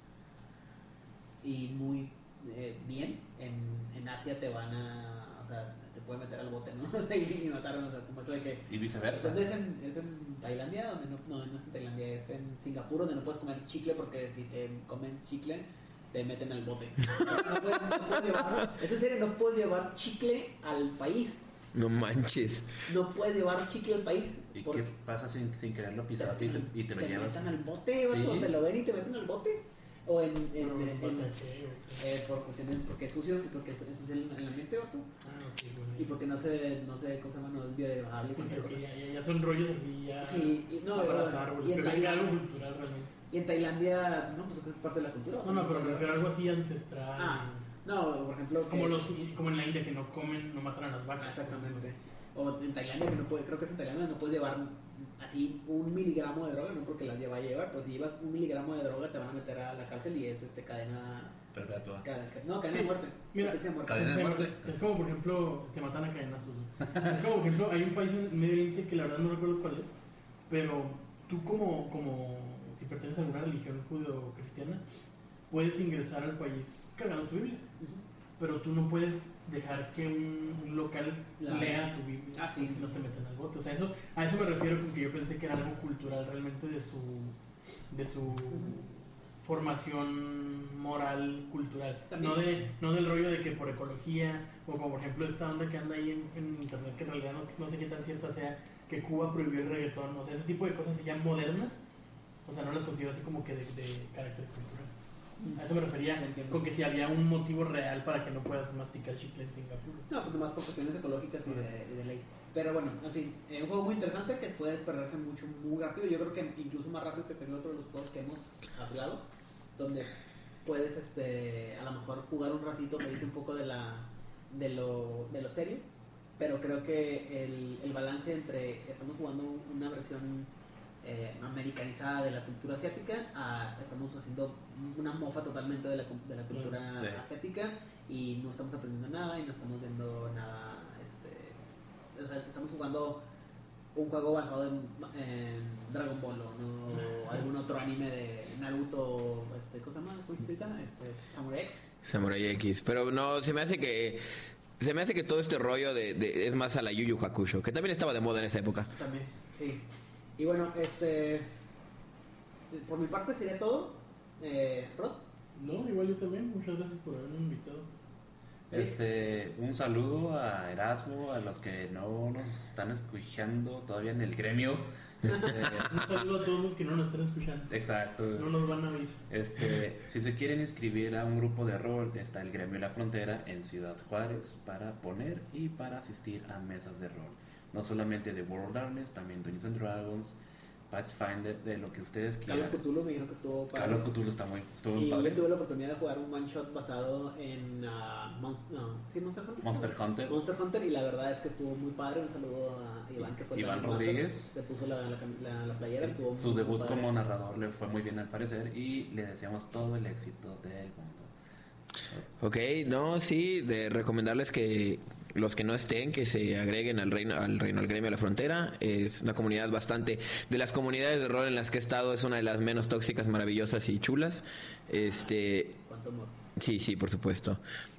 y muy bien en Asia te van a, o sea, te pueden meter al bote, ¿no? y mataron, o sea, como eso de que Y viceversa. ¿dónde es en Tailandia? Donde no es en Tailandia, es en Singapur, donde no puedes comer chicle porque si te comen chicle te meten al bote. No puedes llevar, es en serio, no puedes llevar chicle al país. No manches. No puedes llevar chicle al país. ¿Y porque qué pasa sin quererlo pisar así y te lo llevas? metan al bote, vato, Sí. te lo ven y te meten al bote. O Pero no pasa qué, por cuestiones, porque es sucio y porque es sucio el ambiente, vato. bueno. Y porque no se cosa más, no es biodegradable. Sí, cualquier porque cosa. ya son rollos así, ya. Sí, y no, para pero- los árboles. y en Pero es que algo Tailandia- cultural realmente. Y en Tailandia, no, pues es parte de la cultura. No, pero me refiero a algo así ancestral. No, por ejemplo. Como en la India que no comen, no matan a las vacas. Exactamente. O en Tailandia, que no puede, creo que es en Tailandia, no puedes llevar así 1 miligramo de droga, no porque las va a llevar, pero si llevas 1 miligramo de droga te van a meter a la cárcel y es cadena. Perpetua. Cadena Sí, de muerte. mira, Sentencia de muerte. cadena de muerte. Es como, por ejemplo, te matan a cadenazos. Es como, por ejemplo, hay un país en Medio Oriente que la verdad no recuerdo cuál es, pero tú como si perteneces a alguna religión judeo-cristiana, puedes ingresar al país cargando tu Biblia, Ujú. pero tú no puedes dejar que un local lea tu Biblia, Ah, sí. si no te meten al bote. O sea, a eso me refiero con que yo pensé que era algo cultural realmente de su formación moral cultural. También. No del rollo de que por ecología, o como por ejemplo esta onda que anda ahí en internet, que en realidad no sé qué tan cierta sea, que Cuba prohibió el reggaetón. O sea, ese tipo de cosas ya modernas, o sea, no las considero así como que de carácter cultural. A eso me refería, Entiendo. con que si había un motivo real para que no puedas masticar chicle en Singapur. No, pues nomás por cuestiones ecológicas y de ley. Pero bueno, en fin, un juego muy interesante que puede perderse muy rápido. Yo creo que incluso más rápido que otro de los juegos que hemos hablado, donde puedes a lo mejor jugar un ratito, salirte un poco de lo serio. Pero creo que el balance entre estamos jugando una versión americanizada de la cultura asiática estamos haciendo una mofa totalmente de la cultura Sí. asiática y no estamos aprendiendo nada y no estamos viendo nada o sea, estamos jugando un juego basado en Dragon Ball o algún otro anime de Naruto, cosa más, ¿cómo se llama? Samurai X. Samurai X. Pero no, se me hace que todo este rollo es más a la Yu Yu Hakusho, que también estaba de moda en esa época. También, sí. Y bueno, por mi parte sería todo. Rod. No, igual yo también. Muchas gracias por haberme invitado. Un saludo a Erasmo, a los que no nos están escuchando todavía en el gremio. Un saludo a todos los que no nos están escuchando. Exacto. No nos van a oír. Si se quieren inscribir a un grupo de rol, está el Gremio La Frontera en Ciudad Juárez para poner y para asistir a mesas de rol. No solamente de World of Darkness, también Dungeons and Dragons, Pathfinder, de lo que ustedes quieran. Carlos Cthulhu me dijeron que estuvo padre. Carlos Cthulhu estuvo Y padre. yo tuve la oportunidad de jugar un one shot basado en Monster Hunter. Monster Hunter, y la verdad es que estuvo muy padre. Un saludo a Iván, que fue Iván el Master. Rodríguez. Se puso la playera. Sí, Estuvo su muy debut padre. como narrador le fue muy bien al parecer y le deseamos todo el éxito del mundo. Ok, no, sí, de recomendarles que los que no estén, que se agreguen al gremio a la frontera. Es una comunidad bastante, de las comunidades de rol en las que he estado, es una de las menos tóxicas, maravillosas y chulas. Cuánto amor. Sí, por supuesto.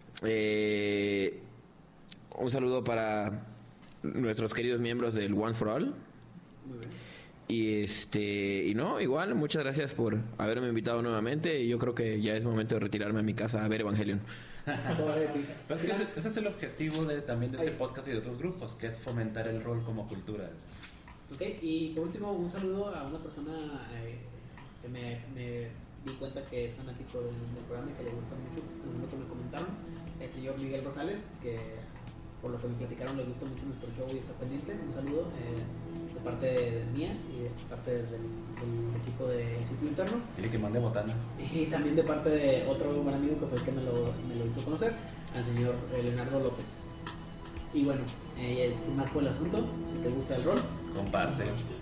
Un saludo para nuestros queridos miembros del Once for All. Muy bien. Y no, igual, muchas gracias por haberme invitado nuevamente. Yo creo que ya es momento de retirarme a mi casa a ver Evangelion. Pobre de ti. Pues es que ese es el objetivo también de este podcast y de otros grupos, que es fomentar el rol como cultura. Ok, y por último, un saludo a una persona que me di cuenta que es fanático del programa y que le gusta mucho, según lo que me comentaron, el señor Miguel Rosales, que por lo que me platicaron le gusta mucho nuestro show y está pendiente. Un saludo de parte mía y de parte del equipo de Círculo Interno. Dile que mande botana. Y también de parte de otro buen amigo que fue el que me lo hizo conocer, al señor Leonardo López. Y bueno, sin más por el asunto, si te gusta el rol, Comparte.